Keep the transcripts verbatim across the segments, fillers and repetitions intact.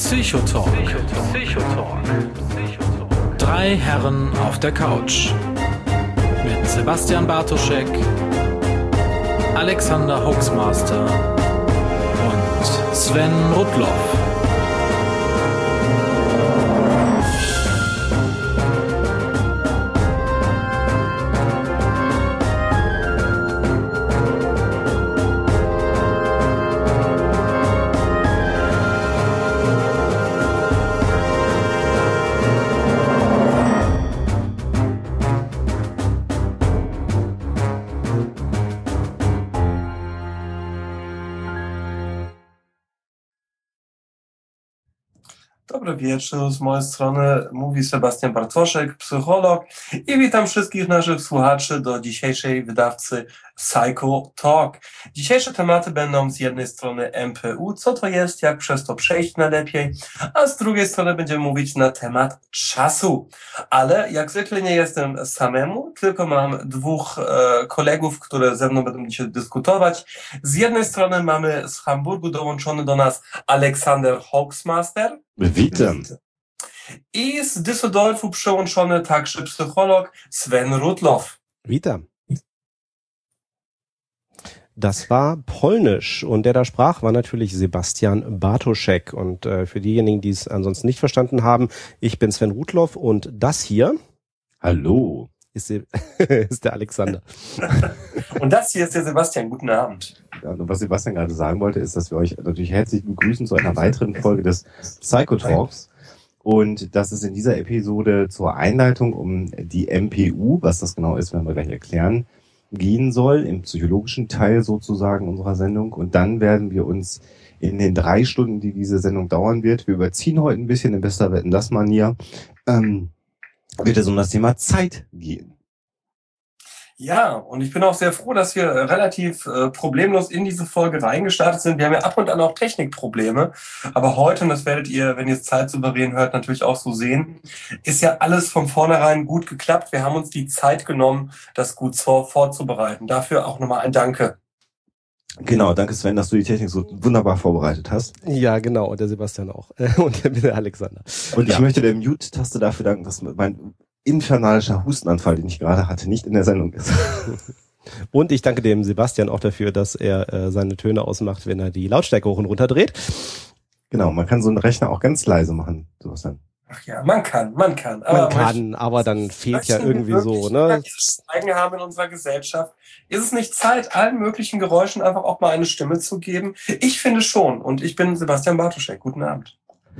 Psychotalk. Psychotalk. Drei Herren auf der Couch. Mit Sebastian Bartoschek, Alexander Hoaxmaster und Sven Rudloff. Dobry wieczór, z mojej strony mówi Sebastian Bartoszek, psycholog, i witam wszystkich naszych słuchaczy do dzisiejszej wydawcy Psycho Talk. Dzisiejsze tematy będą z jednej strony M P U, co to jest, jak przez to przejść najlepiej, a z drugiej strony będziemy mówić na temat czasu. Ale jak zwykle nie jestem samemu, tylko mam dwóch e, kolegów, które ze mną będą dzisiaj dyskutować. Z jednej strony mamy z Hamburgu dołączony do nas Aleksander Hoaxmaster. Witam. I z Düsseldorfu przyłączony także psycholog Sven Rudloff. Witam. Das war Polnisch und der da sprach, war natürlich Sebastian Bartoszek. Und äh, für diejenigen, die es ansonsten nicht verstanden haben, ich bin Sven Rudloff und das hier, hallo, ist, ist der Alexander. Und das hier ist der Sebastian. Guten Abend. Ja, und was Sebastian gerade sagen wollte, ist, dass wir euch natürlich herzlich begrüßen zu einer weiteren Folge des Psycho Talks. Und dass es in dieser Episode zur Einleitung um die M P U, was das genau ist, werden wir gleich erklären, gehen soll, im psychologischen Teil sozusagen unserer Sendung. Und dann werden wir uns in den drei Stunden, die diese Sendung dauern wird, wir überziehen heute ein bisschen in bester Wetten-das-Manier, ähm, wird es um das Thema Zeit gehen. Ja, und ich bin auch sehr froh, dass wir relativ äh, problemlos in diese Folge reingestartet sind. Wir haben ja ab und an auch Technikprobleme, aber heute, und das werdet ihr, wenn ihr es zeitsouverän hört, natürlich auch so sehen, ist ja alles von vornherein gut geklappt. Wir haben uns die Zeit genommen, das gut vor, vorzubereiten. Dafür auch nochmal ein Danke. Genau, danke Sven, dass du die Technik so wunderbar vorbereitet hast. Ja, genau, und der Sebastian auch. Und der Alexander. Und ich ja. möchte der Mute-Taste dafür danken, dass mein infernalischer Hustenanfall, den ich gerade hatte, nicht in der Sendung ist. Und ich danke dem Sebastian auch dafür, dass er äh, seine Töne ausmacht, wenn er die Lautstärke hoch und runter dreht. Genau, man kann so einen Rechner auch ganz leise machen, Sebastian. Ach ja, man kann, man kann. Aber man kann, ich, aber dann fehlt ja irgendwie so, ne? Dieses Schweigen haben in unserer Gesellschaft. Ist es nicht Zeit, allen möglichen Geräuschen einfach auch mal eine Stimme zu geben? Ich finde schon. Und ich bin Sebastian Bartoszek. Guten Abend.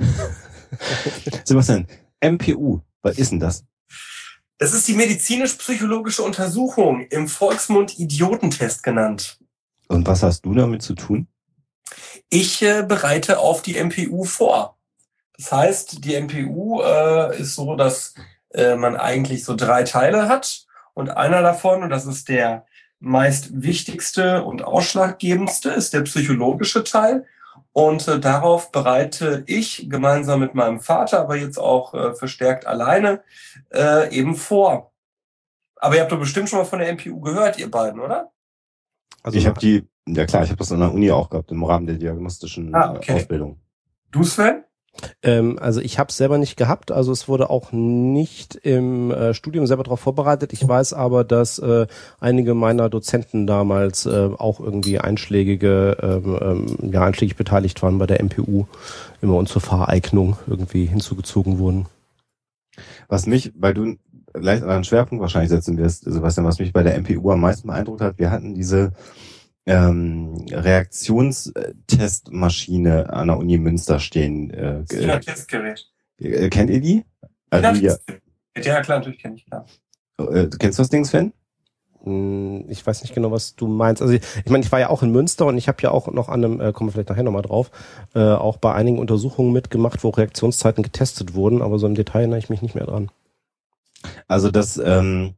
Sebastian, M P U, was ist denn das? Das ist die medizinisch-psychologische Untersuchung, im Volksmund Idiotentest genannt. Und was hast du damit zu tun? Ich äh, bereite auf die M P U vor. Das heißt, die M P U äh, ist so, dass äh, man eigentlich so drei Teile hat. Und einer davon, und das ist der meist wichtigste und ausschlaggebendste, ist der psychologische Teil. Und äh, darauf bereite ich gemeinsam mit meinem Vater, aber jetzt auch äh, verstärkt alleine, äh, eben vor. Aber ihr habt doch bestimmt schon mal von der M P U gehört, ihr beiden, oder? Also ich habe die, ja klar, ich habe das an der Uni auch gehabt, im Rahmen der diagnostischen ah, okay. Ausbildung. Du, Sven? Ähm, also ich habe es selber nicht gehabt, also es wurde auch nicht im äh, Studium selber darauf vorbereitet. Ich weiß aber, dass äh, einige meiner Dozenten damals äh, auch irgendwie einschlägige, ähm, ähm, ja einschlägig beteiligt waren bei der M P U, immer und zur Fahreignung irgendwie hinzugezogen wurden. Was mich, weil du leicht an einen Schwerpunkt wahrscheinlich setzen wirst, Sebastian, was mich bei der M P U am meisten beeindruckt hat, wir hatten diese Ähm, Reaktionstestmaschine an der Uni Münster stehen. Äh, ja, Testgerät. Äh, kennt ihr die? Also, ja, ja, klar, natürlich kenne ich, klar. Äh, kennst du das Ding, Sven? Ich weiß nicht genau, was du meinst. Also ich, ich meine, ich war ja auch in Münster und ich habe ja auch noch an einem, äh, kommen wir vielleicht nachher nochmal drauf, äh, auch bei einigen Untersuchungen mitgemacht, wo Reaktionszeiten getestet wurden, aber so im Detail erinnere ich mich nicht mehr dran. Also das, ähm,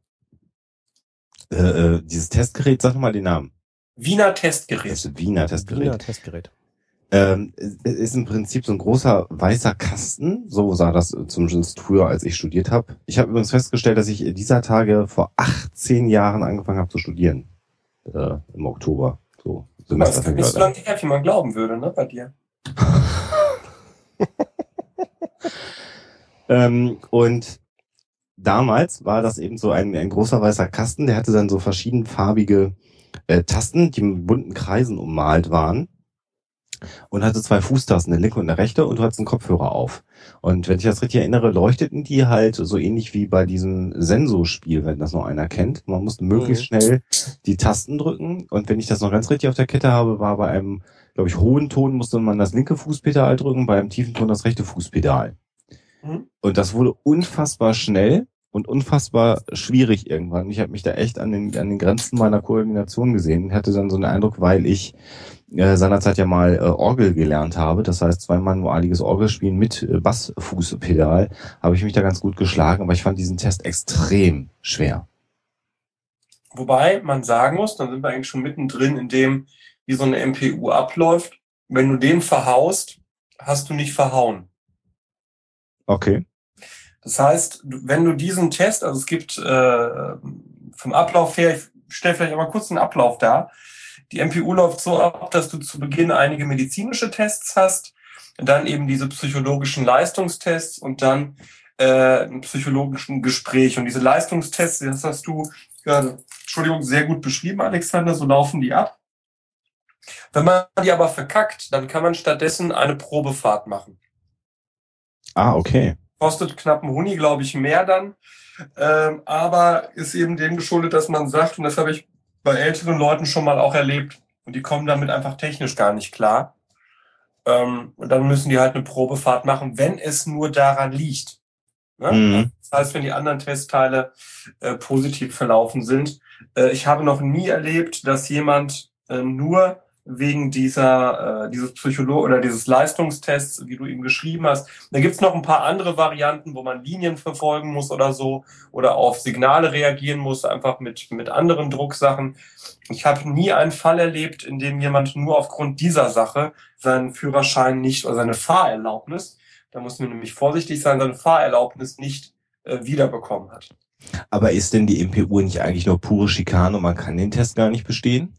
äh, dieses Testgerät, sag mal den Namen. Wiener Testgerät. Das Wiener Testgerät. Wiener Testgerät. Ähm, es ist im Prinzip so ein großer weißer Kasten. So sah das zumindest früher, als ich studiert habe. Ich habe übrigens festgestellt, dass ich dieser Tage vor achtzehn Jahren angefangen habe zu studieren. Äh, im Oktober. So. Das ist nicht so lange her, wie man glauben würde, ne, bei dir. ähm, und damals war das eben so ein, ein großer weißer Kasten, der hatte dann so verschiedenfarbige äh, Tasten, die mit bunten Kreisen ummalt waren. Und hatte zwei Fußtasten, eine linke und eine rechte, und du hattest einen Kopfhörer auf. Und wenn ich das richtig erinnere, leuchteten die halt so ähnlich wie bei diesem Senso-Spiel, wenn das noch einer kennt. Man musste möglichst mhm. schnell die Tasten drücken. Und wenn ich das noch ganz richtig auf der Kette habe, war bei einem, glaube ich, hohen Ton musste man das linke Fußpedal drücken, bei einem tiefen Ton das rechte Fußpedal. Mhm. Und das wurde unfassbar schnell und unfassbar schwierig irgendwann. Ich habe mich da echt an den, an den Grenzen meiner Koordination gesehen und hatte dann so einen Eindruck, weil ich äh, seinerzeit ja mal äh, Orgel gelernt habe, das heißt zwei manualiges Orgelspielen mit äh, Bassfußpedal, habe ich mich da ganz gut geschlagen, aber ich fand diesen Test extrem schwer. Wobei man sagen muss, dann sind wir eigentlich schon mittendrin in dem, wie so eine M P U abläuft. Wenn du den verhaust, hast du nicht verhauen. Okay. Das heißt, wenn du diesen Test, also es gibt äh, vom Ablauf her, ich stelle vielleicht einmal kurz einen Ablauf dar. Die M P U läuft so ab, dass du zu Beginn einige medizinische Tests hast, dann eben diese psychologischen Leistungstests und dann äh, einen psychologischen Gespräch. Und diese Leistungstests, das hast du, ja, Entschuldigung, sehr gut beschrieben, Alexander, so laufen die ab. Wenn man die aber verkackt, dann kann man stattdessen eine Probefahrt machen. Ah, okay. Kostet knapp ein Huni, glaube ich, mehr dann. Ähm, aber ist eben dem geschuldet, dass man sagt, und das habe ich bei älteren Leuten schon mal auch erlebt, und die kommen damit einfach technisch gar nicht klar. Ähm, und dann müssen die halt eine Probefahrt machen, wenn es nur daran liegt. Ne? Mhm. Das heißt, wenn die anderen Testteile äh, positiv verlaufen sind. Äh, ich habe noch nie erlebt, dass jemand äh, nur wegen dieser äh, dieses Psycholo- oder dieses Leistungstests, wie du eben geschrieben hast. Da gibt's noch ein paar andere Varianten, wo man Linien verfolgen muss oder so oder auf Signale reagieren muss, einfach mit mit anderen Drucksachen. Ich habe nie einen Fall erlebt, in dem jemand nur aufgrund dieser Sache seinen Führerschein nicht oder seine Fahrerlaubnis, da muss man nämlich vorsichtig sein, seine Fahrerlaubnis nicht äh, wiederbekommen hat. Aber ist denn die M P U nicht eigentlich nur pure Schikane und man kann den Test gar nicht bestehen?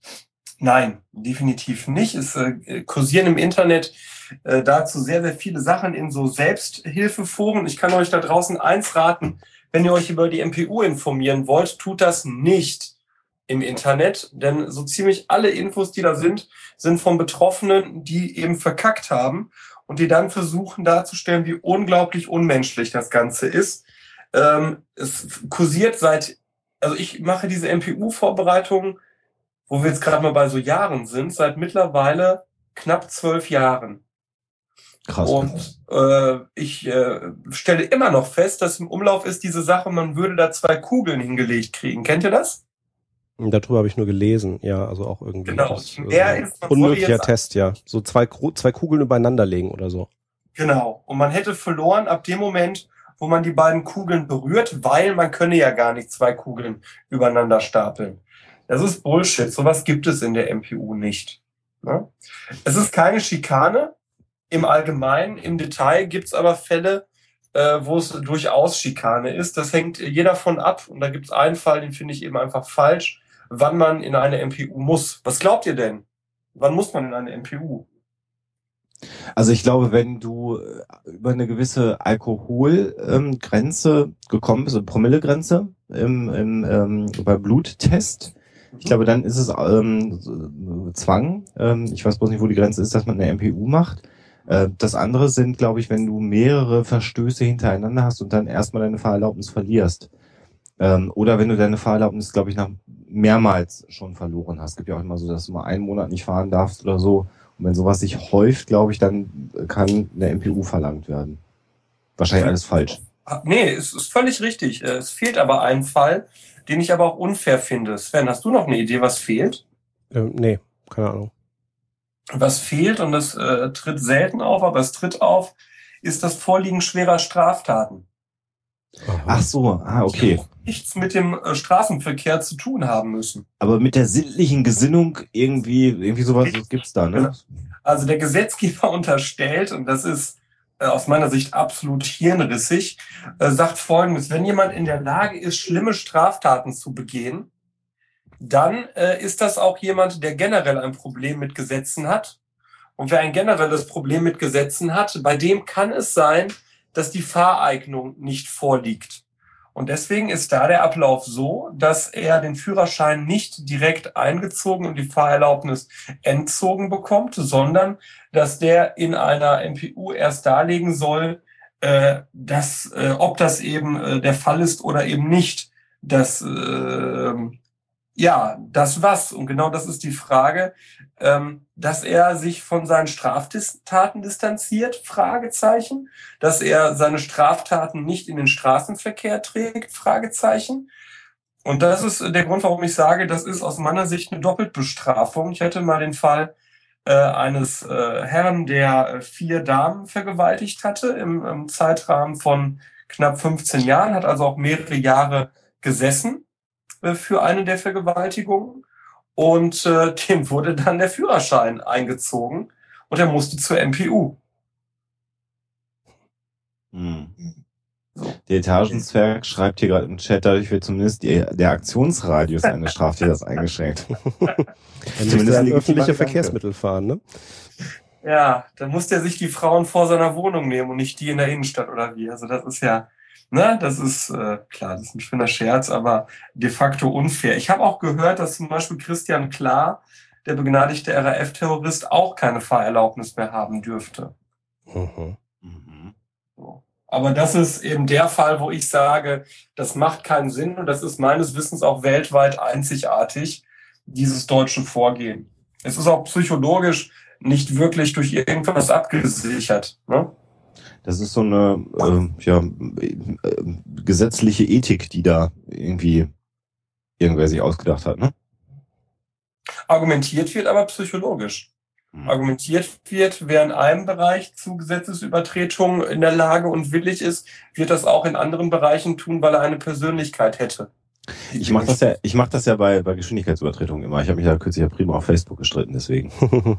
Nein, definitiv nicht. Es äh, kursieren im Internet äh, dazu sehr, sehr viele Sachen in so Selbsthilfeforen. Ich kann euch da draußen eins raten, wenn ihr euch über die M P U informieren wollt, tut das nicht im Internet, denn so ziemlich alle Infos, die da sind, sind von Betroffenen, die eben verkackt haben und die dann versuchen darzustellen, wie unglaublich unmenschlich das Ganze ist. Ähm, es kursiert seit, also ich mache diese M P U-Vorbereitungen, wo wir jetzt gerade mal bei so Jahren sind, seit mittlerweile knapp zwölf Jahren. Krass. Und äh, ich äh, stelle immer noch fest, dass im Umlauf ist diese Sache, man würde da zwei Kugeln hingelegt kriegen. Kennt ihr das? Darüber habe ich nur gelesen, ja, also auch irgendwie. Genau. Das, Mehr also ist, man unmöglicher Test, ja. So zwei, zwei Kugeln übereinander legen oder so. Genau. Und man hätte verloren ab dem Moment, wo man die beiden Kugeln berührt, weil man könne ja gar nicht zwei Kugeln übereinander stapeln. Das ist Bullshit. Sowas gibt es in der M P U nicht. Ne? Es ist keine Schikane im Allgemeinen. Im Detail gibt es aber Fälle, äh, wo es durchaus Schikane ist. Das hängt jeder von ab. Und da gibt es einen Fall, den finde ich eben einfach falsch, wann man in eine M P U muss. Was glaubt ihr denn? Wann muss man in eine M P U? Also ich glaube, wenn du über eine gewisse Alkoholgrenze ähm, gekommen bist, eine Promillegrenze im, im, ähm, beim Bluttest, ich glaube, dann ist es ähm, Zwang. Ähm, ich weiß bloß nicht, wo die Grenze ist, dass man eine M P U macht. Äh, das andere sind, glaube ich, wenn du mehrere Verstöße hintereinander hast und dann erstmal deine Fahrerlaubnis verlierst. Ähm, oder wenn du deine Fahrerlaubnis, glaube ich, nach mehrmals schon verloren hast. Es gibt ja auch immer so, dass du mal einen Monat nicht fahren darfst oder so. Und wenn sowas sich häuft, glaube ich, dann kann eine M P U verlangt werden. Wahrscheinlich alles falsch. Nee, es ist völlig richtig. Es fehlt aber ein Fall, den ich aber auch unfair finde. Sven, hast du noch eine Idee, was fehlt? Ähm, nee, keine Ahnung. Was fehlt, und das äh, tritt selten auf, aber es tritt auf, ist das Vorliegen schwerer Straftaten. Aha. Ach so, ah, okay. Die auch nichts mit dem äh, Straßenverkehr zu tun haben müssen. Aber mit der sittlichen Gesinnung irgendwie, irgendwie sowas gibt's da, ne? Also der Gesetzgeber unterstellt, und das ist äh, aus meiner Sicht absolut hirnrissig, äh, sagt Folgendes: Wenn jemand in der Lage ist, schlimme Straftaten zu begehen, dann äh, ist das auch jemand, der generell ein Problem mit Gesetzen hat Und wer ein generelles Problem mit Gesetzen hat, bei dem kann es sein, dass die Fahreignung nicht vorliegt. Und deswegen ist da der Ablauf so, dass er den Führerschein nicht direkt eingezogen und die Fahrerlaubnis entzogen bekommt, sondern dass der in einer M P U erst darlegen soll, äh, dass, äh, ob das eben äh, der Fall ist oder eben nicht. Das, äh, ja, das was. Und genau das ist die Frage, ähm, dass er sich von seinen Straftaten distanziert, Fragezeichen, dass er seine Straftaten nicht in den Straßenverkehr trägt, Fragezeichen. Und das ist der Grund, warum ich sage, das ist aus meiner Sicht eine Doppelbestrafung. Ich hatte mal den Fall äh, eines äh, Herrn, der äh, vier Damen vergewaltigt hatte im, im Zeitrahmen von knapp fünfzehn Jahren, hat also auch mehrere Jahre gesessen äh, für eine der Vergewaltigungen. Und äh, dem wurde dann der Führerschein eingezogen und er musste zur M P U. Hm. So. Der Etagenzwerg schreibt hier gerade im Chat, dadurch wird zumindest die, der Aktionsradius eines Straftäters eingeschränkt. Zumindest öffentliche Verkehrsmittel fahren, ne? Ja, dann muss der sich die Frauen vor seiner Wohnung nehmen und nicht die in der Innenstadt oder wie. Also das ist ja, ne, das ist äh, klar, das ist ein schöner Scherz, aber de facto unfair. Ich habe auch gehört, dass zum Beispiel Christian Klar, der begnadigte R A F-Terrorist, auch keine Fahrerlaubnis mehr haben dürfte. Mhm. So. Aber das ist eben der Fall, wo ich sage, das macht keinen Sinn und das ist meines Wissens auch weltweit einzigartig, dieses deutsche Vorgehen. Es ist auch psychologisch nicht wirklich durch irgendwas abgesichert, ne? Das ist so eine äh, ja, äh, gesetzliche Ethik, die da irgendwie irgendwer sich ausgedacht hat, ne? Argumentiert wird aber psychologisch. Hm. Argumentiert wird, wer in einem Bereich zu Gesetzesübertretungen in der Lage und willig ist, wird das auch in anderen Bereichen tun, weil er eine Persönlichkeit hätte. Ich mache das ja, ich mache das ja bei, bei Geschwindigkeitsübertretungen immer. Ich habe mich ja kürzlich ja prima auf Facebook gestritten, deswegen.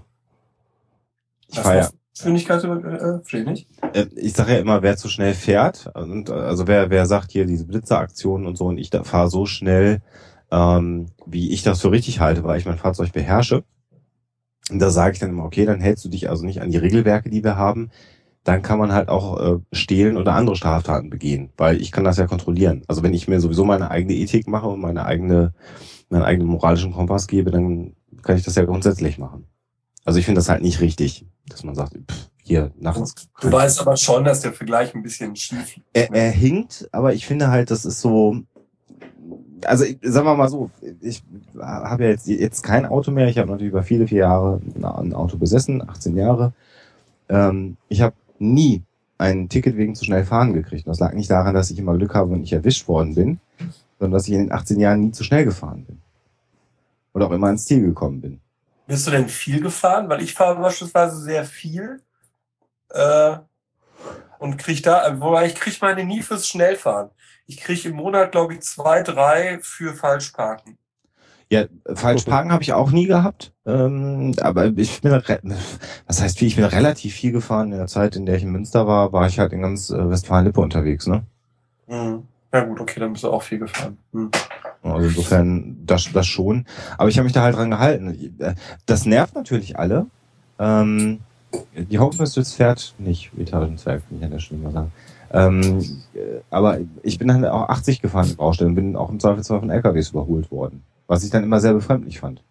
Ich fahre ja. Geschwindigkeitsübertretungen, äh, nicht? Ich sage ja immer, wer zu schnell fährt, und also wer wer sagt hier diese Blitzeraktionen und so, und ich da fahre so schnell, ähm, wie ich das für richtig halte, weil ich mein Fahrzeug beherrsche. Und da sage ich dann immer, okay, dann hältst du dich also nicht an die Regelwerke, die wir haben. Dann kann man halt auch äh, stehlen oder andere Straftaten begehen, weil ich kann das ja kontrollieren. Also wenn ich mir sowieso meine eigene Ethik mache und meine eigene, meinen eigenen moralischen Kompass gebe, dann kann ich das ja grundsätzlich machen. Also ich finde das halt nicht richtig, dass man sagt, pff, hier nachts. Du weißt aber schon, dass der Vergleich ein bisschen schief ist. Er, er hinkt, aber ich finde halt, das ist so. Also sagen wir mal so, ich habe ja jetzt, jetzt kein Auto mehr. Ich habe natürlich über viele, viele Jahre ein Auto besessen, achtzehn Jahre. Ähm, ich habe nie ein Ticket wegen zu schnell fahren gekriegt. Das lag nicht daran, dass ich immer Glück habe und ich erwischt worden bin, sondern dass ich in den achtzehn Jahren nie zu schnell gefahren bin. Oder auch immer ans Ziel gekommen bin. Bist du denn viel gefahren? Weil ich fahre beispielsweise sehr viel äh, und kriege da, wobei ich kriege meine nie fürs Schnellfahren. Ich kriege im Monat, glaube ich, zwei, drei für Falschparken. Ja, Falschparken habe ich auch nie gehabt. Ähm, aber ich bin, was heißt viel? Ich bin relativ viel gefahren. In der Zeit, in der ich in Münster war, war ich halt in ganz äh, Westfalen-Lippe unterwegs, ne? Mhm. Ja gut, okay, dann bist du auch viel gefahren. Mhm. Also insofern, das, das schon. Aber ich habe mich da halt dran gehalten. Das nervt natürlich alle. Ähm, die Hauptmistwitz fährt nicht, Etagenzwerg, kann ich an der Stelle mal sagen. Ähm, aber ich bin dann auch achtzig gefahren im Baustelle und bin auch im Zweifelsfall von L K Ws überholt worden. Was ich dann immer sehr befremdlich fand.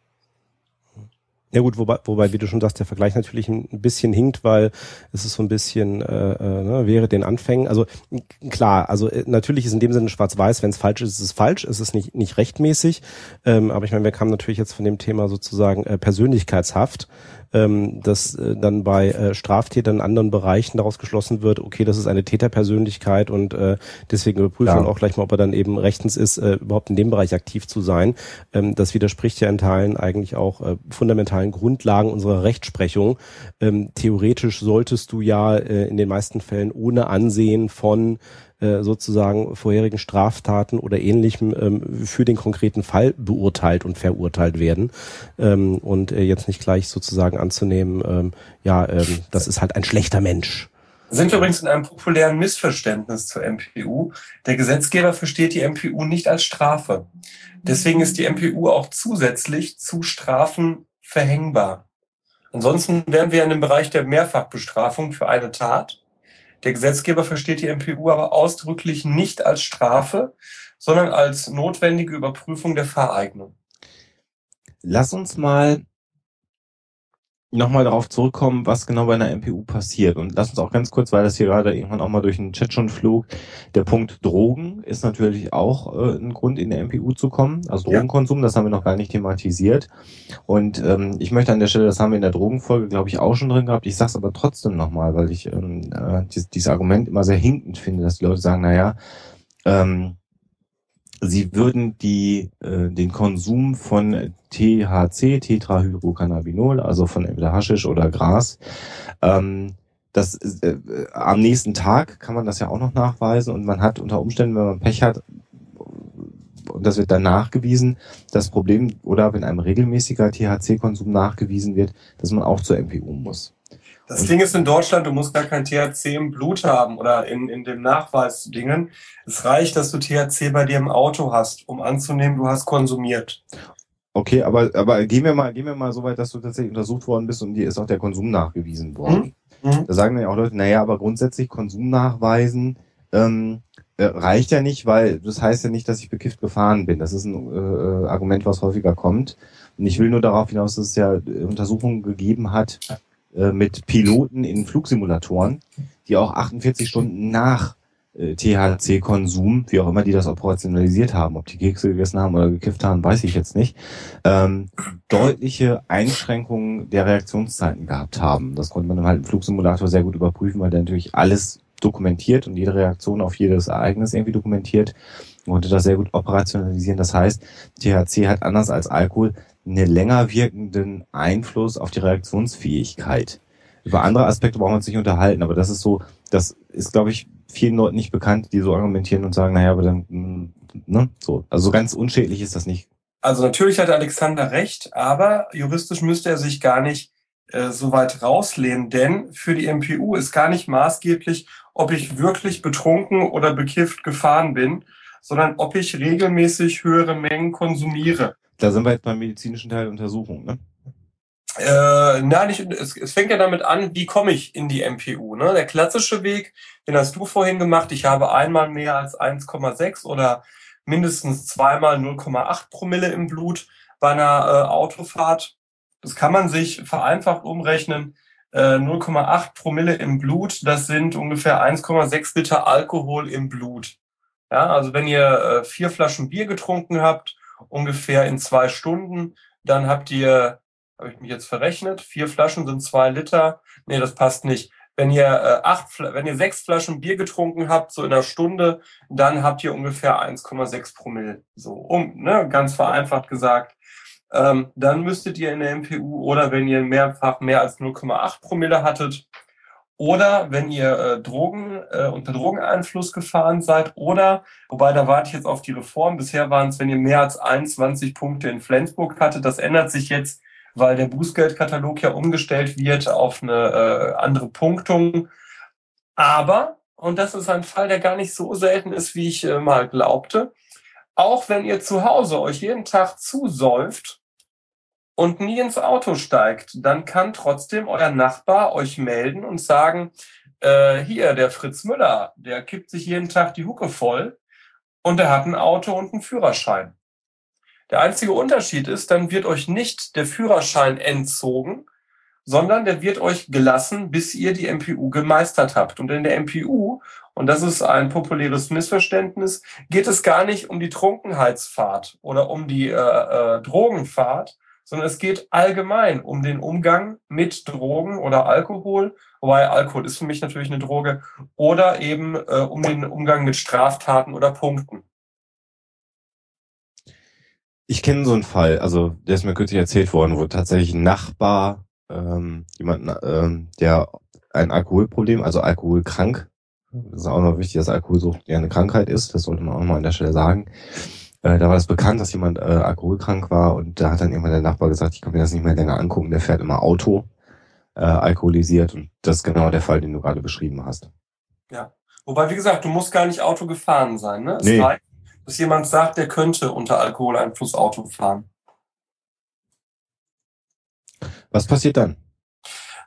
Ja gut, wobei, wobei, wie du schon sagst, der Vergleich natürlich ein bisschen hinkt, weil es ist so ein bisschen, äh, äh, ne, wäre den Anfängen, also klar, also natürlich ist in dem Sinne schwarz-weiß, wenn es falsch ist, ist es falsch, es ist nicht nicht rechtmäßig, ähm, aber ich meine, wir kamen natürlich jetzt von dem Thema sozusagen äh, Persönlichkeitshaft, ähm, dass äh, dann bei äh, Straftätern in anderen Bereichen daraus geschlossen wird, okay, das ist eine Täterpersönlichkeit und äh, deswegen überprüfen wir ja auch gleich mal, ob er dann eben rechtens ist, äh, überhaupt in dem Bereich aktiv zu sein. Ähm, das widerspricht ja in Teilen eigentlich auch äh, fundamentalen Grundlagen unserer Rechtsprechung. Ähm, theoretisch solltest du ja äh, in den meisten Fällen ohne Ansehen von äh, sozusagen vorherigen Straftaten oder Ähnlichem ähm, für den konkreten Fall beurteilt und verurteilt werden. Ähm, und äh, jetzt nicht gleich sozusagen anzunehmen, ähm, ja, ähm, das ist halt ein schlechter Mensch. Wir sind übrigens in einem populären Missverständnis zur M P U. Der Gesetzgeber versteht die M P U nicht als Strafe. Deswegen ist die M P U auch zusätzlich zu Strafen verhängbar. Ansonsten wären wir in dem Bereich der Mehrfachbestrafung für eine Tat. Der Gesetzgeber versteht die M P U aber ausdrücklich nicht als Strafe, sondern als notwendige Überprüfung der Fahreignung. Lass uns mal nochmal darauf zurückkommen, was genau bei einer M P U passiert. Und lass uns auch ganz kurz, weil das hier gerade irgendwann auch mal durch den Chat schon flog, der Punkt Drogen ist natürlich auch äh, ein Grund, in der M P U zu kommen. Also Drogenkonsum, das haben wir noch gar nicht thematisiert. Und ähm, ich möchte an der Stelle, das haben wir in der Drogenfolge, glaube ich, auch schon drin gehabt. Ich sage es aber trotzdem nochmal, weil ich ähm, äh, dieses, dieses Argument immer sehr hinkend finde, dass die Leute sagen, naja, ähm, sie würden die äh, den Konsum von T H C, Tetrahydrocannabinol, also von entweder Haschisch oder Gras, ähm, das äh, am nächsten Tag kann man das ja auch noch nachweisen und man hat unter Umständen, wenn man Pech hat, und das wird dann nachgewiesen, das Problem, oder wenn einem regelmäßiger T H C-Konsum nachgewiesen wird, dass man auch zur M P U muss. Das und Ding ist in Deutschland, du musst gar kein T H C im Blut haben oder in, in dem Nachweisdingen. Es reicht, dass du T H C bei dir im Auto hast, um anzunehmen, du hast konsumiert. Okay, aber, aber gehen wir mal, gehen wir mal so weit, dass du tatsächlich untersucht worden bist und dir ist auch der Konsum nachgewiesen worden. Mhm. Da sagen dann ja auch Leute, naja, aber grundsätzlich Konsum nachweisen, ähm, äh, reicht ja nicht, weil das heißt ja nicht, dass ich bekifft gefahren bin. Das ist ein äh, Argument, was häufiger kommt. Und ich will nur darauf hinaus, dass es ja Untersuchungen gegeben hat äh, mit Piloten in Flugsimulatoren, die auch achtundvierzig Stunden nach T H C-Konsum, wie auch immer die das operationalisiert haben, ob die Kekse gegessen haben oder gekifft haben, weiß ich jetzt nicht, ähm, deutliche Einschränkungen der Reaktionszeiten gehabt haben. Das konnte man dann halt im Flugsimulator sehr gut überprüfen, weil der natürlich alles dokumentiert und jede Reaktion auf jedes Ereignis irgendwie dokumentiert und konnte das sehr gut operationalisieren. Das heißt, T H C hat anders als Alkohol einen länger wirkenden Einfluss auf die Reaktionsfähigkeit. Über andere Aspekte brauchen wir uns nicht unterhalten, aber das ist so, das ist, glaube ich, vielen Leuten nicht bekannt, die so argumentieren und sagen, naja, aber dann, ne, so. Also ganz unschädlich ist das nicht. Also natürlich hat Alexander recht, aber juristisch müsste er sich gar nicht äh, so weit rauslehnen, denn für die M P U ist gar nicht maßgeblich, ob ich wirklich betrunken oder bekifft gefahren bin, sondern ob ich regelmäßig höhere Mengen konsumiere. Da sind wir jetzt beim medizinischen Teil der Untersuchung, ne? Äh, nein, ich, es, es fängt ja damit an, wie komme ich in die M P U. Ne? Der klassische Weg, den hast du vorhin gemacht, ich habe einmal mehr als eins Komma sechs oder mindestens zweimal null Komma acht Promille im Blut bei einer äh, Autofahrt. Das kann man sich vereinfacht umrechnen. Äh, null Komma acht Promille im Blut, das sind ungefähr eins Komma sechs Liter Alkohol im Blut. Ja, also wenn ihr äh, vier Flaschen Bier getrunken habt, ungefähr in zwei Stunden, dann habt ihr... Habe ich mich jetzt verrechnet? Vier Flaschen sind zwei Liter. Nee, das passt nicht. Wenn ihr äh, acht, wenn ihr sechs Flaschen Bier getrunken habt, so in einer Stunde, dann habt ihr ungefähr eins Komma sechs Promille. So, um, ne, ganz vereinfacht gesagt. Ähm, dann müsstet ihr in der M P U oder wenn ihr mehrfach mehr als null Komma acht Promille hattet oder wenn ihr äh, Drogen äh, unter Drogeneinfluss gefahren seid oder, wobei da warte ich jetzt auf die Reform. Bisher waren es, wenn ihr mehr als einundzwanzig Punkte in Flensburg hattet. Das ändert sich jetzt, weil der Bußgeldkatalog ja umgestellt wird auf eine äh, andere Punktung. Aber, und das ist ein Fall, der gar nicht so selten ist, wie ich äh, mal glaubte, auch wenn ihr zu Hause euch jeden Tag zusäuft und nie ins Auto steigt, dann kann trotzdem euer Nachbar euch melden und sagen, äh, hier, der Fritz Müller, der kippt sich jeden Tag die Hucke voll und der hat ein Auto und einen Führerschein. Der einzige Unterschied ist, dann wird euch nicht der Führerschein entzogen, sondern der wird euch gelassen, bis ihr die M P U gemeistert habt. Und in der M P U, und das ist ein populäres Missverständnis, geht es gar nicht um die Trunkenheitsfahrt oder um die äh, äh, Drogenfahrt, sondern es geht allgemein um den Umgang mit Drogen oder Alkohol, wobei Alkohol ist für mich natürlich eine Droge, oder eben äh, um den Umgang mit Straftaten oder Punkten. Ich kenne so einen Fall, also der ist mir kürzlich erzählt worden, wo tatsächlich ein Nachbar, ähm, jemand, ähm, der ein Alkoholproblem, also alkoholkrank, das ist auch noch wichtig, dass Alkoholsucht ja eine Krankheit ist, das sollte man auch mal an der Stelle sagen. Äh, da war es bekannt, dass jemand äh, alkoholkrank war und da hat dann irgendwann der Nachbar gesagt, ich kann mir das nicht mehr länger angucken, der fährt immer Auto, äh, alkoholisiert und das ist genau der Fall, den du gerade beschrieben hast. Ja, wobei, wie gesagt, du musst gar nicht Auto gefahren sein, ne? Es nee. reicht, dass jemand sagt, der könnte unter Alkoholeinfluss Auto fahren. Was passiert dann?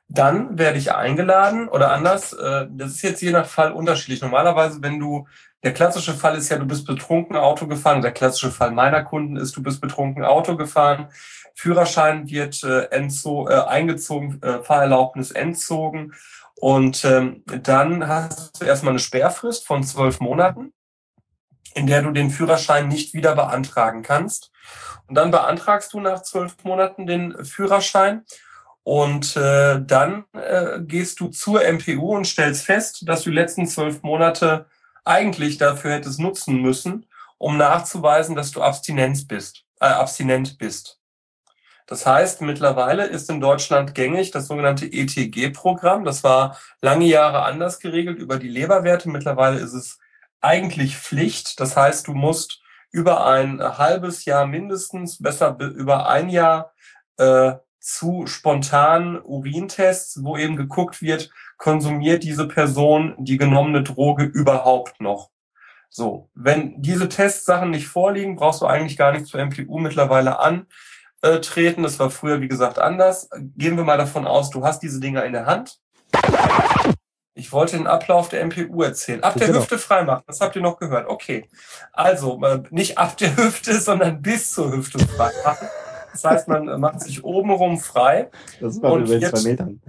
Dann werde ich eingeladen oder anders, äh, das ist jetzt je nach Fall unterschiedlich. Normalerweise, wenn du, der klassische Fall ist ja, du bist betrunken Auto gefahren. Der klassische Fall meiner Kunden ist, du bist betrunken Auto gefahren. Führerschein wird äh, entzo- äh, eingezogen, äh, Fahrerlaubnis entzogen. Und ähm, dann hast du erstmal eine Sperrfrist von zwölf Monaten, in der du den Führerschein nicht wieder beantragen kannst. Und dann beantragst du nach zwölf Monaten den Führerschein. Und äh, dann äh, gehst du zur M P U und stellst fest, dass du die letzten zwölf Monate eigentlich dafür hättest nutzen müssen, um nachzuweisen, dass du Abstinenz bist, äh, abstinent bist. Das heißt, mittlerweile ist in Deutschland gängig das sogenannte E T G-Programm. Das war lange Jahre anders geregelt über die Leberwerte. Mittlerweile ist es eigentlich Pflicht. Das heißt, du musst über ein halbes Jahr mindestens, besser über ein Jahr, äh, zu spontanen Urintests, wo eben geguckt wird, konsumiert diese Person die genommene Droge überhaupt noch. So, wenn diese Testsachen nicht vorliegen, brauchst du eigentlich gar nicht zur M P U mittlerweile antreten. Das war früher, wie gesagt, anders. Gehen wir mal davon aus, du hast diese Dinger in der Hand. Ich wollte den Ablauf der M P U erzählen. Ab der Genau. Hüfte freimachen, das habt ihr noch gehört. Okay, also nicht ab der Hüfte, sondern bis zur Hüfte freimachen. Das heißt, man macht sich obenrum frei. Das war Und über jetzt- zwei Metern.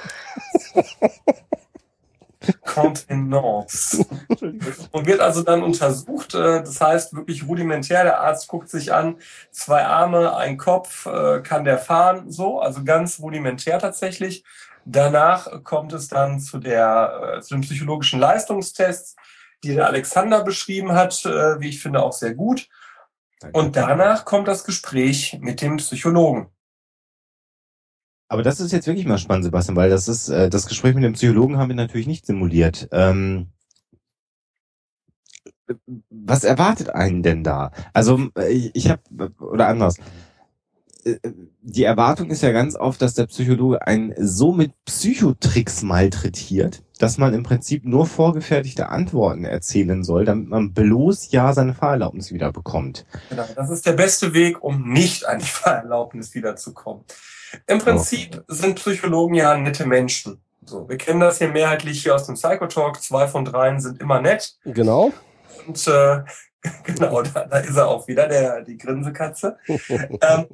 Kontenance. Und wird also dann untersucht. äh, Das heißt wirklich rudimentär. Der Arzt guckt sich an, zwei Arme, ein Kopf, äh, kann der fahren, so, also ganz rudimentär tatsächlich. Danach kommt es dann zu der, äh, zu den psychologischen Leistungstests, die der Alexander beschrieben hat, äh, wie ich finde auch sehr gut. Danke. Und danach kommt das Gespräch mit dem Psychologen. Aber das ist jetzt wirklich mal spannend, Sebastian, weil das ist, äh, das Gespräch mit dem Psychologen haben wir natürlich nicht simuliert. Ähm, was erwartet einen denn da? Also äh, ich, ich habe, oder anders, äh, die Erwartung ist ja ganz oft, dass der Psychologe einen so mit Psychotricks malträtiert, dass man im Prinzip nur vorgefertigte Antworten erzählen soll, damit man bloß ja seine Fahrerlaubnis wieder bekommt. Genau, das ist der beste Weg, um nicht an die Fahrerlaubnis wiederzukommen. Im Prinzip sind Psychologen ja nette Menschen. So, wir kennen das hier mehrheitlich hier aus dem Psychotalk. Zwei von dreien sind immer nett. Genau. Und äh, genau, da, da ist er auch wieder, der die Grinsekatze. ähm,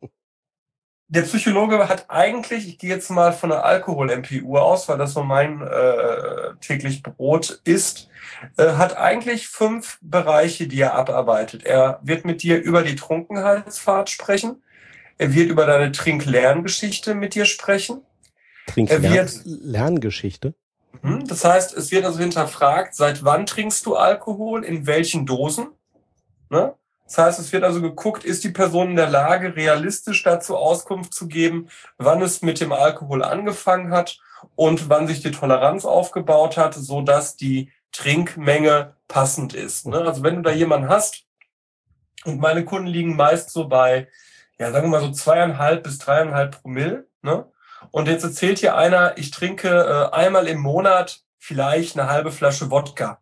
der Psychologe hat eigentlich, ich gehe jetzt mal von der Alkohol-M P U aus, weil das so mein äh, täglich Brot ist, äh, hat eigentlich fünf Bereiche, die er abarbeitet. Er wird mit dir über die Trunkenheitsfahrt sprechen. Er wird über deine Trink-Lerngeschichte mit dir sprechen. Trinkst Er wird- Lerngeschichte. Mhm. Das heißt, es wird also hinterfragt, seit wann trinkst du Alkohol, in welchen Dosen? Ne? Das heißt, es wird also geguckt, ist die Person in der Lage, realistisch dazu Auskunft zu geben, wann es mit dem Alkohol angefangen hat und wann sich die Toleranz aufgebaut hat, so dass die Trinkmenge passend ist. Ne? Also wenn du da jemanden hast, und meine Kunden liegen meist so bei, ja, sagen wir mal so zweieinhalb bis dreieinhalb Promille, ne? Und jetzt erzählt hier einer, ich trinke äh, einmal im Monat vielleicht eine halbe Flasche Wodka.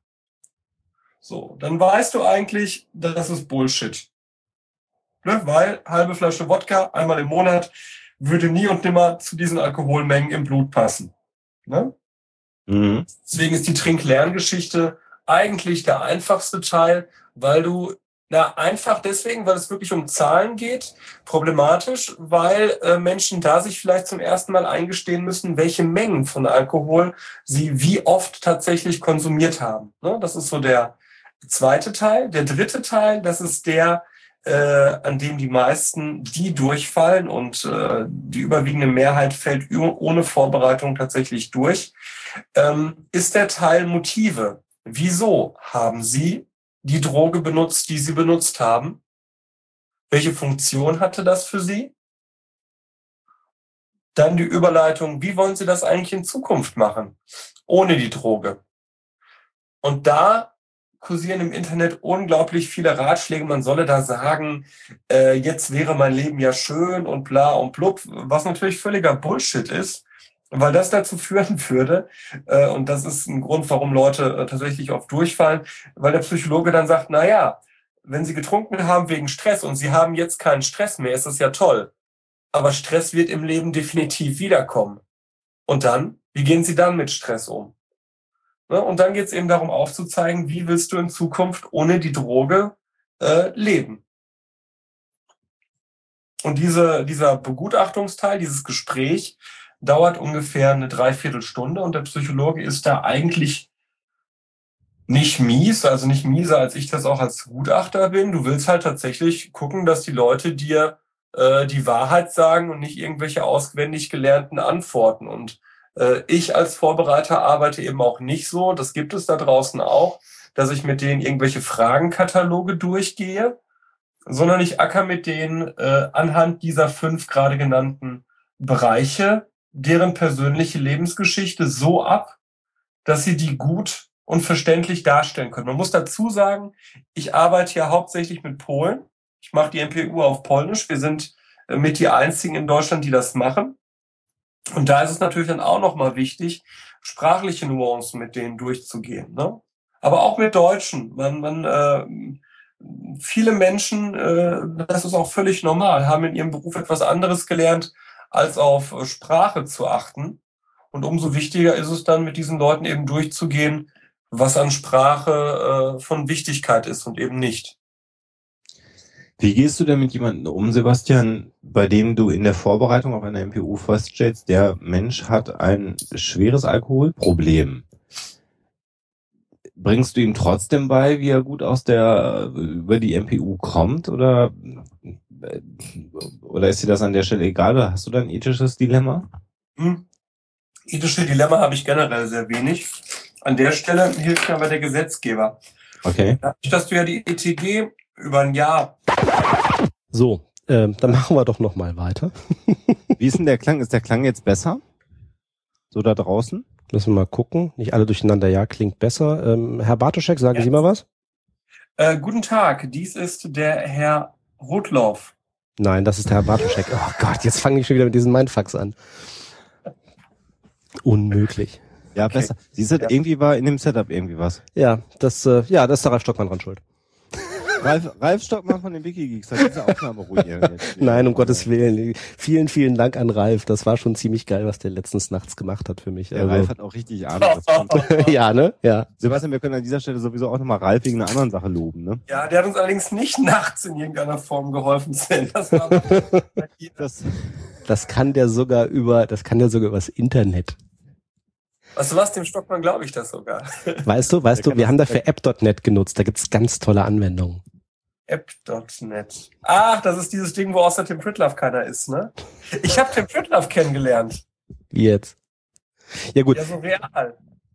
So, dann weißt du eigentlich, das ist Bullshit. Ne? Weil halbe Flasche Wodka einmal im Monat würde nie und nimmer zu diesen Alkoholmengen im Blut passen. Ne? Mhm. Deswegen ist die Trink-Lerngeschichte eigentlich der einfachste Teil, weil du, na einfach deswegen, weil es wirklich um Zahlen geht, problematisch, weil äh, Menschen da sich vielleicht zum ersten Mal eingestehen müssen, welche Mengen von Alkohol sie wie oft tatsächlich konsumiert haben. Ne? Das ist so der zweite Teil. Der dritte Teil, das ist der, äh, an dem die meisten, die durchfallen und äh, die überwiegende Mehrheit fällt ohne Vorbereitung tatsächlich durch, ähm, ist der Teil Motive. Wieso haben Sie die Droge benutzt, die Sie benutzt haben? Welche Funktion hatte das für Sie? Dann die Überleitung, wie wollen Sie das eigentlich in Zukunft machen, ohne die Droge? Und da kursieren im Internet unglaublich viele Ratschläge. Man solle da sagen, äh, jetzt wäre mein Leben ja schön und bla und blub, was natürlich völliger Bullshit ist, weil das dazu führen würde, äh, und das ist ein Grund, warum Leute äh, tatsächlich oft durchfallen, weil der Psychologe dann sagt, na ja, wenn Sie getrunken haben wegen Stress und Sie haben jetzt keinen Stress mehr, ist das ja toll. Aber Stress wird im Leben definitiv wiederkommen. Und dann, wie gehen Sie dann mit Stress um? Ne? Und dann geht es eben darum aufzuzeigen, wie willst du in Zukunft ohne die Droge äh, leben? Und diese, dieser Begutachtungsteil, dieses Gespräch, dauert ungefähr eine Dreiviertelstunde und der Psychologe ist da eigentlich nicht mies, also nicht mieser, als ich das auch als Gutachter bin. Du willst halt tatsächlich gucken, dass die Leute dir äh, die Wahrheit sagen und nicht irgendwelche auswendig gelernten Antworten. Und äh, ich als Vorbereiter arbeite eben auch nicht so, das gibt es da draußen auch, dass ich mit denen irgendwelche Fragenkataloge durchgehe, sondern ich acker mit denen äh, anhand dieser fünf gerade genannten Bereiche deren persönliche Lebensgeschichte so ab, dass sie die gut und verständlich darstellen können. Man muss dazu sagen, ich arbeite ja hauptsächlich mit Polen. Ich mache die M P U auf Polnisch. Wir sind äh, mit die einzigen in Deutschland, die das machen. Und da ist es natürlich dann auch nochmal wichtig, sprachliche Nuancen mit denen durchzugehen, ne? Aber auch mit Deutschen. Man, man, äh, viele Menschen, äh, das ist auch völlig normal, haben in ihrem Beruf etwas anderes gelernt, als auf äh, Sprache zu achten. Und umso wichtiger ist es dann, mit diesen Leuten eben durchzugehen, was an Sprache äh, von Wichtigkeit ist und eben nicht. Wie gehst du denn mit jemandem um, Sebastian, bei dem du in der Vorbereitung auf eine M P U feststellst, der Mensch hat ein schweres Alkoholproblem? Bringst du ihm trotzdem bei, wie er gut aus der über die M P U kommt, oder oder ist dir das an der Stelle egal, oder hast du da ein ethisches Dilemma? Hm. Ethische Dilemma habe ich generell sehr wenig. An der Stelle hilft mir aber der Gesetzgeber. Okay. Dadurch, dass du ja die E T G über ein Jahr... So, äh, dann machen wir doch noch mal weiter. Wie ist denn der Klang? Ist der Klang jetzt besser? So da draußen? Müssen wir mal gucken. Nicht alle durcheinander. Ja, klingt besser. Ähm, Herr Bartoschek, sagen ja. Sie mal was? Äh, guten Tag, dies ist der Herr Rudloff. Nein, das ist der Herr Bartoschek. Oh Gott, jetzt fange ich schon wieder mit diesen Mindfucks an. Unmöglich. Ja, okay. Besser. Siehst du, ja. Irgendwie war in dem Setup irgendwie was. Ja, das, äh, ja, das ist der Ralf Stockmann dran schuld. Ralf, Ralf Stockmann von den Wikigeeks hat diese Aufnahme ruiniert. Nein, um Gottes Willen. Vielen, vielen Dank an Ralf. Das war schon ziemlich geil, was der letztens nachts gemacht hat für mich. Der also. Ralf hat auch richtig Ahnung. Was ja, ne? Ja. Sebastian, wir können an dieser Stelle sowieso auch nochmal Ralf wegen einer anderen Sache loben, ne? Ja, der hat uns allerdings nicht nachts in irgendeiner Form geholfen, Sven. Das war das, das kann der sogar über, das kann der sogar übers Internet. Weißt du was, dem Stockmann glaube ich das sogar. Weißt du, weißt du, wir haben dafür app Punkt net genutzt. Da gibt's ganz tolle Anwendungen. app Punkt net. Ach, das ist dieses Ding, wo außer Tim Pritlove keiner ist, ne? Ich habe Tim Pritlove kennengelernt. Wie jetzt? Ja gut. Ja, so real.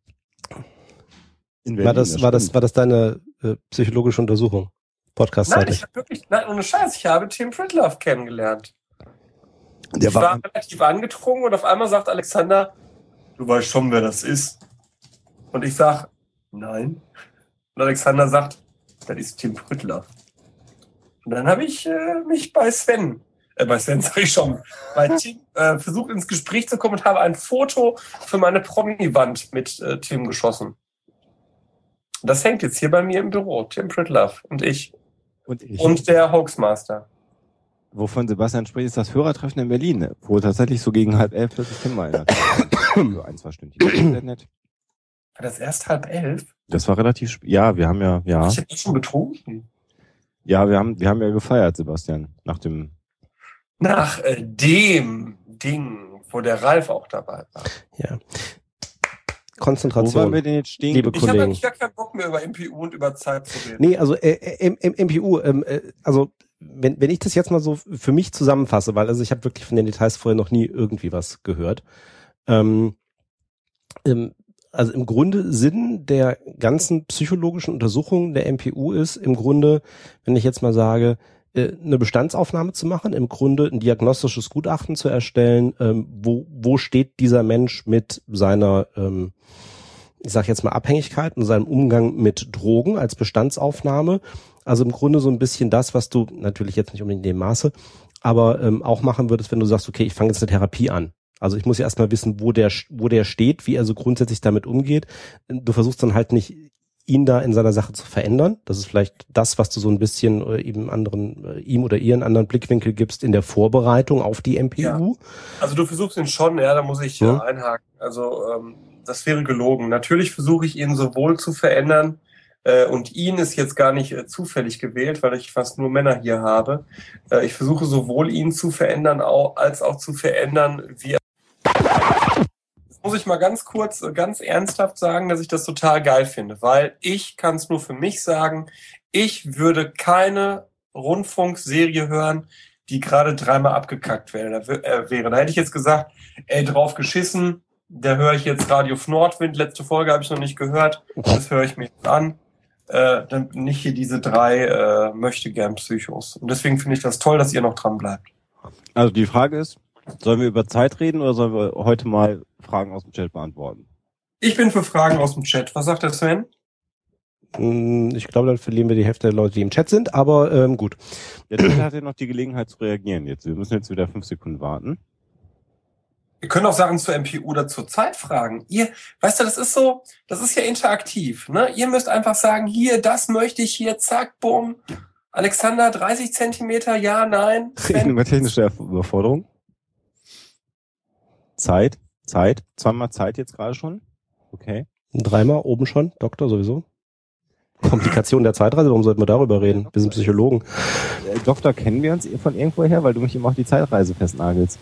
Berlin, war das, das war das, war das deine äh, psychologische Untersuchung? Podcast-Seite? Nein, ich habe wirklich, nein, ohne Scheiß, ich habe Tim Pritlove kennengelernt. Der ich war, war relativ angetrunken und auf einmal sagt Alexander, du weißt schon, wer das ist. Und ich sag, nein. Und Alexander sagt, das ist Tim Pritlove. Und dann habe ich äh, mich bei Sven, äh, bei Sven sag ich schon, bei Tim äh, versucht ins Gespräch zu kommen und habe ein Foto für meine Promi-Wand mit äh, Tim geschossen. Das hängt jetzt hier bei mir im Büro. Tim Pritlove und ich. Und ich. Und der Hoaxmaster. Wovon Sebastian spricht, ist das Hörertreffen in Berlin, wo tatsächlich so gegen halb elf plötzlich Tim mal für ein, zwei Stündchen. War das erst halb elf? Das war relativ spät. Ja, wir haben ja, ja. Ich habe schon betrunken. Ja, wir haben, wir haben ja gefeiert, Sebastian, nach dem. Nach äh, dem Ding, wo der Ralf auch dabei war. Ja. Konzentration. Wo waren wir denn jetzt stehen? Liebe ich Kollegen. habe eigentlich gar keinen Bock mehr über M P U und über Zeit zu reden. Nee, also äh, M P U, ähm, äh, also wenn, wenn ich das jetzt mal so für mich zusammenfasse, weil also ich habe wirklich von den Details vorher noch nie irgendwie was gehört. Ähm, ähm, also im Grunde Sinn der ganzen psychologischen Untersuchung der M P U ist im Grunde, wenn ich jetzt mal sage, eine Bestandsaufnahme zu machen, im Grunde ein diagnostisches Gutachten zu erstellen, ähm, wo wo steht dieser Mensch mit seiner, ähm, ich sage jetzt mal Abhängigkeit und seinem Umgang mit Drogen als Bestandsaufnahme. Also im Grunde so ein bisschen das, was du natürlich jetzt nicht unbedingt in dem Maße, aber ähm, auch machen würdest, wenn du sagst, okay, ich fange jetzt eine Therapie an. Also ich muss ja erstmal wissen, wo der wo der steht, wie er so grundsätzlich damit umgeht. Du versuchst dann halt nicht ihn da in seiner Sache zu verändern. Das ist vielleicht das, was du so ein bisschen äh, ihm anderen, äh, ihm oder ihr einen anderen Blickwinkel gibst in der Vorbereitung auf die M P U. Ja. Also du versuchst ihn schon, ja, da muss ich äh, Ja. einhaken. Also ähm, das wäre gelogen. Natürlich versuche ich ihn sowohl zu verändern, äh, und ihn ist jetzt gar nicht äh, zufällig gewählt, weil ich fast nur Männer hier habe. Äh, ich versuche sowohl ihn zu verändern, auch, als auch zu verändern, wie er. Jetzt muss ich mal ganz kurz, äh, ganz ernsthaft sagen, dass ich das total geil finde, weil ich kann es nur für mich sagen, ich würde keine Rundfunkserie hören, die gerade dreimal abgekackt wäre. Da, äh, wäre. Da hätte ich jetzt gesagt, ey, drauf geschissen, da höre ich jetzt Radio Nordwind, letzte Folge habe ich noch nicht gehört, das höre ich mir jetzt an. Äh, dann nicht hier diese drei äh, Möchtegern-Psychos. Und deswegen finde ich das toll, dass ihr noch dran bleibt. Also die Frage ist, sollen wir über Zeit reden oder sollen wir heute mal Fragen aus dem Chat beantworten? Ich bin für Fragen aus dem Chat. Was sagt der Sven? Ich glaube, dann verlieren wir die Hälfte der Leute, die im Chat sind, aber ähm, gut. Der Chat hat ja noch die Gelegenheit zu reagieren jetzt. Wir müssen jetzt wieder fünf Sekunden warten. Wir können auch Sachen zur M P U oder zur Zeit fragen. Ihr, weißt du, das ist so, das ist ja interaktiv, ne? Ihr müsst einfach sagen, hier, das möchte ich hier, zack, bumm. Alexander, dreißig Zentimeter, ja, nein. Reden über technische Überforderung. Zeit, Zeit, zweimal Zeit jetzt gerade schon. Okay. Dreimal oben schon, Doktor sowieso. Komplikation der Zeitreise, warum sollten wir darüber reden? Wir sind Psychologen. Äh, Doktor, kennen wir uns von irgendwoher, weil du mich immer auf die Zeitreise festnagelst?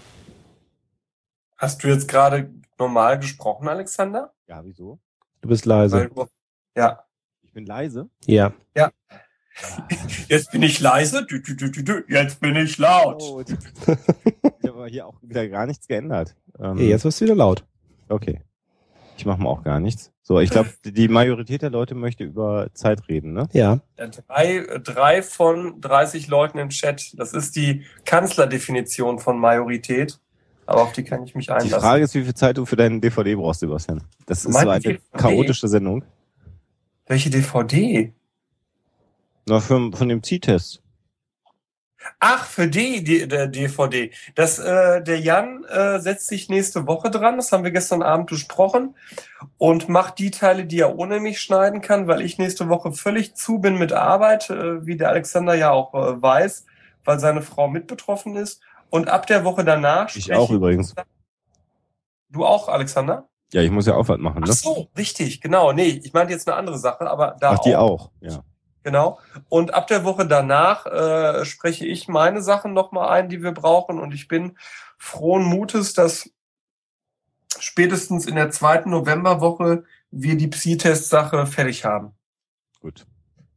Hast du jetzt gerade normal gesprochen, Alexander? Ja, wieso? Du bist leise. Weil du, ja. Ich bin leise. Ja. Ja. Jetzt bin ich leise, du, du, du, du, du. Jetzt bin ich laut. Oh, ich habe aber hier auch wieder gar nichts geändert. Ähm, Hey, jetzt wirst du wieder laut. Okay. Ich mache mal auch gar nichts. So, ich glaube, die Majorität der Leute möchte über Zeit reden, ne? Ja. Ja, drei, drei von dreißig Leuten im Chat. Das ist die Kanzlerdefinition von Majorität. Aber auf die kann ich mich Die einlassen. Frage ist, wie viel Zeit du für deinen D V D brauchst, Sebastian. Das ist Mein so eine D V D? chaotische Sendung. Welche D V D? Na, für, von dem Zieh-Test. Ach, für die, die der D V D. Das, äh, der Jan äh, setzt sich nächste Woche dran. Das haben wir gestern Abend besprochen. Und macht die Teile, die er ohne mich schneiden kann, weil ich nächste Woche völlig zu bin mit Arbeit, äh, wie der Alexander ja auch äh, weiß, weil seine Frau mit betroffen ist. Und ab der Woche danach... Ich auch übrigens. Du auch, Alexander? Ja, ich muss ja auch was machen, ne? Ach so, richtig, genau. Nee, ich meinte jetzt eine andere Sache, aber da Ach, die auch, ja. Genau. Und ab der Woche danach äh, spreche ich meine Sachen nochmal ein, die wir brauchen. Und ich bin frohen Mutes, dass spätestens in der zweiten Novemberwoche wir die Psi-Test-Sache fertig haben. Gut.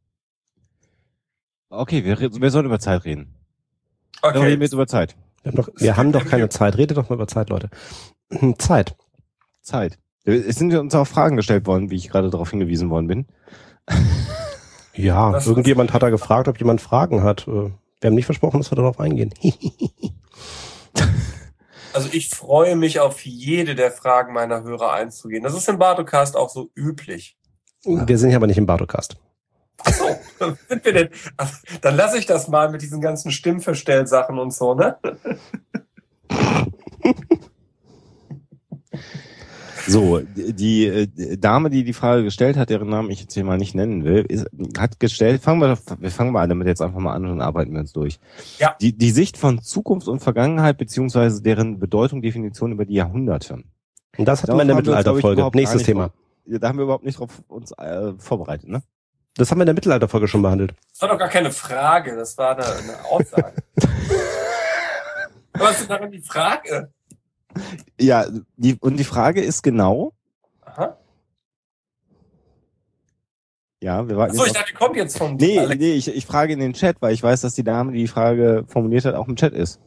Okay, wir, wir sollen über Zeit reden. Okay. Wir reden jetzt über Zeit. Wir haben doch, wir haben doch keine Zeit. Redet doch mal über Zeit, Leute. Zeit. Zeit. Es sind uns auch Fragen gestellt worden, wie ich gerade darauf hingewiesen worden bin. Ja, Was- irgendjemand hat da gefragt, ob jemand Fragen hat. Wir haben nicht versprochen, dass wir darauf eingehen. Also ich freue mich auf jede der Fragen meiner Hörer einzugehen. Das ist im Bartocast auch so üblich. Wir sind ja aber nicht im Bartocast. Ach so, sind wir denn? Ach, dann lasse ich das mal mit diesen ganzen Stimmverstellsachen und so, ne? So, die äh, Dame, die die Frage gestellt hat, deren Namen ich jetzt hier mal nicht nennen will, ist, hat gestellt, fangen wir, wir fangen mal damit jetzt einfach mal an und arbeiten wir uns durch. Ja. Die, die Sicht von Zukunft und Vergangenheit beziehungsweise deren Bedeutung, Definition über die Jahrhunderte. Und das hatten Darauf wir in der haben wir uns, glaub ich, Mittelalterfolge. überhaupt gar Nächstes nicht Thema. vor- Da haben wir überhaupt nicht drauf uns äh, vorbereitet, ne? Das haben wir in der Mittelalterfolge schon behandelt. Das war doch gar keine Frage, das war eine, eine Aussage. Was ist daran die Frage? Ja, die, und die Frage ist genau, Aha. ja, wir warten Achso, ich jetzt auf, dachte, die kommt jetzt von nee, Alex. nee, ich, ich frage in den Chat, weil ich weiß, dass die Dame, die die Frage formuliert hat, auch im Chat ist.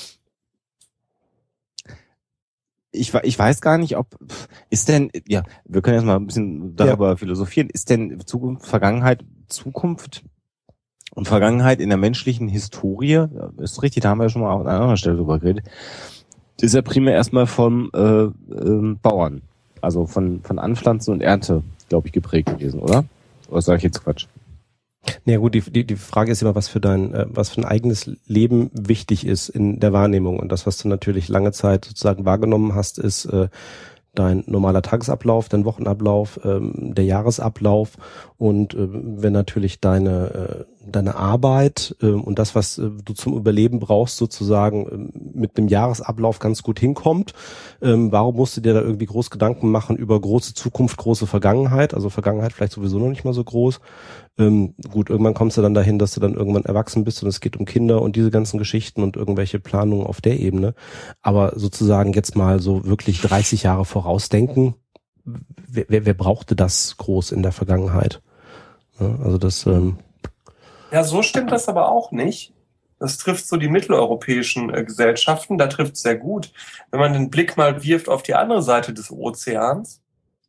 Ich, ich weiß gar nicht, ob, ist denn, ja, wir können jetzt mal ein bisschen darüber ja. philosophieren, ist denn Zukunft, Vergangenheit, Zukunft und Vergangenheit in der menschlichen Historie, ist richtig, da haben wir ja schon mal an einer anderen Stelle drüber geredet, ist ja primär erstmal vom äh, äh, Bauern, also von, von Anpflanzen und Ernte, glaube ich, geprägt gewesen, oder? Oder sage ich jetzt Quatsch? Ja gut, die, die, die Frage ist immer, was für dein, äh, was für ein eigenes Leben wichtig ist in der Wahrnehmung. Und das, was du natürlich lange Zeit sozusagen wahrgenommen hast, ist, äh, dein normaler Tagesablauf, dein Wochenablauf, ähm, der Jahresablauf und äh, wenn natürlich deine äh, deine Arbeit äh, und das, was äh, du zum Überleben brauchst, sozusagen äh, mit einem Jahresablauf ganz gut hinkommt. Ähm, warum musst du dir da irgendwie groß Gedanken machen über große Zukunft, große Vergangenheit? Also Vergangenheit vielleicht sowieso noch nicht mal so groß. Ähm, gut, irgendwann kommst du dann dahin, dass du dann irgendwann erwachsen bist und es geht um Kinder und diese ganzen Geschichten und irgendwelche Planungen auf der Ebene. Aber sozusagen jetzt mal so wirklich dreißig Jahre vorausdenken, wer, wer, wer brauchte das groß in der Vergangenheit? Ja, also das... Ähm, Ja, so stimmt das aber auch nicht. Das trifft so die mitteleuropäischen äh, Gesellschaften, da trifft es sehr gut. Wenn man den Blick mal wirft auf die andere Seite des Ozeans,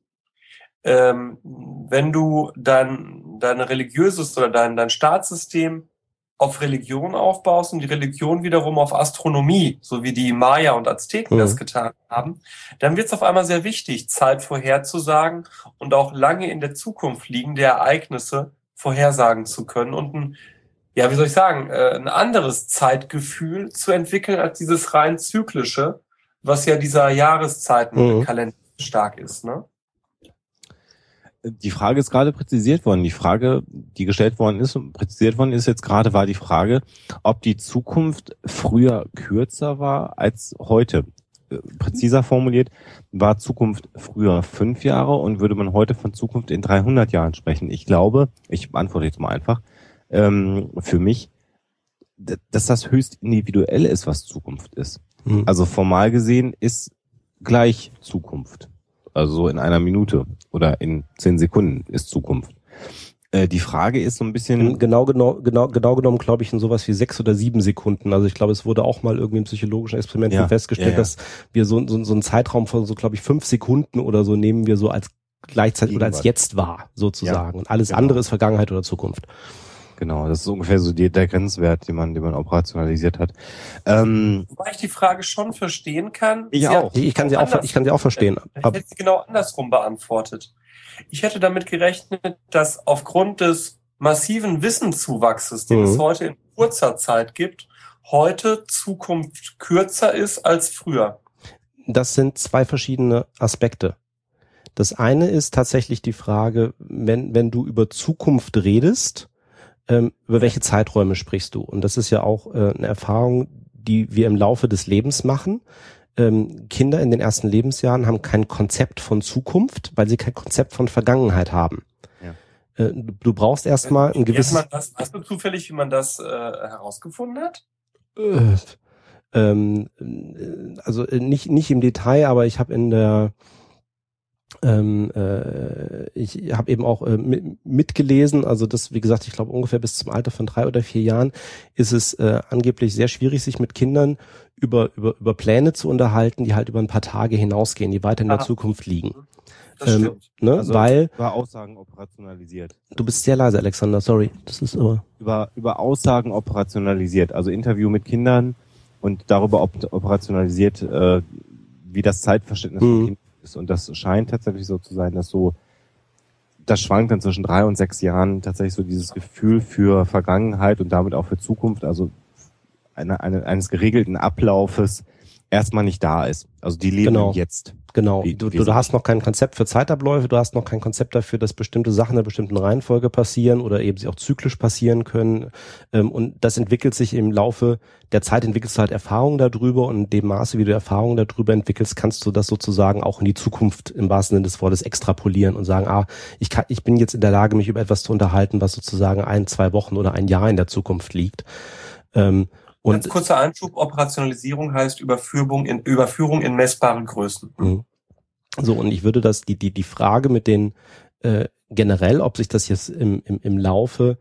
ähm, wenn du dein, dein religiöses oder dein, dein Staatssystem auf Religion aufbaust und die Religion wiederum auf Astronomie, so wie die Maya und Azteken mhm. das getan haben, dann wird es auf einmal sehr wichtig, Zeit vorherzusagen und auch lange in der Zukunft liegende Ereignisse vorhersagen zu können und ein, ja, wie soll ich sagen, ein anderes Zeitgefühl zu entwickeln als dieses rein zyklische, was ja dieser Jahreszeitenkalender mhm. stark ist, ne? Die Frage ist gerade präzisiert worden. Die Frage, die gestellt worden ist und präzisiert worden ist jetzt gerade, war die Frage, ob die Zukunft früher kürzer war als heute. Präziser formuliert, war Zukunft früher fünf Jahre und würde man heute von Zukunft in dreihundert Jahren sprechen? Ich glaube, ich beantworte jetzt mal einfach, ähm, für mich, dass das höchst individuell ist, was Zukunft ist. Mhm. Also formal gesehen ist gleich Zukunft. Also so in einer Minute oder in zehn Sekunden ist Zukunft. Die Frage ist so ein bisschen... Genau, genau, genau, genau genommen, glaube ich, in sowas wie sechs oder sieben Sekunden. Also ich glaube, es wurde auch mal irgendwie im psychologischen Experiment ja, festgestellt, ja, ja. dass wir so, so, so einen Zeitraum von so, glaube ich, fünf Sekunden oder so nehmen wir so als gleichzeitig oder als jetzt wahr, sozusagen. Ja, und alles genau. andere ist Vergangenheit oder Zukunft. Genau, das ist ungefähr so die, der Grenzwert, den man, den man operationalisiert hat. Ähm, Wobei ich die Frage schon verstehen kann. Ich auch. Ich kann sie auch, ich kann sie auch verstehen. Ich hätte sie genau andersrum beantwortet. Ich hätte damit gerechnet, dass aufgrund des massiven Wissenszuwachses, den mhm. es heute in kurzer Zeit gibt, heute Zukunft kürzer ist als früher. Das sind zwei verschiedene Aspekte. Das eine ist tatsächlich die Frage, wenn, wenn du über Zukunft redest, ähm, über welche Zeiträume sprichst du? Und das ist ja auch äh, eine Erfahrung, die wir im Laufe des Lebens machen. Ähm, Kinder in den ersten Lebensjahren haben kein Konzept von Zukunft, weil sie kein Konzept von Vergangenheit haben. Ja. Äh, du, du brauchst erstmal ein gewisses... Erstmal das, weißt du zufällig, wie man das äh, herausgefunden hat? Äh, ähm, also nicht nicht im Detail, aber ich habe in der ähm, äh, ich habe eben auch äh, mit, mitgelesen, also das, wie gesagt, ich glaube ungefähr bis zum Alter von drei oder vier Jahren ist es äh, angeblich sehr schwierig, sich mit Kindern über über über Pläne zu unterhalten, die halt über ein paar Tage hinausgehen, die weiter in der ah, Zukunft liegen. Das ähm, stimmt. Ne? Also weil über Aussagen operationalisiert. Du bist sehr leise, Alexander, sorry. Das ist aber über über Aussagen operationalisiert, also Interview mit Kindern und darüber op- operationalisiert, äh, wie das Zeitverständnis mhm. von Kindern ist. Und das scheint tatsächlich so zu sein, dass so, das schwankt dann zwischen drei und sechs Jahren tatsächlich so dieses Gefühl für Vergangenheit und damit auch für Zukunft, also eine, eine, eines geregelten Ablaufes erstmal nicht da ist. Also die leben genau. jetzt. Genau, wie, du, wie du hast noch kein Konzept für Zeitabläufe, du hast noch kein Konzept dafür, dass bestimmte Sachen in einer bestimmten Reihenfolge passieren oder eben sie auch zyklisch passieren können. Und das entwickelt sich im Laufe der Zeit, entwickelst du halt Erfahrungen darüber und in dem Maße, wie du Erfahrungen darüber entwickelst, kannst du das sozusagen auch in die Zukunft im wahrsten Sinne des Wortes extrapolieren und sagen, ah, ich kann, ich bin jetzt in der Lage, mich über etwas zu unterhalten, was sozusagen ein, zwei Wochen oder ein Jahr in der Zukunft liegt. Und Ganz kurzer Einschub, Operationalisierung heißt Überführung in, Überführung in messbare Größen. Mhm. So, und ich würde das, die, die, die Frage mit den, äh, generell, ob sich das jetzt im, im, im Laufe,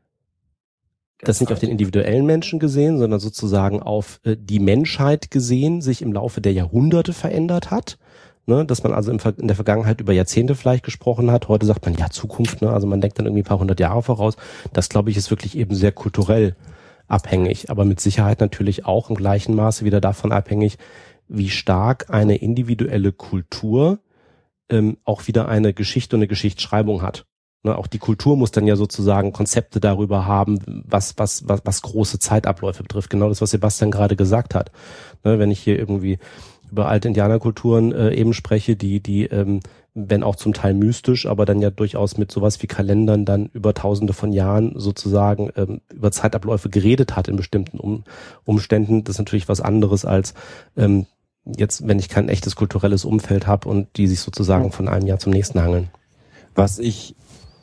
das nicht auf den individuellen Menschen gesehen, sondern sozusagen auf äh, die Menschheit gesehen, sich im Laufe der Jahrhunderte verändert hat. Ne, dass man also im, in der Vergangenheit über Jahrzehnte vielleicht gesprochen hat. Heute sagt man, ja, Zukunft, ne, also man denkt dann irgendwie ein paar hundert Jahre voraus. Das, glaube ich, ist wirklich eben sehr kulturell abhängig, aber mit Sicherheit natürlich auch im gleichen Maße wieder davon abhängig, wie stark eine individuelle Kultur ähm, auch wieder eine Geschichte und eine Geschichtsschreibung hat. Ne, auch die Kultur muss dann ja sozusagen Konzepte darüber haben, was was was was große Zeitabläufe betrifft. Genau das, was Sebastian gerade gesagt hat. Ne, wenn ich hier irgendwie über alte Indianerkulturen äh, eben spreche, die, die, ähm, wenn auch zum Teil mystisch, aber dann ja durchaus mit sowas wie Kalendern dann über tausende von Jahren sozusagen ähm, über Zeitabläufe geredet hat in bestimmten um Umständen. Das ist natürlich was anderes als ähm, jetzt, wenn ich kein echtes kulturelles Umfeld habe und die sich sozusagen von einem Jahr zum nächsten hangeln. Was ich,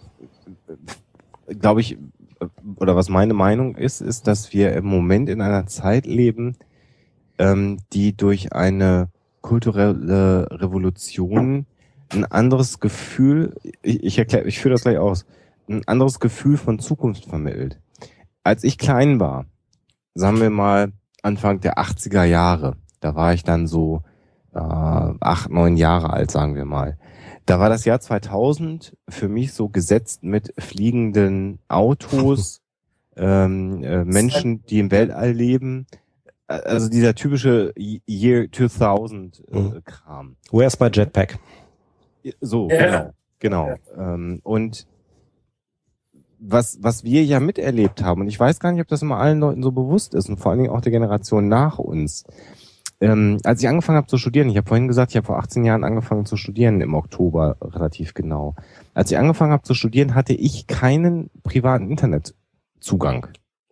glaube ich, oder was meine Meinung ist, ist, dass wir im Moment in einer Zeit leben, ähm, die durch eine kulturelle Revolution ein anderes Gefühl, ich, ich erkläre, ich führe das gleich aus, ein anderes Gefühl von Zukunft vermittelt. Als ich klein war, sagen wir mal Anfang der achtziger Jahre, da war ich dann so äh, acht, neun Jahre alt, sagen wir mal. Da war das Jahr zweitausend für mich so gesetzt mit fliegenden Autos, ähm, äh, Menschen, die im Weltall leben. Also dieser typische Year zweitausend äh, mhm. Kram. Where's my jetpack? So, yeah. genau. genau. Yeah. Ähm, und was was wir ja miterlebt haben, und ich weiß gar nicht, ob das immer allen Leuten so bewusst ist und vor allen Dingen auch der Generation nach uns. Ähm, als ich angefangen habe zu studieren, ich habe vorhin gesagt, ich habe vor achtzehn Jahren angefangen zu studieren, im Oktober relativ genau. Als ich angefangen habe zu studieren, hatte ich keinen privaten Internetzugang.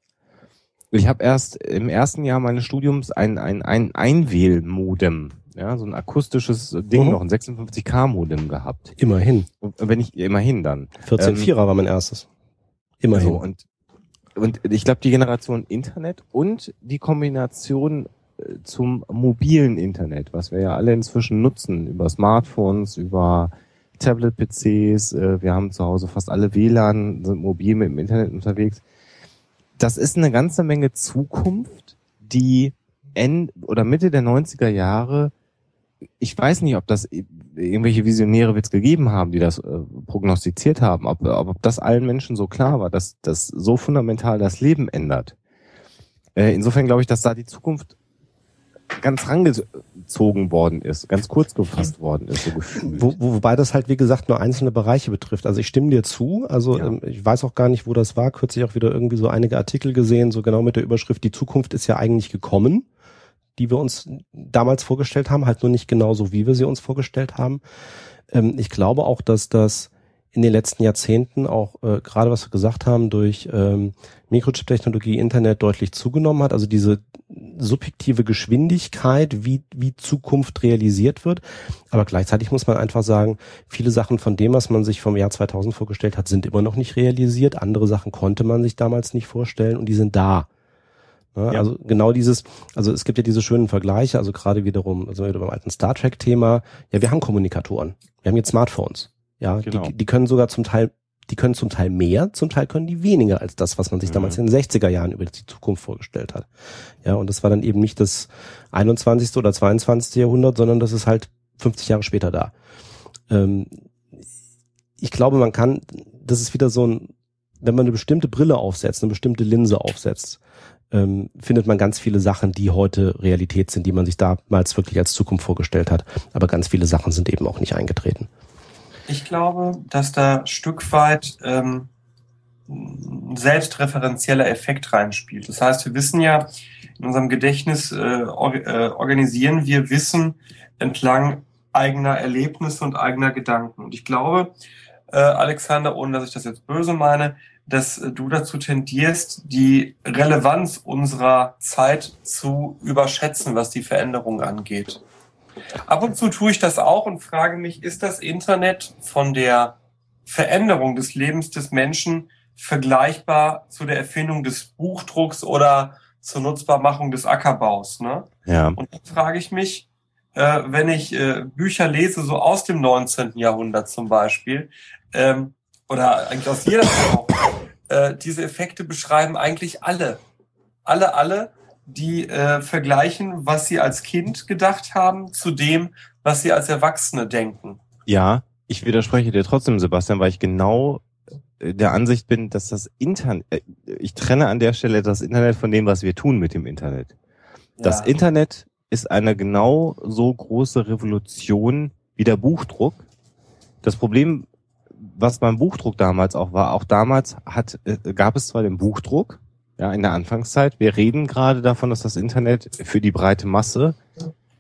Ich habe erst im ersten Jahr meines Studiums ein ein ein Einwählmodem, ja, so ein akustisches Ding mhm. noch, ein sechsundfünfzig K Modem gehabt. Immerhin. Und wenn ich immerhin dann. vierzehn Komma vierer ähm, war mein erstes. Immerhin. So, und und ich glaube, die Generation Internet und die Kombination zum mobilen Internet, was wir ja alle inzwischen nutzen, über Smartphones, über Tablet-P Cs, wir haben zu Hause fast alle W L A N, sind mobil mit dem Internet unterwegs. Das ist eine ganze Menge Zukunft, die Ende oder Mitte der neunziger Jahre, ich weiß nicht, ob das irgendwelche Visionäre wird's gegeben haben, die das äh, prognostiziert haben, ob, ob das allen Menschen so klar war, dass das so fundamental das Leben ändert. Äh, insofern glaube ich, dass da die Zukunft ganz rangezogen worden ist, ganz kurz gefasst worden ist, so gefühlt. Wo, wo, wobei das halt, wie gesagt, nur einzelne Bereiche betrifft. Also ich stimme dir zu, also ja. ähm, ich weiß auch gar nicht, wo das war, kürzlich auch wieder irgendwie so einige Artikel gesehen, so genau mit der Überschrift, die Zukunft ist ja eigentlich gekommen, die wir uns damals vorgestellt haben, halt nur nicht genauso, wie wir sie uns vorgestellt haben. Ähm, ich glaube auch, dass das in den letzten Jahrzehnten auch, äh, gerade was wir gesagt haben, durch ähm, Mikrochip-Technologie, Internet deutlich zugenommen hat. Also diese subjektive Geschwindigkeit, wie wie Zukunft realisiert wird. Aber gleichzeitig muss man einfach sagen, viele Sachen von dem, was man sich vom Jahr zweitausend vorgestellt hat, sind immer noch nicht realisiert. Andere Sachen konnte man sich damals nicht vorstellen und die sind da. Ja, ja. Also genau dieses, also es gibt ja diese schönen Vergleiche, also gerade wiederum, also wieder beim alten Star Trek-Thema, ja, wir haben Kommunikatoren, wir haben jetzt Smartphones. Ja, genau. die, die können sogar zum Teil, die können zum Teil mehr, zum Teil können die weniger als das, was man sich mhm. damals in den sechziger Jahren über die Zukunft vorgestellt hat. Ja, und das war dann eben nicht das einundzwanzigste oder zweiundzwanzigste Jahrhundert, sondern das ist halt fünfzig Jahre später da. Ähm, ich glaube, man kann, das ist wieder so ein, wenn man eine bestimmte Brille aufsetzt, eine bestimmte Linse aufsetzt, ähm, findet man ganz viele Sachen, die heute Realität sind, die man sich damals wirklich als Zukunft vorgestellt hat. Aber ganz viele Sachen sind eben auch nicht eingetreten. Ich glaube, dass da ein Stück weit ähm, ein selbstreferenzieller Effekt reinspielt. Das heißt, wir wissen ja, in unserem Gedächtnis äh, or, äh, organisieren wir Wissen entlang eigener Erlebnisse und eigener Gedanken. Und ich glaube, äh, Alexander, ohne dass ich das jetzt böse meine, dass äh, du dazu tendierst, die Relevanz unserer Zeit zu überschätzen, was die Veränderung angeht. Ab und zu tue ich das auch und frage mich, ist das Internet von der Veränderung des Lebens des Menschen vergleichbar zu der Erfindung des Buchdrucks oder zur Nutzbarmachung des Ackerbaus? Ne? Ja. Und dann frage ich mich, äh, wenn ich äh, Bücher lese, so aus dem neunzehnten Jahrhundert zum Beispiel, ähm, oder eigentlich aus jeder Zeit, äh, diese Effekte beschreiben eigentlich alle, alle, alle, die äh, vergleichen, was sie als Kind gedacht haben, zu dem, was sie als Erwachsene denken. Ja, ich widerspreche dir trotzdem, Sebastian, weil ich genau der Ansicht bin, dass das Internet, äh, ich trenne an der Stelle das Internet von dem, was wir tun mit dem Internet. Ja. Das Internet ist eine genau so große Revolution wie der Buchdruck. Das Problem, was beim Buchdruck damals auch war, auch damals hat, äh, gab es zwar den Buchdruck, ja, in der Anfangszeit. Wir reden gerade davon, dass das Internet für die breite Masse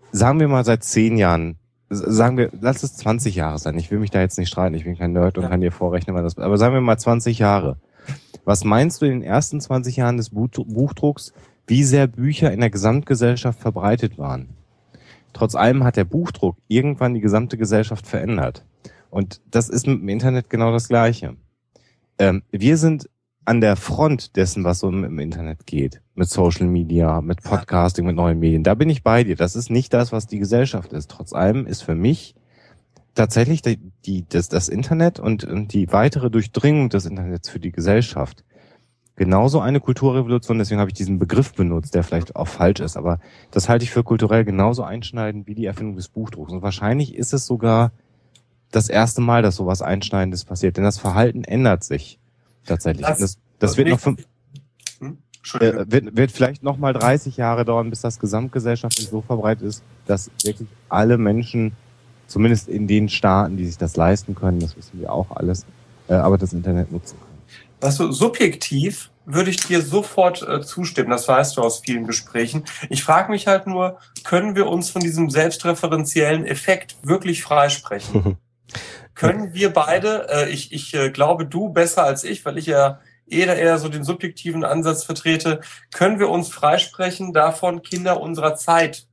sagen wir mal seit zehn Jahren, sagen wir, lass es zwanzig Jahre sein. Ich will mich da jetzt nicht streiten, ich bin kein Nerd und ja. kann dir vorrechnen, wann das, aber sagen wir mal zwanzig Jahre. Was meinst du in den ersten zwanzig Jahren des Buchdrucks, wie sehr Bücher in der Gesamtgesellschaft verbreitet waren? Trotz allem hat der Buchdruck irgendwann die gesamte Gesellschaft verändert. Und das ist mit dem Internet genau das Gleiche. Ähm, wir sind an der Front dessen, was so im, im Internet geht. Mit Social Media, mit Podcasting, mit neuen Medien. Da bin ich bei dir. Das ist nicht das, was die Gesellschaft ist. Trotz allem ist für mich tatsächlich die, die, das, das Internet und, und die weitere Durchdringung des Internets für die Gesellschaft genauso eine Kulturrevolution. Deswegen habe ich diesen Begriff benutzt, der vielleicht auch falsch ist. Aber das halte ich für kulturell genauso einschneidend wie die Erfindung des Buchdrucks. Und wahrscheinlich ist es sogar das erste Mal, dass sowas Einschneidendes passiert. Denn das Verhalten ändert sich tatsächlich. Das, das, das wird noch fünf, hm? äh, wird, wird vielleicht noch mal dreißig Jahre dauern, bis das gesamtgesellschaftlich so verbreitet ist, dass wirklich alle Menschen, zumindest in den Staaten, die sich das leisten können, das wissen wir auch alles, äh, aber das Internet nutzen können. Also subjektiv würde ich dir sofort äh, zustimmen, das weißt du aus vielen Gesprächen. Ich frage mich halt nur, können wir uns von diesem selbstreferenziellen Effekt wirklich freisprechen? Können wir beide, äh, ich, ich äh, glaube du besser als ich, weil ich ja eher, eher so den subjektiven Ansatz vertrete, können wir uns freisprechen davon, Kinder unserer Zeit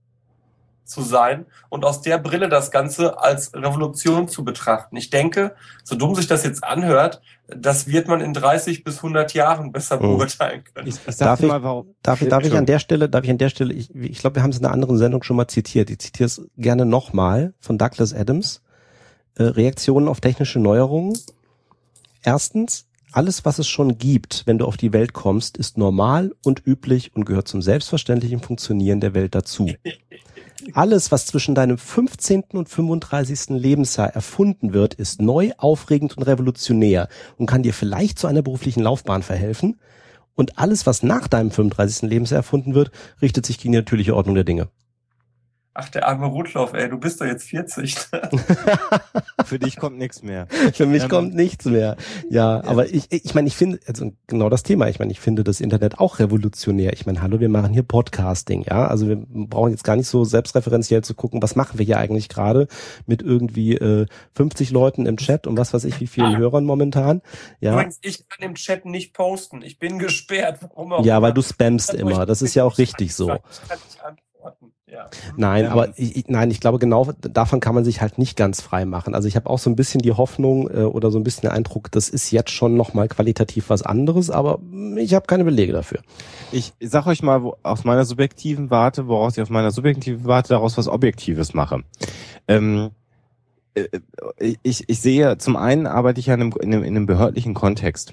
zu sein und aus der Brille das Ganze als Revolution zu betrachten. Ich denke, so dumm sich das jetzt anhört, das wird man in dreißig bis hundert Jahren besser beurteilen können. Ich, ich darf, ich, warum, darf, ich, darf ich an der Stelle, darf ich an der Stelle, ich, ich glaube, wir haben es in einer anderen Sendung schon mal zitiert. Ich zitiere es gerne nochmal von Douglas Adams. Äh, Reaktionen auf technische Neuerungen. Erstens, alles, was es schon gibt, wenn du auf die Welt kommst, ist normal und üblich und gehört zum selbstverständlichen Funktionieren der Welt dazu. Alles, was zwischen deinem fünfzehnten und fünfunddreißigsten Lebensjahr erfunden wird, ist neu, aufregend und revolutionär und kann dir vielleicht zu einer beruflichen Laufbahn verhelfen. Und alles, was nach deinem fünfunddreißigsten Lebensjahr erfunden wird, richtet sich gegen die natürliche Ordnung der Dinge. Ach, der arme Rudloff, ey, du bist doch jetzt vierzig. Für dich kommt nichts mehr. Für mich ähm, kommt nichts mehr. Ja, ja, aber ich ich meine, ich finde, also genau das Thema, ich meine, ich finde das Internet auch revolutionär. Ich meine, hallo, wir machen hier Podcasting, ja, also wir brauchen jetzt gar nicht so selbstreferenziell zu gucken, was machen wir hier eigentlich gerade mit irgendwie äh, fünfzig Leuten im Chat und was weiß ich, wie vielen ah. Hörern momentan. Ja. Übrigens, ich kann im Chat nicht posten, ich bin gesperrt. Warum auch ja, weil du spammst immer, das ist ja auch richtig so. Ich kann nicht antworten. Ja. Nein, ja. aber ich, nein, ich glaube genau davon kann man sich halt nicht ganz frei machen. Also ich habe auch so ein bisschen die Hoffnung äh, oder so ein bisschen den Eindruck, das ist jetzt schon nochmal qualitativ was anderes, aber ich habe keine Belege dafür. Ich sag euch mal wo, aus meiner subjektiven Warte, woraus ich aus meiner subjektiven Warte daraus was Objektives mache. Ähm, äh, ich, ich sehe, zum einen arbeite ich ja in einem, in einem, in einem behördlichen Kontext.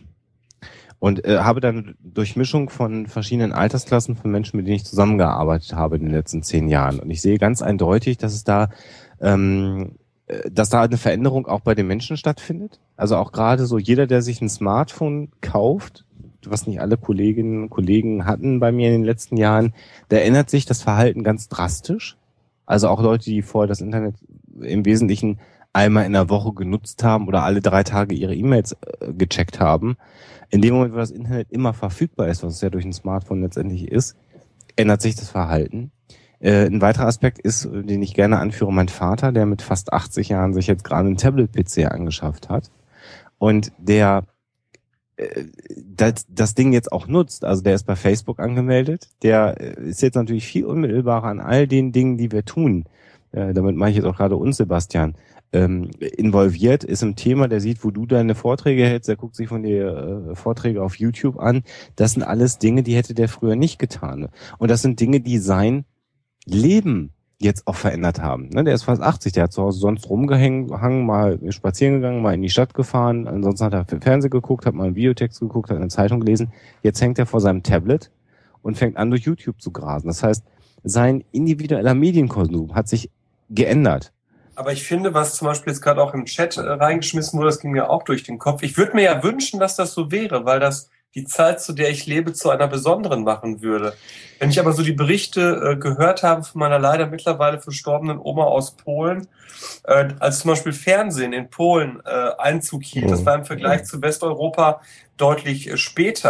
Und äh, habe dann eine Durchmischung von verschiedenen Altersklassen von Menschen, mit denen ich zusammengearbeitet habe in den letzten zehn Jahren. Und ich sehe ganz eindeutig, dass es da, ähm, dass da eine Veränderung auch bei den Menschen stattfindet. Also auch gerade so jeder, der sich ein Smartphone kauft, was nicht alle Kolleginnen und Kollegen hatten bei mir in den letzten Jahren, da ändert sich das Verhalten ganz drastisch. Also auch Leute, die vorher das Internet im Wesentlichen einmal in der Woche genutzt haben oder alle drei Tage ihre E-Mails äh, gecheckt haben. In dem Moment, wo das Internet immer verfügbar ist, was es ja durch ein Smartphone letztendlich ist, ändert sich das Verhalten. Äh, ein weiterer Aspekt ist, den ich gerne anführe, mein Vater, der mit fast achtzig Jahren sich jetzt gerade einen Tablet-P C angeschafft hat und der äh, das, das Ding jetzt auch nutzt. Also der ist bei Facebook angemeldet. Der ist jetzt natürlich viel unmittelbarer an all den Dingen, die wir tun. Äh, damit meine ich jetzt auch gerade uns, Sebastian. Ähm, involviert ist im Thema, der sieht, wo du deine Vorträge hältst, der guckt sich von dir äh, Vorträge auf YouTube an. Das sind alles Dinge, die hätte der früher nicht getan. Und das sind Dinge, die sein Leben jetzt auch verändert haben. Ne, der ist fast achtzig, der hat zu Hause sonst rumgehangen, mal spazieren gegangen, mal in die Stadt gefahren, ansonsten hat er Fernsehen geguckt, hat mal einen Videotext geguckt, hat eine Zeitung gelesen. Jetzt hängt er vor seinem Tablet und fängt an, durch YouTube zu grasen. Das heißt, sein individueller Medienkonsum hat sich geändert. Aber ich finde, was zum Beispiel jetzt gerade auch im Chat äh, reingeschmissen wurde, das ging mir auch durch den Kopf. Ich würde mir ja wünschen, dass das so wäre, weil das die Zeit, zu der ich lebe, zu einer besonderen machen würde. Wenn ich aber so die Berichte äh, gehört habe von meiner leider mittlerweile verstorbenen Oma aus Polen, äh, als zum Beispiel Fernsehen in Polen äh, Einzug hielt, das war im Vergleich zu Westeuropa deutlich äh, später,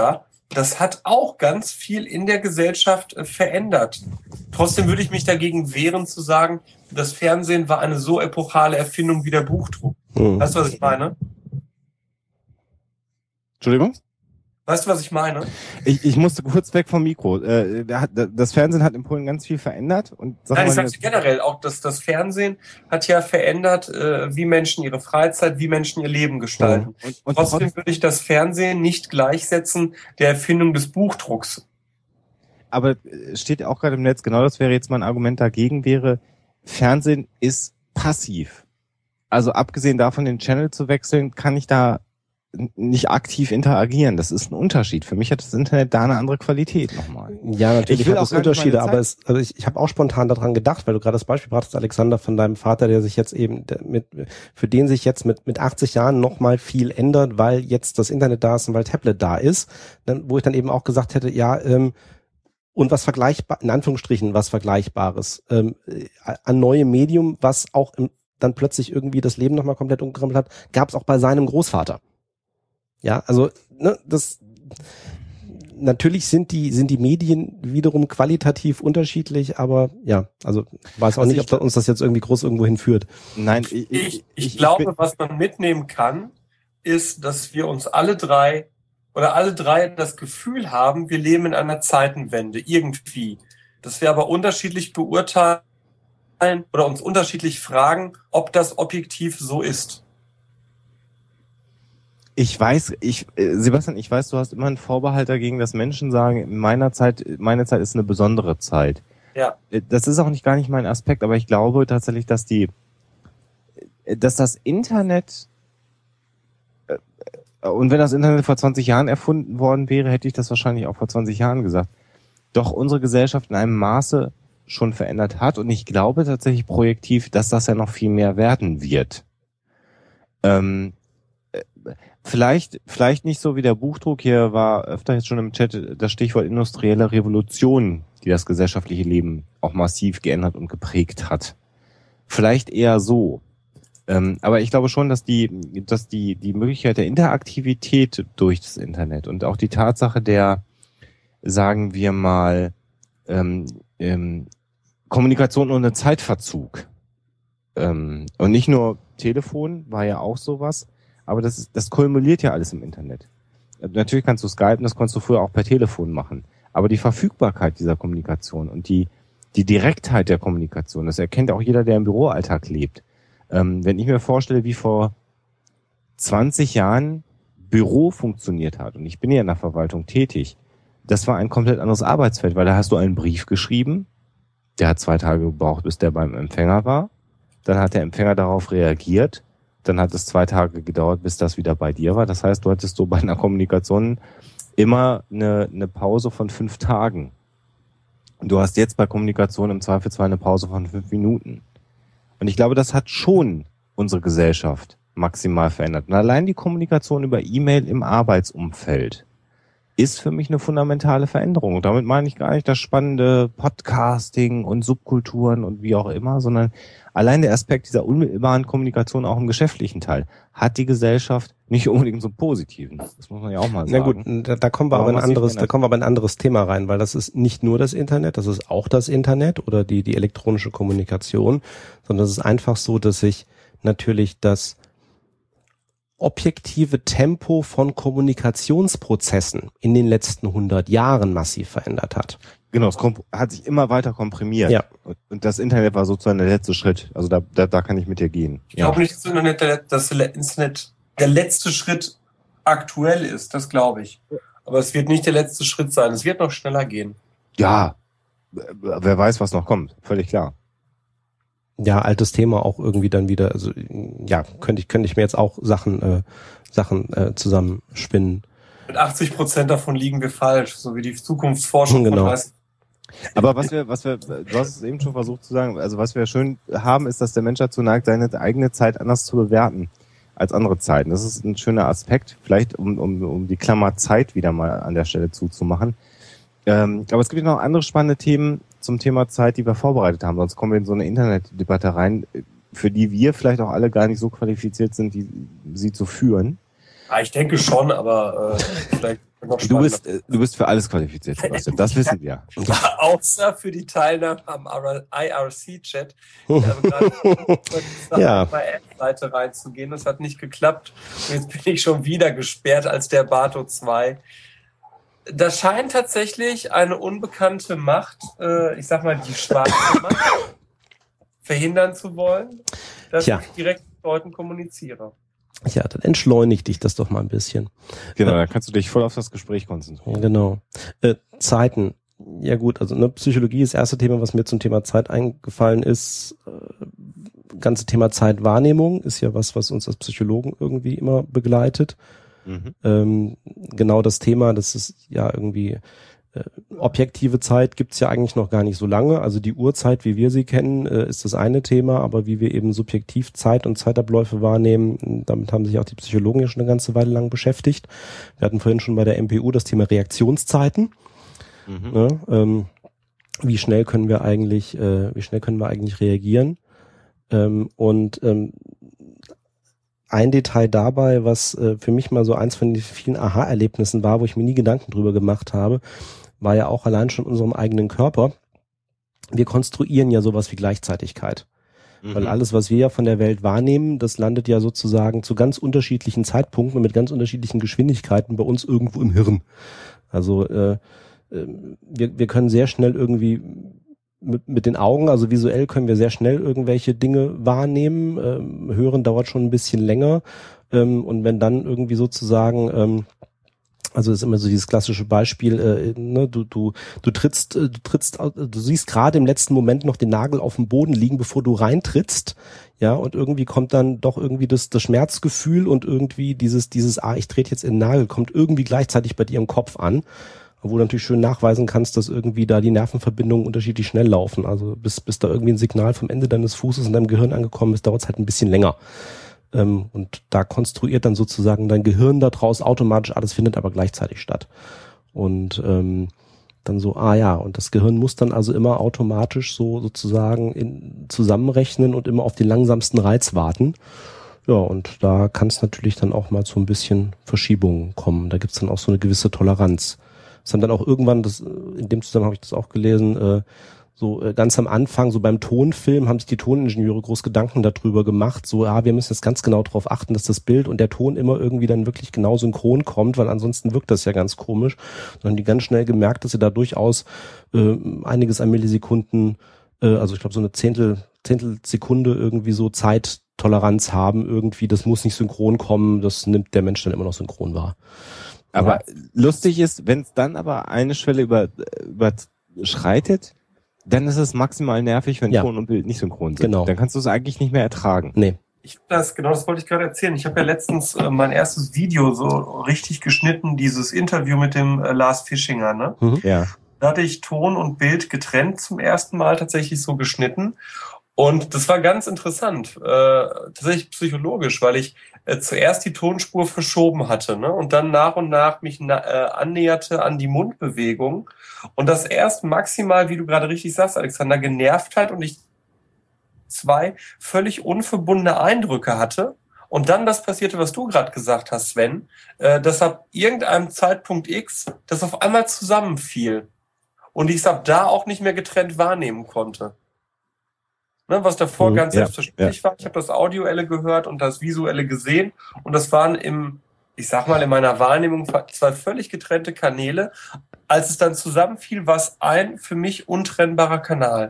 das hat auch ganz viel in der Gesellschaft äh, verändert. Trotzdem würde ich mich dagegen wehren zu sagen, das Fernsehen war eine so epochale Erfindung wie der Buchdruck. Mhm. Weißt du, was ich meine? Entschuldigung? Weißt du, was ich meine? Ich, ich musste kurz weg vom Mikro. Äh, das Fernsehen hat in Polen ganz viel verändert. Und sag Nein, mal, ich sag's generell auch, dass das Fernsehen hat ja verändert, äh, wie Menschen ihre Freizeit, wie Menschen ihr Leben gestalten. Und, und Trotzdem trotzdem würde ich das Fernsehen nicht gleichsetzen der Erfindung des Buchdrucks. Aber steht auch gerade im Netz, genau das wäre jetzt mein Argument dagegen, wäre, Fernsehen ist passiv. Also abgesehen davon, den Channel zu wechseln, kann ich da nicht aktiv interagieren. Das ist ein Unterschied. Für mich hat das Internet da eine andere Qualität nochmal. Ja, natürlich hat es Unterschiede, aber es, also ich, ich habe auch spontan daran gedacht, weil du gerade das Beispiel brachtest, Alexander, von deinem Vater, der sich jetzt eben mit, für den sich jetzt mit mit achtzig Jahren nochmal viel ändert, weil jetzt das Internet da ist und weil Tablet da ist, dann, wo ich dann eben auch gesagt hätte, ja, ähm, und was vergleichbar, in Anführungsstrichen was Vergleichbares, ähm, ein neues Medium, was auch im, dann plötzlich irgendwie das Leben nochmal komplett umgekrempelt hat, gab es auch bei seinem Großvater. Ja, also ne, das natürlich sind die sind die Medien wiederum qualitativ unterschiedlich, aber ja, also weiß auch also nicht, ob da uns das jetzt irgendwie groß irgendwo hinführt. Nein, ich, ich, ich, ich glaube, ich was man mitnehmen kann, ist, dass wir uns alle drei oder alle drei das Gefühl haben, wir leben in einer Zeitenwende irgendwie. Dass wir aber unterschiedlich beurteilen oder uns unterschiedlich fragen, ob das objektiv so ist. Ich weiß, ich, Sebastian, ich weiß, du hast immer einen Vorbehalt dagegen, dass Menschen sagen, in meiner Zeit, meine Zeit ist eine besondere Zeit. Ja. Das ist auch nicht gar nicht mein Aspekt, aber ich glaube tatsächlich, dass die, dass das Internet, und wenn das Internet vor zwanzig Jahren erfunden worden wäre, hätte ich das wahrscheinlich auch vor zwanzig Jahren gesagt, doch unsere Gesellschaft in einem Maße schon verändert hat und ich glaube tatsächlich projektiv, dass das ja noch viel mehr werden wird. Ähm, Vielleicht, vielleicht nicht so wie der Buchdruck. Hier war öfter jetzt schon im Chat das Stichwort industrielle Revolution, die das gesellschaftliche Leben auch massiv geändert und geprägt hat. Vielleicht eher so. Ähm, aber ich glaube schon, dass die, dass die, die Möglichkeit der Interaktivität durch das Internet und auch die Tatsache der, sagen wir mal, ähm, ähm, Kommunikation ohne Zeitverzug, ähm, und nicht nur Telefon, war ja auch sowas. Aber das ist, das kumuliert ja alles im Internet. Natürlich kannst du Skypen, das konntest du früher auch per Telefon machen. Aber die Verfügbarkeit dieser Kommunikation und die, die Direktheit der Kommunikation, das erkennt auch jeder, der im Büroalltag lebt. Ähm, wenn ich mir vorstelle, wie vor zwanzig Jahren Büro funktioniert hat, und ich bin ja in der Verwaltung tätig, das war ein komplett anderes Arbeitsfeld, weil da hast du einen Brief geschrieben, der hat zwei Tage gebraucht, bis der beim Empfänger war. Dann hat der Empfänger darauf reagiert. Dann hat es zwei Tage gedauert, bis das wieder bei dir war. Das heißt, du hattest so bei einer Kommunikation immer eine, eine Pause von fünf Tagen. Und du hast jetzt bei Kommunikation im Zweifelsfall eine Pause von fünf Minuten. Und ich glaube, das hat schon unsere Gesellschaft maximal verändert. Und allein die Kommunikation über E-Mail im Arbeitsumfeld ist für mich eine fundamentale Veränderung. Und damit meine ich gar nicht das spannende Podcasting und Subkulturen und wie auch immer, sondern allein der Aspekt dieser unmittelbaren Kommunikation auch im geschäftlichen Teil hat die Gesellschaft nicht unbedingt so positiven. Das muss man ja auch mal sagen. Na gut, da, da kommen wir aber ein anderes, da kommen wir aber ein anderes Thema rein, weil das ist nicht nur das Internet, das ist auch das Internet oder die, die elektronische Kommunikation, sondern es ist einfach so, dass sich natürlich das objektive Tempo von Kommunikationsprozessen in den letzten hundert Jahren massiv verändert hat. Genau, es hat sich immer weiter komprimiert. Ja. Und das Internet war sozusagen der letzte Schritt. Also da, da, da kann ich mit dir gehen. Ich glaube nicht, dass das Internet, der, das Internet der letzte Schritt aktuell ist. Das glaube ich. Aber es wird nicht der letzte Schritt sein. Es wird noch schneller gehen. Ja, wer weiß, was noch kommt. Völlig klar. Ja, altes Thema auch irgendwie dann wieder, also ja, könnte ich könnte ich mir jetzt auch Sachen äh, Sachen äh, zusammenspinnen. Mit achtzig Prozent davon liegen wir falsch, so wie die Zukunftsforschung genau. von dreißig. Aber was wir, was wir, du hast es eben schon versucht zu sagen, also was wir schön haben, ist, dass der Mensch dazu neigt, seine eigene Zeit anders zu bewerten als andere Zeiten. Das ist ein schöner Aspekt, vielleicht um, um, um die Klammer Zeit wieder mal an der Stelle zuzumachen. Ähm, aber es gibt noch andere spannende Themen zum Thema Zeit, die wir vorbereitet haben. Sonst kommen wir in so eine Internetdebatte rein, für die wir vielleicht auch alle gar nicht so qualifiziert sind, die, sie zu führen. Ja, ich denke schon, aber äh, vielleicht Du bist, du bist für alles qualifiziert, Sebastian. Das wissen wir. Außer für die Teilnahme am I R C-Chat. Ich habe gerade versucht, Ja. auf meine App-Seite reinzugehen. Das hat nicht geklappt. Und jetzt bin ich schon wieder gesperrt als der Bato zwei. Da scheint tatsächlich eine unbekannte Macht, äh, ich sag mal die schwarze Macht, verhindern zu wollen, dass Tja. ich direkt mit Leuten kommuniziere. Ja, dann entschleunigt dich das doch mal ein bisschen. Genau, da kannst du dich voll auf das Gespräch konzentrieren. Genau. Äh, Zeiten. Ja gut, also ne, Psychologie ist das erste Thema, was mir zum Thema Zeit eingefallen ist. Äh, ganze Thema Zeitwahrnehmung ist ja was, was uns als Psychologen irgendwie immer begleitet. Mhm. Ähm, genau das Thema, das ist ja irgendwie äh, objektive Zeit gibt's ja eigentlich noch gar nicht so lange. Also die Uhrzeit, wie wir sie kennen, äh, ist das eine Thema, aber wie wir eben subjektiv Zeit und Zeitabläufe wahrnehmen, damit haben sich auch die Psychologen ja schon eine ganze Weile lang beschäftigt. Wir hatten vorhin schon bei der M P U das Thema Reaktionszeiten. Mhm. Ne? Ähm, wie schnell können wir eigentlich, äh, wie schnell können wir eigentlich reagieren? Ähm, und ähm, ein Detail dabei, was äh, für mich mal so eins von den vielen Aha-Erlebnissen war, wo ich mir nie Gedanken drüber gemacht habe, war ja auch allein schon unserem eigenen Körper. Wir konstruieren ja sowas wie Gleichzeitigkeit. Mhm. Weil alles, was wir ja von der Welt wahrnehmen, das landet ja sozusagen zu ganz unterschiedlichen Zeitpunkten und mit ganz unterschiedlichen Geschwindigkeiten bei uns irgendwo im Hirn. Also äh, äh, wir, wir können sehr schnell irgendwie mit, mit den Augen, also visuell können wir sehr schnell irgendwelche Dinge wahrnehmen. Ähm, hören dauert schon ein bisschen länger. Ähm, und wenn dann irgendwie sozusagen, ähm, also das ist immer so dieses klassische Beispiel, äh, ne, du, du, du trittst, äh, du trittst, du siehst gerade im letzten Moment noch den Nagel auf dem Boden liegen, bevor du reintrittst. Ja, und irgendwie kommt dann doch irgendwie das, das Schmerzgefühl und irgendwie dieses, dieses, ah, ich trete jetzt in den Nagel, kommt irgendwie gleichzeitig bei dir im Kopf an. Wo du natürlich schön nachweisen kannst, dass irgendwie da die Nervenverbindungen unterschiedlich schnell laufen. Also bis, bis da irgendwie ein Signal vom Ende deines Fußes in deinem Gehirn angekommen ist, dauert es halt ein bisschen länger. Ähm, und da konstruiert dann sozusagen dein Gehirn daraus automatisch, alles findet aber gleichzeitig statt. Und ähm, dann so, ah ja, und das Gehirn muss dann also immer automatisch so sozusagen in, zusammenrechnen und immer auf den langsamsten Reiz warten. Ja, und da kann es natürlich dann auch mal zu ein bisschen Verschiebungen kommen. Da gibt's dann auch so eine gewisse Toleranz. Das haben dann auch irgendwann, das, in dem Zusammenhang habe ich das auch gelesen, äh, so äh, ganz am Anfang, so beim Tonfilm, haben sich die Toningenieure groß Gedanken darüber gemacht, so, ja, wir müssen jetzt ganz genau darauf achten, dass das Bild und der Ton immer irgendwie dann wirklich genau synchron kommt, weil ansonsten wirkt das ja ganz komisch. Dann haben die ganz schnell gemerkt, dass sie da durchaus äh, einiges an Millisekunden, äh, also ich glaube so eine Zehntel, Zehntelsekunde irgendwie so Zeittoleranz haben, irgendwie, das muss nicht synchron kommen, das nimmt der Mensch dann immer noch synchron wahr. Aber ja. Lustig ist, wenn es dann aber eine Schwelle über, überschreitet, dann ist es maximal nervig, wenn ja. Ton und Bild nicht synchron sind. Genau. Dann kannst du es eigentlich nicht mehr ertragen. Nee. Ich das, genau das wollte ich gerade erzählen. Ich habe ja letztens äh, mein erstes Video so richtig geschnitten, dieses Interview mit dem äh, Lars Fischinger, ne? Mhm. Ja. Da hatte ich Ton und Bild getrennt zum ersten Mal tatsächlich so geschnitten. Und das war ganz interessant, äh, tatsächlich psychologisch, weil ich äh, zuerst die Tonspur verschoben hatte, ne, und dann nach und nach mich na, äh, annäherte an die Mundbewegung und das erst maximal, wie du gerade richtig sagst, Alexander, genervt hat und ich zwei völlig unverbundene Eindrücke hatte und dann das passierte, was du gerade gesagt hast, Sven, äh, dass ab irgendeinem Zeitpunkt X das auf einmal zusammenfiel und ich es ab da auch nicht mehr getrennt wahrnehmen konnte. Ne, was davor mhm, ganz ja, selbstverständlich ja. war. Ich habe das Audioelle gehört und das Visuelle gesehen und das waren im, ich sag mal, in meiner Wahrnehmung zwei völlig getrennte Kanäle. Als es dann zusammenfiel, war es ein für mich untrennbarer Kanal.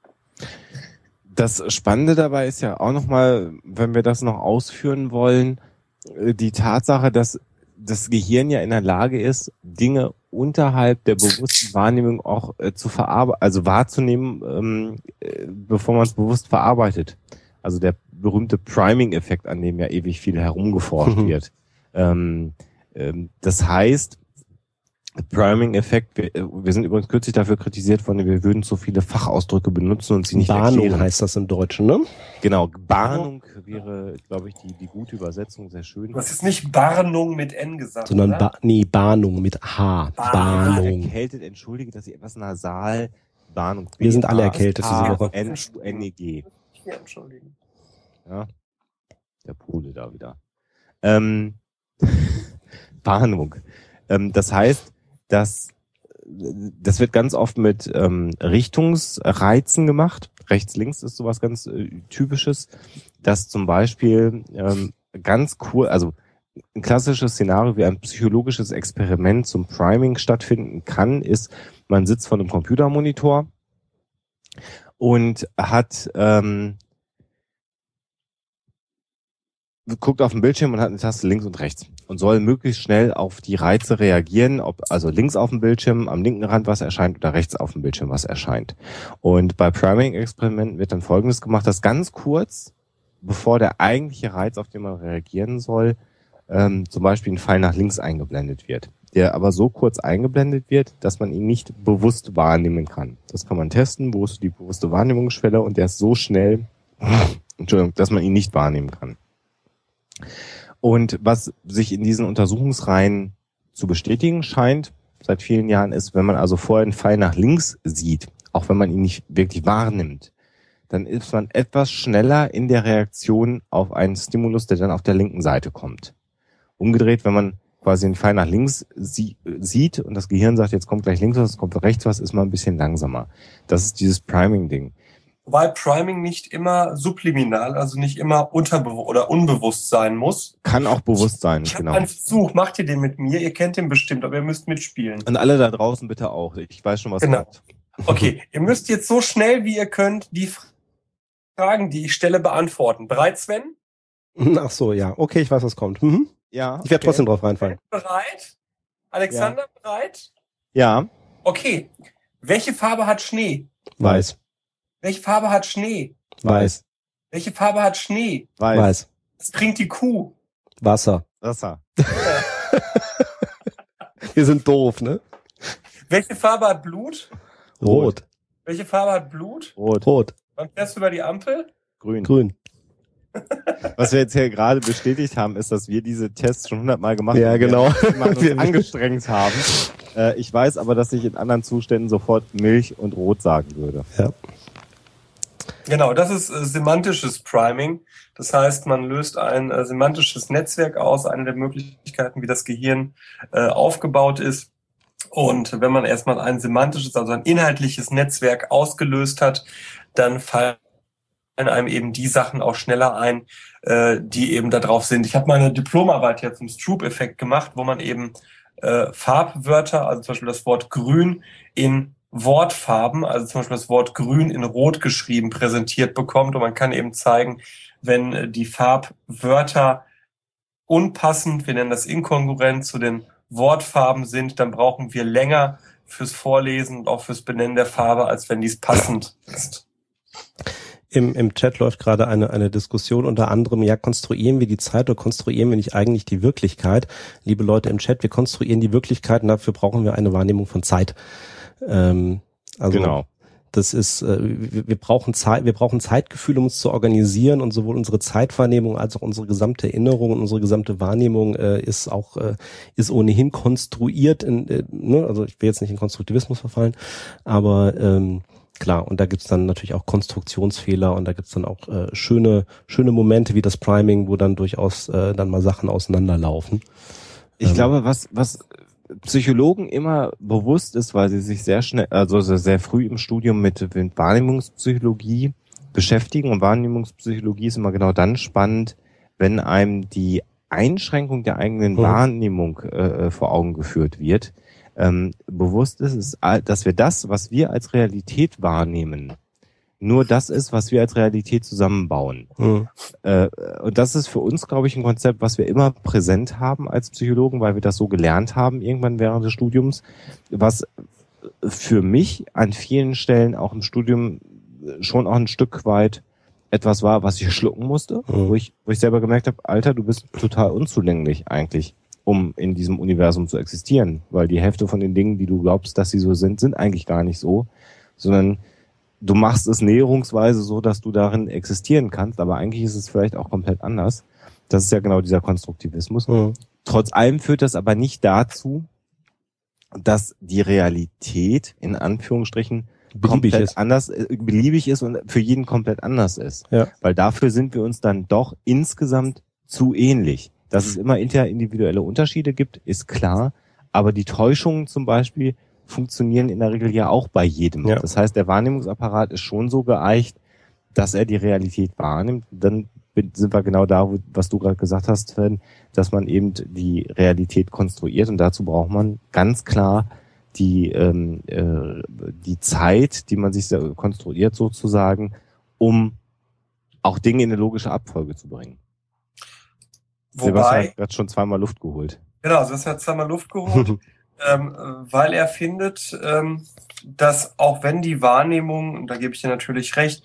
Das Spannende dabei ist ja auch nochmal, wenn wir das noch ausführen wollen, die Tatsache, dass das Gehirn ja in der Lage ist, Dinge unterhalb der bewussten Wahrnehmung auch äh, zu verarbeiten, also wahrzunehmen, ähm, äh, bevor man es bewusst verarbeitet. Also der berühmte Priming-Effekt, an dem ja ewig viel herumgeforscht Mhm. wird. Ähm, ähm, das heißt, Priming-Effekt, wir, wir sind übrigens kürzlich dafür kritisiert worden, wir würden zu viele Fachausdrücke benutzen und sie nicht Bahnung erklären. heißt das im Deutschen, ne? Genau, Bahnung wäre, glaube ich, die, die gute Übersetzung, sehr schön. Du hast jetzt nicht Barnung mit N gesagt, Sondern oder? ba nee, Bahnung mit H. Bahnung. Bahnung. Erkältet, entschuldige, dass ich etwas nasal, Bahnung. Wir sind alle erkältet diese Woche. N U N E G. Ich will entschuldigen. Ja, der Pole da wieder. Ähm, Bahnung. Ähm, das heißt, dass das wird ganz oft mit ähm, Richtungsreizen gemacht. Rechts, links ist sowas ganz äh, Typisches, dass zum Beispiel ähm, ganz cool, also ein klassisches Szenario wie ein psychologisches Experiment zum Priming stattfinden kann, ist, man sitzt vor einem Computermonitor und hat ähm, guckt auf den Bildschirm und hat eine Taste links und rechts und soll möglichst schnell auf die Reize reagieren, ob also links auf dem Bildschirm am linken Rand was erscheint oder rechts auf dem Bildschirm was erscheint. Und bei Priming-Experimenten wird dann Folgendes gemacht, dass ganz kurz, bevor der eigentliche Reiz, auf den man reagieren soll, ähm, zum Beispiel ein Pfeil nach links eingeblendet wird, der aber so kurz eingeblendet wird, dass man ihn nicht bewusst wahrnehmen kann. Das kann man testen, wo ist die bewusste Wahrnehmungsschwelle, und der ist so schnell, Entschuldigung, dass man ihn nicht wahrnehmen kann. Und was sich in diesen Untersuchungsreihen zu bestätigen scheint seit vielen Jahren ist, wenn man also vorher einen Pfeil nach links sieht, auch wenn man ihn nicht wirklich wahrnimmt, dann ist man etwas schneller in der Reaktion auf einen Stimulus, der dann auf der linken Seite kommt. Umgedreht, wenn man quasi einen Pfeil nach links sie- sieht und das Gehirn sagt, jetzt kommt gleich links was, jetzt kommt rechts was, ist man ein bisschen langsamer. Das ist dieses Priming-Ding. Wobei Priming nicht immer subliminal, also nicht immer unterbewusst oder unbewusst sein muss. Kann auch bewusst sein, Ich habe genau. einen Versuch, macht ihr den mit mir? Ihr kennt den bestimmt, aber ihr müsst mitspielen. Und alle da draußen bitte auch. Ich weiß schon, was Genau. kommt. Okay, ihr müsst jetzt so schnell wie ihr könnt die Fragen, die ich stelle, beantworten. Bereit, Sven? Ach so, ja. Okay, ich weiß, was kommt. Mhm. Ja. Ich werde trotzdem drauf reinfallen. Bereit? Alexander, bereit? Ja. Okay. Welche Farbe hat Schnee? Weiß. Welche Farbe hat Schnee? Weiß. Welche Farbe hat Schnee? Weiß. Weiß. Was trinkt die Kuh? Wasser. Wasser. Wir sind doof, ne? Welche Farbe hat Blut? Rot. Welche Farbe hat Blut? Rot. Rot. Wann fährst du über die Ampel? Grün. Grün. Was wir jetzt hier gerade bestätigt haben, ist, dass wir diese Tests schon hundertmal gemacht Ja, haben. genau. Wir uns Wir- angestrengt haben. Äh, ich weiß aber, dass ich in anderen Zuständen sofort Milch und Rot sagen würde. Ja. Genau, das ist äh, semantisches Priming. Das heißt, man löst ein äh, semantisches Netzwerk aus, eine der Möglichkeiten, wie das Gehirn äh, aufgebaut ist. Und wenn man erstmal ein semantisches, also ein inhaltliches Netzwerk ausgelöst hat, dann fallen einem eben die Sachen auch schneller ein, äh, die eben da drauf sind. Ich habe meine Diplomarbeit ja zum Stroop-Effekt gemacht, wo man eben äh, Farbwörter, also zum Beispiel das Wort grün in Wortfarben, also zum Beispiel das Wort grün in rot geschrieben, präsentiert bekommt. Und man kann eben zeigen, wenn äh, die Farbwörter unpassend, wir nennen das inkongruent, zu den Wortfarben sind, dann brauchen wir länger fürs Vorlesen und auch fürs Benennen der Farbe, als wenn dies passend ist. Im, im Chat läuft gerade eine, eine Diskussion unter anderem, ja, konstruieren wir die Zeit oder konstruieren wir nicht eigentlich die Wirklichkeit? Liebe Leute im Chat, wir konstruieren die Wirklichkeit und dafür brauchen wir eine Wahrnehmung von Zeit. Ähm, also Genau. Das ist, äh, wir, wir brauchen Zeit, wir brauchen Zeitgefühl, um uns zu organisieren, und sowohl unsere Zeitwahrnehmung als auch unsere gesamte Erinnerung und unsere gesamte Wahrnehmung äh, ist auch äh, ist ohnehin konstruiert. In, äh, ne? Also ich will jetzt nicht in Konstruktivismus verfallen, aber ähm, klar, und da gibt's dann natürlich auch Konstruktionsfehler und da gibt's dann auch äh, schöne schöne Momente wie das Priming, wo dann durchaus äh, dann mal Sachen auseinanderlaufen. Ich Ähm, glaube, was, was Psychologen immer bewusst ist, weil sie sich sehr schnell, also sehr früh im Studium mit, mit Wahrnehmungspsychologie beschäftigen, und Wahrnehmungspsychologie ist immer genau dann spannend, wenn einem die Einschränkung der eigenen Mhm. Wahrnehmung äh, vor Augen geführt wird. Ähm, bewusst ist, ist, dass wir das, was wir als Realität wahrnehmen, nur das ist, was wir als Realität zusammenbauen. Mhm. Äh, und das ist für uns, glaube ich, ein Konzept, was wir immer präsent haben als Psychologen, weil wir das so gelernt haben irgendwann während des Studiums, was für mich an vielen Stellen auch im Studium schon auch ein Stück weit etwas war, was ich schlucken musste, Mhm. wo ich, wo ich selber gemerkt habe, Alter, du bist total unzulänglich eigentlich, um in diesem Universum zu existieren, weil die Hälfte von den Dingen, die du glaubst, dass sie so sind, sind eigentlich gar nicht so, sondern du machst es näherungsweise so, dass du darin existieren kannst, aber eigentlich ist es vielleicht auch komplett anders. Das ist ja genau dieser Konstruktivismus. Mhm. Trotz allem führt das aber nicht dazu, dass die Realität in Anführungsstrichen Beliebig komplett ist. anders, äh, beliebig ist und für jeden komplett anders ist. Ja. Weil dafür sind wir uns dann doch insgesamt zu ähnlich. Dass es immer interindividuelle Unterschiede gibt, ist klar, Aber die Täuschungen zum Beispiel funktionieren in der Regel ja auch bei jedem. Ja. Das heißt, der Wahrnehmungsapparat ist schon so geeicht, dass er die Realität wahrnimmt. Dann sind wir genau da, was du gerade gesagt hast, Sven, dass man eben die Realität konstruiert und dazu braucht man ganz klar die ähm, äh, die Zeit, die man sich konstruiert sozusagen, um auch Dinge in eine logische Abfolge zu bringen. Wobei, Sebastian hat gerade schon zweimal Luft geholt. Genau, Sebastian hat zweimal Luft geholt, ähm, weil er findet, ähm, dass auch wenn die Wahrnehmung, und da gebe ich dir natürlich recht,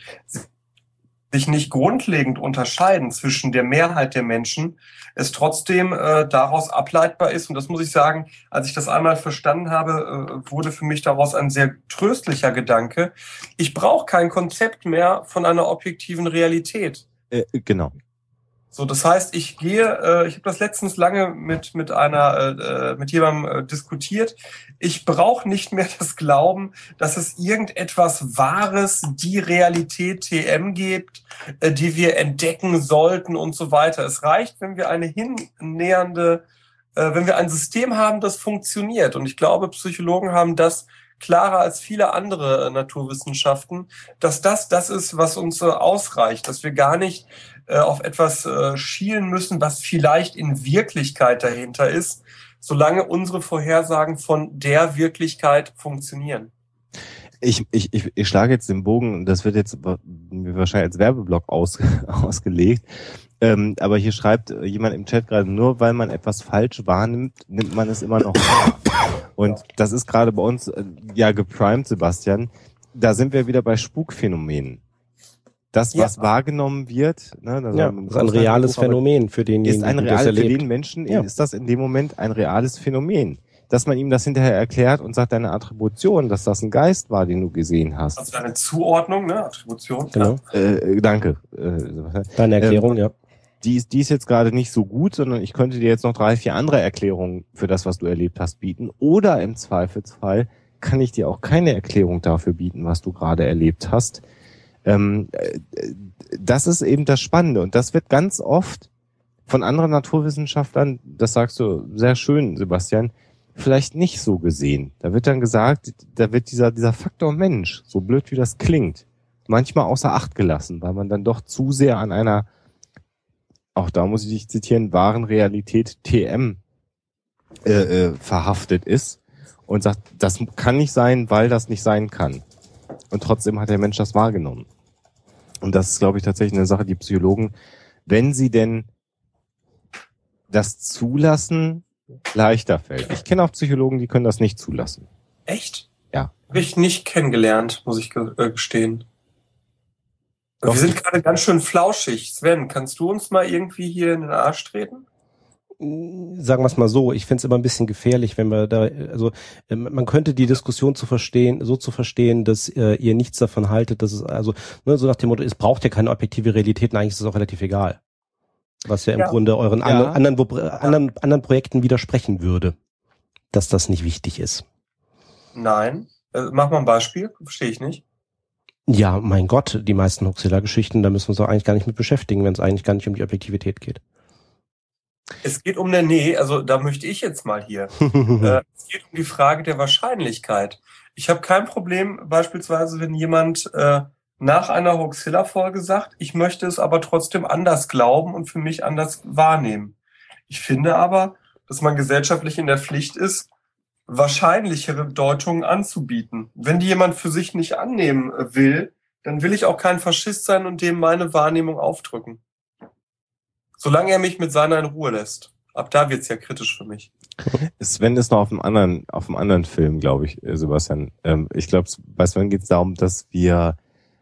sich nicht grundlegend unterscheiden zwischen der Mehrheit der Menschen, es trotzdem äh, daraus ableitbar ist. Und das muss ich sagen, als ich das einmal verstanden habe, äh, wurde für mich daraus ein sehr tröstlicher Gedanke. Ich brauche kein Konzept mehr von einer objektiven Realität. Äh, genau. So, das heißt, ich gehe, äh, ich habe das letztens lange mit mit einer äh, mit jemandem äh, diskutiert. Ich brauche nicht mehr das Glauben, dass es irgendetwas Wahres, die Realität T M gibt, äh, die wir entdecken sollten und so weiter. Es reicht, wenn wir eine hinnähernde, äh, wenn wir ein System haben, das funktioniert. Und ich glaube, Psychologen haben das klarer als viele andere äh, Naturwissenschaften, dass das das ist, was uns äh, ausreicht, dass wir gar nicht äh, auf etwas äh, schielen müssen, was vielleicht in Wirklichkeit dahinter ist, solange unsere Vorhersagen von der Wirklichkeit funktionieren. Ich, ich, ich, ich schlage jetzt den Bogen, und das wird jetzt wahrscheinlich als Werbeblock aus, ausgelegt, ähm, aber hier schreibt jemand im Chat gerade, nur weil man etwas falsch wahrnimmt, nimmt man es immer noch wahr. Und das ist gerade bei uns äh, ja geprimed, Sebastian. Da sind wir wieder bei Spukphänomenen. Das, was ja. wahrgenommen wird, ne, das ja, ist ein reales Phänomen für denjenigen, ist ein der real, das erlebt. Für den Menschen ja. ist das in dem Moment ein reales Phänomen. Dass man ihm das hinterher erklärt und sagt, deine Attribution, dass das ein Geist war, den du gesehen hast. Also eine Zuordnung, ne, Attribution. Genau. Äh, danke. Äh, Deine Erklärung, ähm, ja. Die ist, die ist jetzt gerade nicht so gut, sondern ich könnte dir jetzt noch drei, vier andere Erklärungen für das, was du erlebt hast, bieten. Oder im Zweifelsfall kann ich dir auch keine Erklärung dafür bieten, was du gerade erlebt hast. Ähm, das ist eben das Spannende. Und das wird ganz oft von anderen Naturwissenschaftlern, das sagst du sehr schön, Sebastian, vielleicht nicht so gesehen. Da wird dann gesagt, da wird dieser, dieser Faktor Mensch, so blöd wie das klingt, manchmal außer Acht gelassen, weil man dann doch zu sehr an einer, auch da muss ich dich zitieren, wahren Realität T M äh, äh, verhaftet ist und sagt, das kann nicht sein, weil das nicht sein kann. Und trotzdem hat der Mensch das wahrgenommen. Und das ist, glaube ich, tatsächlich eine Sache, die Psychologen, wenn sie denn das zulassen, leichter fällt. Ich kenne auch Psychologen, die können das nicht zulassen. Echt? Ja. Habe ich nicht kennengelernt, muss ich gestehen. Doch. Wir sind gerade ganz schön flauschig. Sven, kannst du uns mal irgendwie hier in den Arsch treten? Sagen wir es mal so, ich finde es immer ein bisschen gefährlich, wenn wir da, also man könnte die Diskussion zu verstehen, so zu verstehen, dass äh, ihr nichts davon haltet, dass es, also ne, so nach dem Motto, es braucht ja keine objektive Realität, und eigentlich ist es auch relativ egal. Was ja im ja. Grunde euren ja. anderen, anderen, wo, anderen, anderen Projekten widersprechen würde, dass das nicht wichtig ist. Nein. Äh, mach mal ein Beispiel, verstehe ich nicht. Ja, mein Gott, die meisten Huxilla-Geschichten, da müssen wir uns doch eigentlich gar nicht mit beschäftigen, wenn es eigentlich gar nicht um die Objektivität geht. Es geht um eine, nee, also da möchte ich jetzt mal hier. äh, es geht um die Frage der Wahrscheinlichkeit. Ich habe kein Problem, beispielsweise, wenn jemand äh, nach einer Huxilla-Folge sagt, ich möchte es aber trotzdem anders glauben und für mich anders wahrnehmen. Ich finde aber, dass man gesellschaftlich in der Pflicht ist, wahrscheinlichere Deutungen anzubieten. Wenn die jemand für sich nicht annehmen will, dann will ich auch kein Faschist sein und dem meine Wahrnehmung aufdrücken. Solange er mich mit seiner in Ruhe lässt. Ab da wird's ja kritisch für mich. Sven ist noch auf einem anderen, auf einem anderen Film, glaube ich, Sebastian. Ähm, ich glaube, bei Sven geht es darum, dass wir...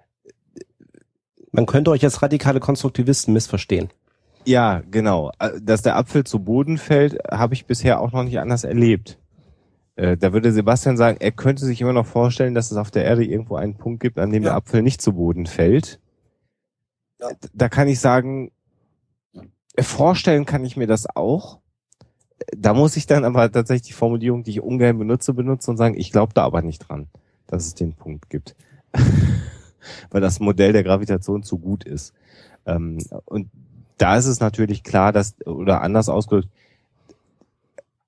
Man könnte euch als radikale Konstruktivisten missverstehen. Ja, genau. Dass der Apfel zu Boden fällt, habe ich bisher auch noch nicht anders erlebt. Äh, da würde Sebastian sagen, er könnte sich immer noch vorstellen, dass es auf der Erde irgendwo einen Punkt gibt, an dem ja. der Apfel nicht zu Boden fällt. Ja. Da kann ich sagen, vorstellen kann ich mir das auch. Da muss ich dann aber tatsächlich die Formulierung, die ich ungern benutze, benutzen und sagen, ich glaube da aber nicht dran, dass es den Punkt gibt. Weil das Modell der Gravitation zu gut ist. Ähm, und da ist es natürlich klar, dass, oder anders ausgedrückt,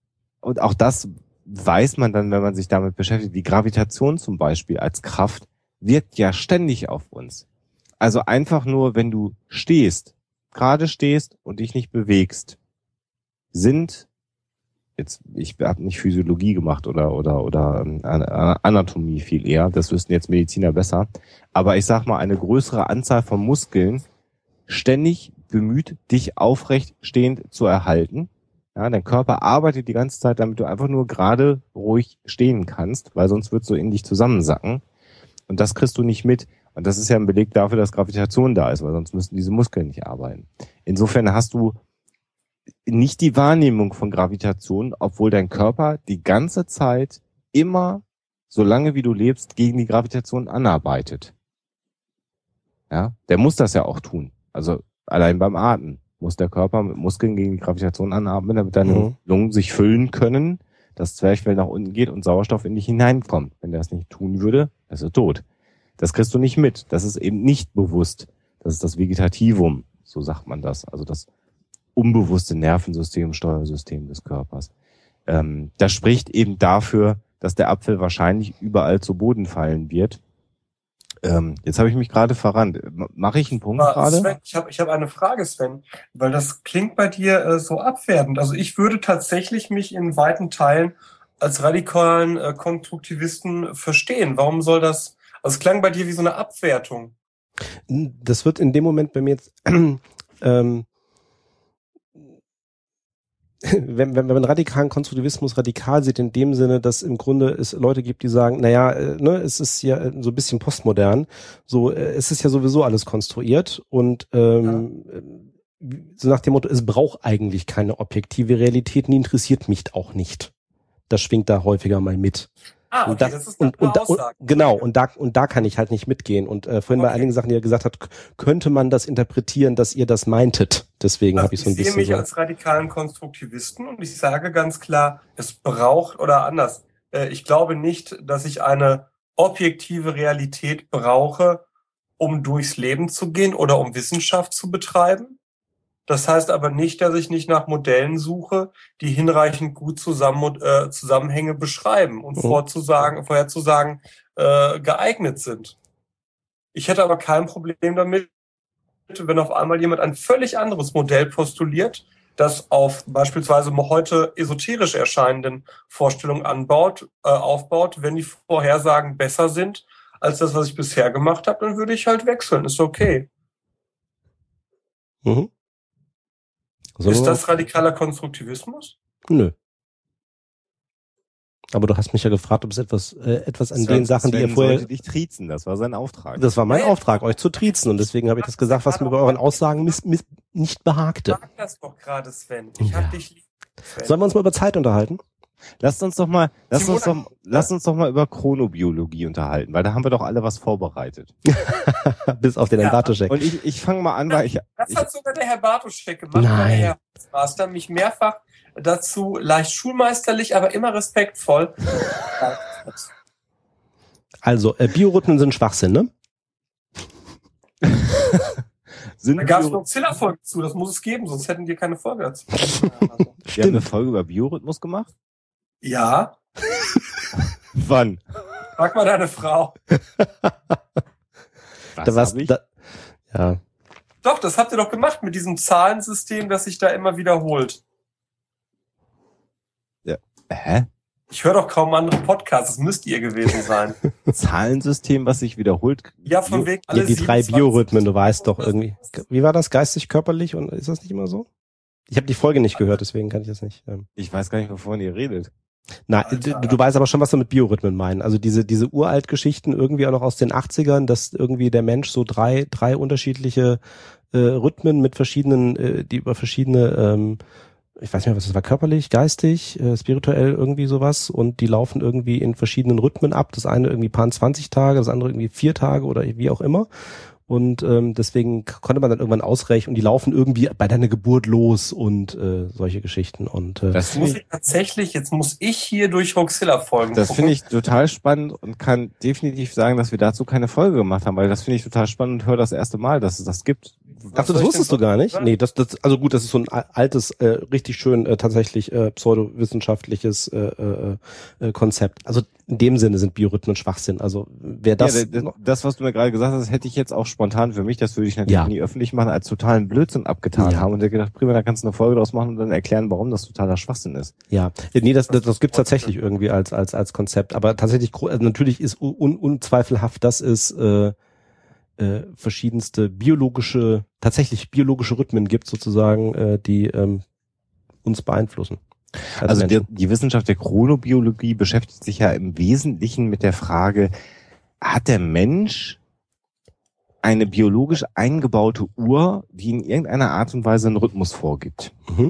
und auch das weiß man dann, wenn man sich damit beschäftigt. Die Gravitation zum Beispiel als Kraft wirkt ja ständig auf uns. Also einfach nur, wenn du stehst, gerade stehst und dich nicht bewegst, sind jetzt, ich habe nicht Physiologie gemacht oder oder oder Anatomie viel eher, das wüssten jetzt Mediziner besser, aber ich sag mal, eine größere Anzahl von Muskeln ständig bemüht, dich aufrecht stehend zu erhalten. Ja, dein Körper arbeitet die ganze Zeit, damit du einfach nur gerade ruhig stehen kannst, weil sonst würdest du in dich zusammensacken und das kriegst du nicht mit. Und das ist ja ein Beleg dafür, dass Gravitation da ist, weil sonst müssten diese Muskeln nicht arbeiten. Insofern hast du nicht die Wahrnehmung von Gravitation, obwohl dein Körper die ganze Zeit immer, solange wie du lebst, gegen die Gravitation anarbeitet. Ja, der muss das ja auch tun. Also allein beim Atmen muss der Körper mit Muskeln gegen die Gravitation anatmen, damit deine mhm. Lungen sich füllen können, das Zwerchfell nach unten geht und Sauerstoff in dich hineinkommt. Wenn der das nicht tun würde, ist er tot. Das kriegst du nicht mit. Das ist eben nicht bewusst. Das ist das Vegetativum, so sagt man das. Also das unbewusste Nervensystem, Steuersystem des Körpers. Ähm, das spricht eben dafür, dass der Apfel wahrscheinlich überall zu Boden fallen wird. Ähm, jetzt habe ich mich gerade verrannt. Mache ich einen Punkt Aber gerade? Sven, ich habe ich hab eine Frage, Sven, weil das klingt bei dir äh, so abwertend. Also ich würde tatsächlich mich in weiten Teilen als radikalen äh, Konstruktivisten verstehen. Warum soll das... Also es klang bei dir wie so eine Abwertung. Das wird in dem Moment bei mir jetzt, ähm, wenn, wenn, wenn man radikalen Konstruktivismus radikal sieht, in dem Sinne, dass im Grunde es Leute gibt, die sagen, naja, äh, ne, es ist ja so ein bisschen postmodern, so, äh, es ist ja sowieso alles konstruiert und ähm, ja. so nach dem Motto, es braucht eigentlich keine objektive Realität, die interessiert mich auch nicht. Das schwingt da häufiger mal mit. Ah, okay, und das, das ist und, und, da, und Aussage. genau, und da und da kann ich halt nicht mitgehen. Und äh, vorhin Okay. bei einigen Sachen, die er gesagt hat, k- könnte man das interpretieren, dass ihr das meintet. Deswegen Also habe ich so ein ich sehe bisschen mich so. als radikalen Konstruktivisten und ich sage ganz klar, es braucht, oder anders, äh, ich glaube nicht, dass ich eine objektive Realität brauche, um durchs Leben zu gehen oder um Wissenschaft zu betreiben. Das heißt aber nicht, dass ich nicht nach Modellen suche, die hinreichend gut zusammen, äh, Zusammenhänge beschreiben und Mhm. vorzusagen, vorherzusagen äh, geeignet sind. Ich hätte aber kein Problem damit, wenn auf einmal jemand ein völlig anderes Modell postuliert, das auf beispielsweise heute esoterisch erscheinenden Vorstellungen anbaut, äh, aufbaut. Wenn die Vorhersagen besser sind als das, was ich bisher gemacht habe, dann würde ich halt wechseln. Ist okay. Mhm. Sollen Ist wir- das radikaler Konstruktivismus? Nö. Aber du hast mich ja gefragt, ob es etwas, äh, etwas an Sven- den Sachen, die ihr Sven vorher... sollte dich triezen, das war sein Auftrag. Das war mein Nee. Auftrag, euch zu triezen. Und deswegen habe ich das gesagt, was mir bei euren Aussagen miss, miss, nicht Ich behagte. mag das doch gerade, Sven. Ich Ja. hab dich lieb, Sven. Sollen wir uns mal über Zeit unterhalten? Lasst uns doch mal, lasst uns Simona- doch, lasst uns doch mal über Chronobiologie unterhalten, weil da haben wir doch alle was vorbereitet. Bis auf den Ja. Bartoschek. Und ich, ich fange mal an, weil ich, Das ich hat sogar der Herr Bartoschek gemacht, Nein. weil der Herr Master mich mehrfach dazu leicht schulmeisterlich, aber immer respektvoll. Also, äh, Biorhythmen sind Schwachsinn, ne? sind Da gab es Bio- noch Zilla-Folgen zu, das muss es geben, sonst hätten wir keine Folge dazu. wir haben eine Folge über Biorhythmus gemacht? Ja, Wann? frag mal deine Frau. Was Da war's, hab ich? da, ja. Doch, das habt ihr doch gemacht mit diesem Zahlensystem, das sich da immer wiederholt. Hä? Ich höre doch kaum andere Podcasts, das müsst ihr gewesen sein. Zahlensystem, was sich wiederholt? Ja, von Bio- wegen Ja, alle die drei siebenundzwanzig. Biorhythmen, du weißt doch irgendwie. Wie war das? Geistig, körperlich? Und ist das nicht immer so? Ich habe die Folge nicht gehört, deswegen kann ich das nicht. Ähm. Ich weiß gar nicht, wovon ihr redet. Na, Alter. du, du weißt aber schon, was wir mit Biorhythmen meinen. Also diese diese Uralt-Geschichten irgendwie auch noch aus den achtzigern, dass irgendwie der Mensch so drei drei unterschiedliche äh, Rhythmen mit verschiedenen, äh, die über verschiedene, ähm, ich weiß nicht mehr, was das war, körperlich, geistig, äh, spirituell, irgendwie sowas. Und die laufen irgendwie in verschiedenen Rhythmen ab. Das eine irgendwie paar zwanzig Tage, das andere irgendwie vier Tage oder wie auch immer. Und ähm, deswegen k- konnte man dann irgendwann ausrechnen und die laufen irgendwie bei deiner Geburt los und äh, solche Geschichten. Und äh, Das Jetzt finde muss ich, ich tatsächlich, jetzt muss ich hier durch Hoaxilla-Folgen das gucken. finde ich total spannend und kann definitiv sagen, dass wir dazu keine Folge gemacht haben, weil das finde ich total spannend und höre das erste Mal, dass es das gibt. Ach so, das wusstest du gar nicht? Nee, das, das, also gut, das ist so ein altes, äh, richtig schön, äh, tatsächlich äh, pseudowissenschaftliches äh, äh, äh, Konzept. Also in dem Sinne sind Biorhythmen Schwachsinn. Also wer das... Ja, das, das, was du mir gerade gesagt hast, hätte ich jetzt auch spontan für mich, das würde ich natürlich Ja. nie öffentlich machen, als totalen Blödsinn abgetan Ja. haben und hätte gedacht, prima, da kannst du eine Folge draus machen und dann erklären, warum das totaler Schwachsinn ist. Ja, nee, das, das, das gibt's tatsächlich irgendwie als als als Konzept. Aber tatsächlich, gro- also natürlich ist un, unzweifelhaft, dass es äh, äh, verschiedenste biologische, tatsächlich biologische Rhythmen gibt sozusagen, äh, die ähm, uns beeinflussen. als Also die, Menschen. die Wissenschaft der Chronobiologie beschäftigt sich ja im Wesentlichen mit der Frage, hat der Mensch eine biologisch eingebaute Uhr, die in irgendeiner Art und Weise einen Rhythmus vorgibt? Mhm.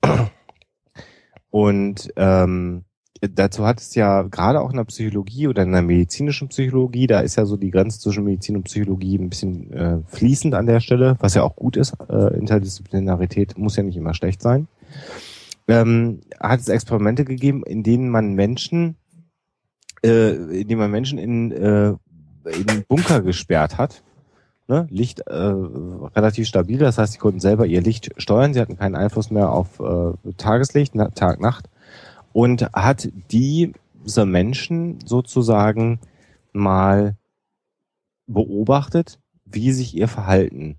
Und ähm, dazu hat es ja gerade auch in der Psychologie oder in der medizinischen Psychologie, da ist ja so die Grenze zwischen Medizin und Psychologie ein bisschen äh, fließend an der Stelle, was ja auch gut ist. Äh, Interdisziplinarität muss ja nicht immer schlecht sein. Ähm, hat es Experimente gegeben, in denen man Menschen, äh, in denen man Menschen in, äh, in Bunker gesperrt hat. Ne? Licht äh, relativ stabil, das heißt, sie konnten selber ihr Licht steuern, sie hatten keinen Einfluss mehr auf äh, Tageslicht, na, Tag, Nacht. Und hat diese Menschen sozusagen mal beobachtet, wie sich ihr Verhalten,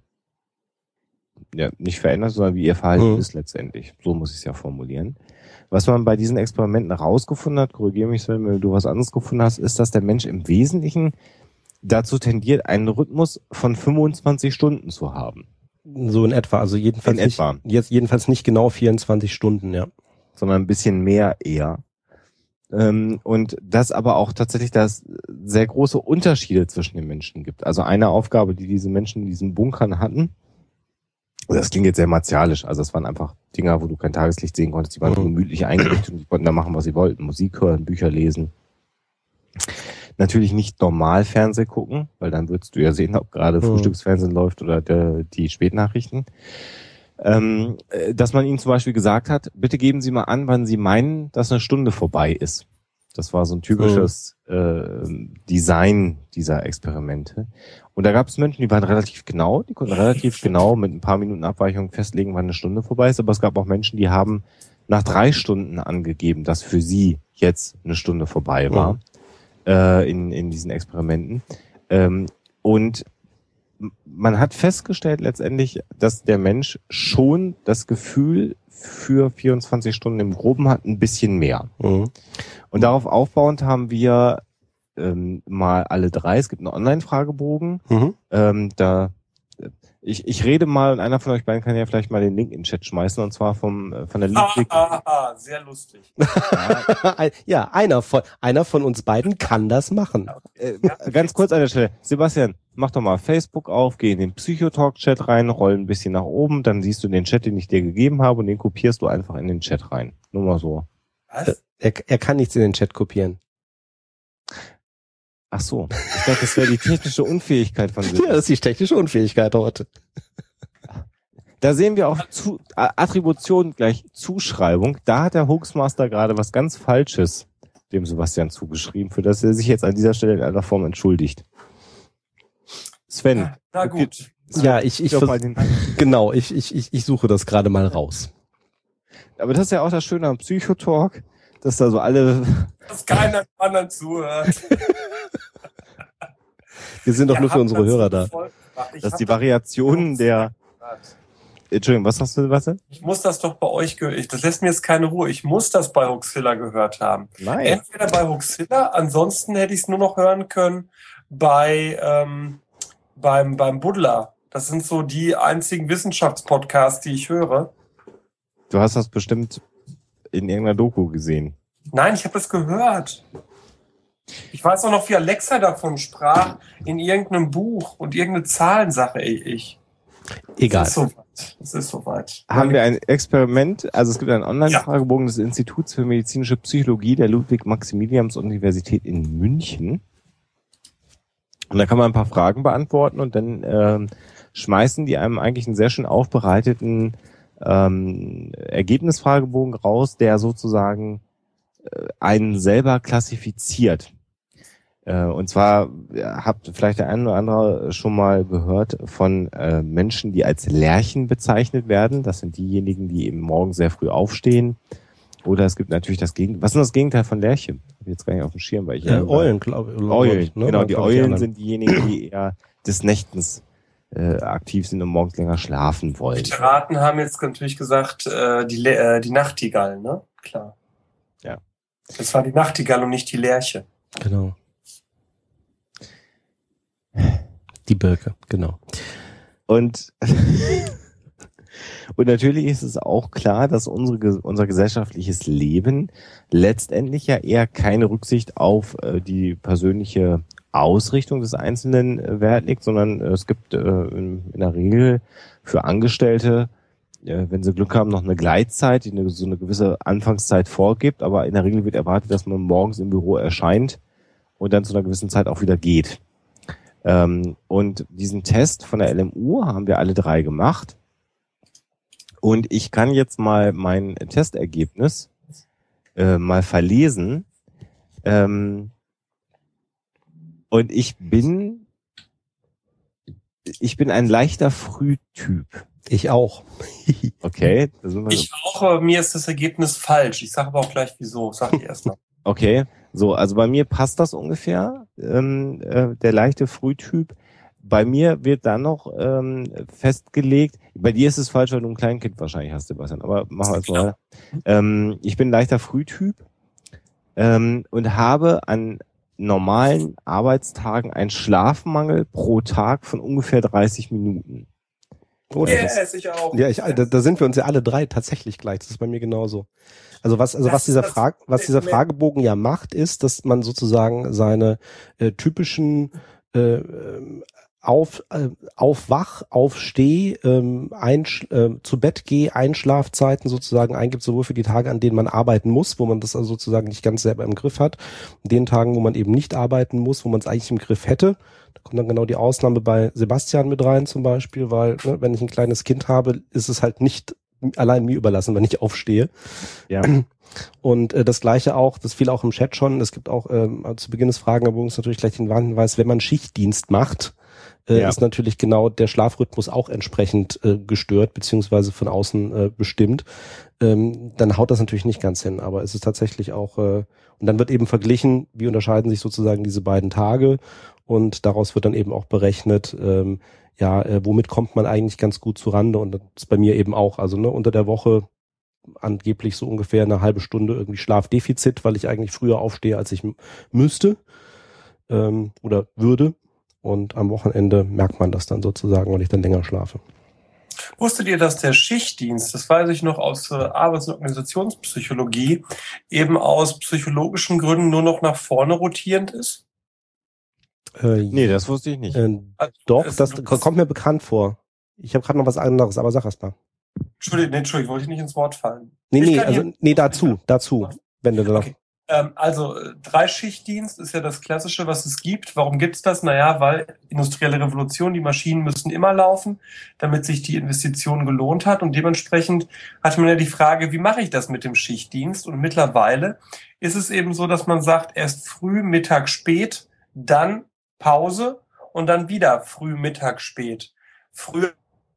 ja, nicht verändert, sondern wie ihr Verhalten Mhm. ist letztendlich. So muss ich es ja formulieren. Was man bei diesen Experimenten rausgefunden hat, korrigiere mich, Sven, wenn du was anderes gefunden hast, ist, dass der Mensch im Wesentlichen dazu tendiert, einen Rhythmus von fünfundzwanzig Stunden zu haben. So in etwa, also jedenfalls In nicht, etwa. jetzt jedenfalls nicht genau vierundzwanzig Stunden, ja. Sondern ein bisschen mehr eher. Ähm, und dass aber auch tatsächlich das sehr große Unterschiede zwischen den Menschen gibt. Also eine Aufgabe, die diese Menschen in diesen Bunkern hatten, das klingt jetzt sehr martialisch, also es waren einfach Dinger, wo du kein Tageslicht sehen konntest, die waren Mhm. gemütlich eingerichtet und die konnten da machen, was sie wollten. Musik hören, Bücher lesen. Natürlich nicht normal Fernsehen gucken, weil dann würdest du ja sehen, ob gerade Mhm. Frühstücksfernsehen läuft oder der, die Spätnachrichten. Ähm, äh, dass man ihnen zum Beispiel gesagt hat, bitte geben Sie mal an, wann Sie meinen, dass eine Stunde vorbei ist. Das war so ein typisches äh, Design dieser Experimente. Und da gab es Menschen, die waren relativ genau, die konnten relativ genau mit ein paar Minuten Abweichung festlegen, wann eine Stunde vorbei ist. Aber es gab auch Menschen, die haben nach drei Stunden angegeben, dass für sie jetzt eine Stunde vorbei war. Mhm. Äh, in, in diesen Experimenten. Ähm, und man hat festgestellt letztendlich, dass der Mensch schon das Gefühl für vierundzwanzig Stunden im Groben hat, ein bisschen mehr. Mhm. Und darauf aufbauend haben wir ähm, mal alle drei, es gibt einen Online-Fragebogen, Mhm. ähm, da ich, ich rede mal und einer von euch beiden kann ja vielleicht mal den Link in den Chat schmeißen und zwar vom äh, von der Ah, Ludwig. ah, ah, sehr lustig. Ein- ja, einer von, einer von uns beiden kann das machen. Äh, ganz kurz an der Stelle. Sebastian, mach doch mal Facebook auf, geh in den Psychotalk-Chat rein, roll ein bisschen nach oben, dann siehst du den Chat, den ich dir gegeben habe und den kopierst du einfach in den Chat rein. Nur mal so. Was? Er, er kann nichts in den Chat kopieren. Ach so. Ich dachte, das wäre die technische Unfähigkeit von Ja, Sebastian. das ist die technische Unfähigkeit heute. Da sehen wir auch zu, A- Attribution gleich Zuschreibung. Da hat der Hoaxmaster gerade was ganz Falsches dem Sebastian zugeschrieben, für das er sich jetzt an dieser Stelle in einer Form entschuldigt. Sven. Na gut. Ja, ich, ich, doch vers- mal den, genau, ich, ich, ich, ich suche das gerade mal raus. aber das ist ja auch das Schöne am Psychotalk, dass da so alle, Dass keiner dem anderen zuhört. Wir sind doch Ihr nur für habt unsere dazu Hörer da. voll- Ich dass hab die das Variationen der, gehört. Entschuldigung, was hast du, Sebastian? Ich muss das doch bei euch gehört. Das lässt mir jetzt keine Ruhe. Ich muss das bei Hoaxilla gehört haben. Nein. Entweder bei Hoaxilla, ansonsten hätte ich es nur noch hören können bei ähm, beim beim Buddler. Das sind so die einzigen Wissenschaftspodcasts, die ich höre. Du hast das bestimmt in irgendeiner Doku gesehen. Nein, ich habe das gehört. Ich weiß auch noch, wie Alexa davon sprach in irgendeinem Buch und irgendeine Zahlensache. Ich. Egal. Es ist soweit. Es ist soweit. Haben wir ein Experiment, also es gibt einen Online-Fragebogen des Instituts für medizinische Psychologie der Ludwig-Maximilians-Universität in München. Und da kann man ein paar Fragen beantworten und dann ähm, schmeißen die einem eigentlich einen sehr schön aufbereiteten ähm, Ergebnisfragebogen raus, der sozusagen äh, einen selber klassifiziert. Äh, und zwar habt vielleicht der eine oder andere schon mal gehört von äh, Menschen, die als Lerchen bezeichnet werden. Das sind diejenigen, die eben morgen sehr früh aufstehen. Oder es gibt natürlich das Gegenteil. Was ist denn das Gegenteil von Lerche? Hab ich jetzt gar nicht auf dem Schirm, weil ich äh, Eulen, glaube glaub Eulen, ich. Ne? Genau, die glaub Eulen ich sind diejenigen, die eher des Nächtens äh, aktiv sind und morgens länger schlafen wollen. Die Literaten haben jetzt natürlich gesagt, äh, die, äh, die Nachtigall, ne? Klar. Ja. Das war die Nachtigall und nicht die Lerche. Genau. Die Birke, genau. Und und natürlich ist es auch klar, dass unsere, unser gesellschaftliches Leben letztendlich ja eher keine Rücksicht auf äh, die persönliche Ausrichtung des Einzelnen äh, Wert legt, sondern äh, es gibt äh, in, in der Regel für Angestellte, äh, wenn sie Glück haben, noch eine Gleitzeit, die eine, so eine gewisse Anfangszeit vorgibt, aber in der Regel wird erwartet, dass man morgens im Büro erscheint und dann zu einer gewissen Zeit auch wieder geht. Ähm, und diesen Test von der L M U haben wir alle drei gemacht. Und ich kann jetzt mal mein Testergebnis äh, mal verlesen. Ähm, und ich bin, ich bin ein leichter Frühtyp. Ich auch. Okay. Da sind wir Ich auch, aber mir ist das Ergebnis falsch. Ich sage aber auch gleich wieso. Sag ich erst mal. Okay. So, also bei mir passt das ungefähr, ähm, äh, der leichte Frühtyp. Bei mir wird dann noch ähm, festgelegt, bei dir ist es falsch, weil du ein Kleinkind wahrscheinlich hast, Sebastian, aber machen wir jetzt mal weiter. Ähm, ich bin ein leichter Frühtyp ähm, und habe an normalen Arbeitstagen einen Schlafmangel pro Tag von ungefähr dreißig Minuten. Oh, Yes, das, ich auch. ja, ich, da, da sind wir uns ja alle drei tatsächlich gleich. Das ist bei mir genauso. Also was, also was dieser Frage, was dieser Fragebogen ja macht, ist, dass man sozusagen seine äh, typischen äh, auf äh, aufwach, aufsteh, ähm, einsch, äh, zu Bett geh, Einschlafzeiten sozusagen eingibt, sowohl für die Tage, an denen man arbeiten muss, wo man das also sozusagen nicht ganz selber im Griff hat, den Tagen, wo man eben nicht arbeiten muss, wo man es eigentlich im Griff hätte. Da kommt dann genau die Ausnahme bei Sebastian mit rein zum Beispiel, weil ne, wenn ich ein kleines Kind habe, ist es halt nicht allein mir überlassen, wenn ich aufstehe. Ja. Und äh, das Gleiche auch, das fiel auch im Chat schon, es gibt auch ähm, zu Beginn des Fragenbogens natürlich gleich den Warnhinweis, wenn man Schichtdienst macht, Äh, ja. ist natürlich genau der Schlafrhythmus auch entsprechend äh, gestört, beziehungsweise von außen äh, bestimmt. Ähm, dann haut das natürlich nicht ganz hin, aber es ist tatsächlich auch, äh, und dann wird eben verglichen, wie unterscheiden sich sozusagen diese beiden Tage, und daraus wird dann eben auch berechnet, ähm, ja, äh, womit kommt man eigentlich ganz gut zurande, und das ist bei mir eben auch, also ne, unter der Woche angeblich so ungefähr eine halbe Stunde irgendwie Schlafdefizit, weil ich eigentlich früher aufstehe, als ich m- müsste ähm, oder würde. Und am Wochenende merkt man das dann sozusagen, weil ich dann länger schlafe. Wusstet ihr, dass der Schichtdienst, das weiß ich noch aus äh, Arbeits- und Organisationspsychologie, eben aus psychologischen Gründen nur noch nach vorne rotierend ist? Äh, nee, das wusste ich nicht. Äh, Also, doch, es- das kommt mir bekannt vor. Ich habe gerade noch was anderes, aber sag erst mal. Entschuldigung, nee, Entschuldigung, wollte ich nicht ins Wort fallen. Nee, Ich nee, kann also hier- nee, dazu, dazu, wenn du da noch. Okay. Ähm, also äh, Dreischichtdienst ist ja das Klassische, was es gibt. Warum gibt's das? Naja, weil industrielle Revolution, die Maschinen müssen immer laufen, damit sich die Investition gelohnt hat. Und dementsprechend hat man ja die Frage, wie mache ich das mit dem Schichtdienst? Und mittlerweile ist es eben so, dass man sagt, erst früh, Mittag, spät, dann Pause und dann wieder früh, Mittag, spät. Früher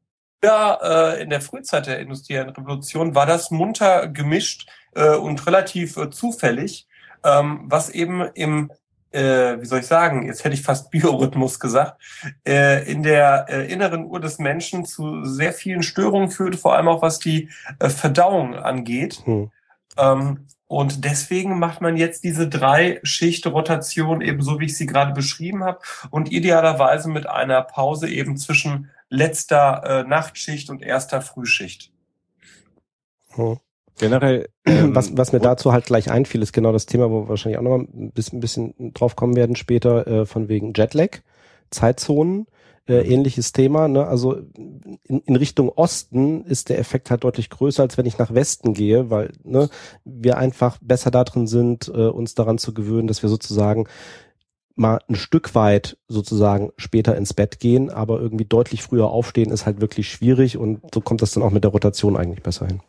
äh, in der Frühzeit der industriellen Revolution war das munter gemischt äh, und relativ äh, zufällig, ähm, was eben im, äh, wie soll ich sagen, jetzt hätte ich fast Biorhythmus gesagt, äh, in der äh, inneren Uhr des Menschen zu sehr vielen Störungen führte, vor allem auch was die äh, Verdauung angeht. Hm. Ähm, und deswegen macht man jetzt diese drei Schicht-Rotation eben so, wie ich sie gerade beschrieben habe, und idealerweise mit einer Pause eben zwischen letzter äh, Nachtschicht und erster Frühschicht. Hm. Generell, ähm, Was, was mir dazu halt gleich einfiel, ist genau das Thema, wo wir wahrscheinlich auch noch mal ein bisschen, ein bisschen drauf kommen werden später, äh, von wegen Jetlag, Zeitzonen, äh, ähnliches Thema, ne? Also in, in Richtung Osten ist der Effekt halt deutlich größer, als wenn ich nach Westen gehe, weil ne, wir einfach besser darin sind, äh, uns daran zu gewöhnen, dass wir sozusagen mal ein Stück weit sozusagen später ins Bett gehen, aber irgendwie deutlich früher aufstehen ist halt wirklich schwierig, und so kommt das dann auch mit der Rotation eigentlich besser hin.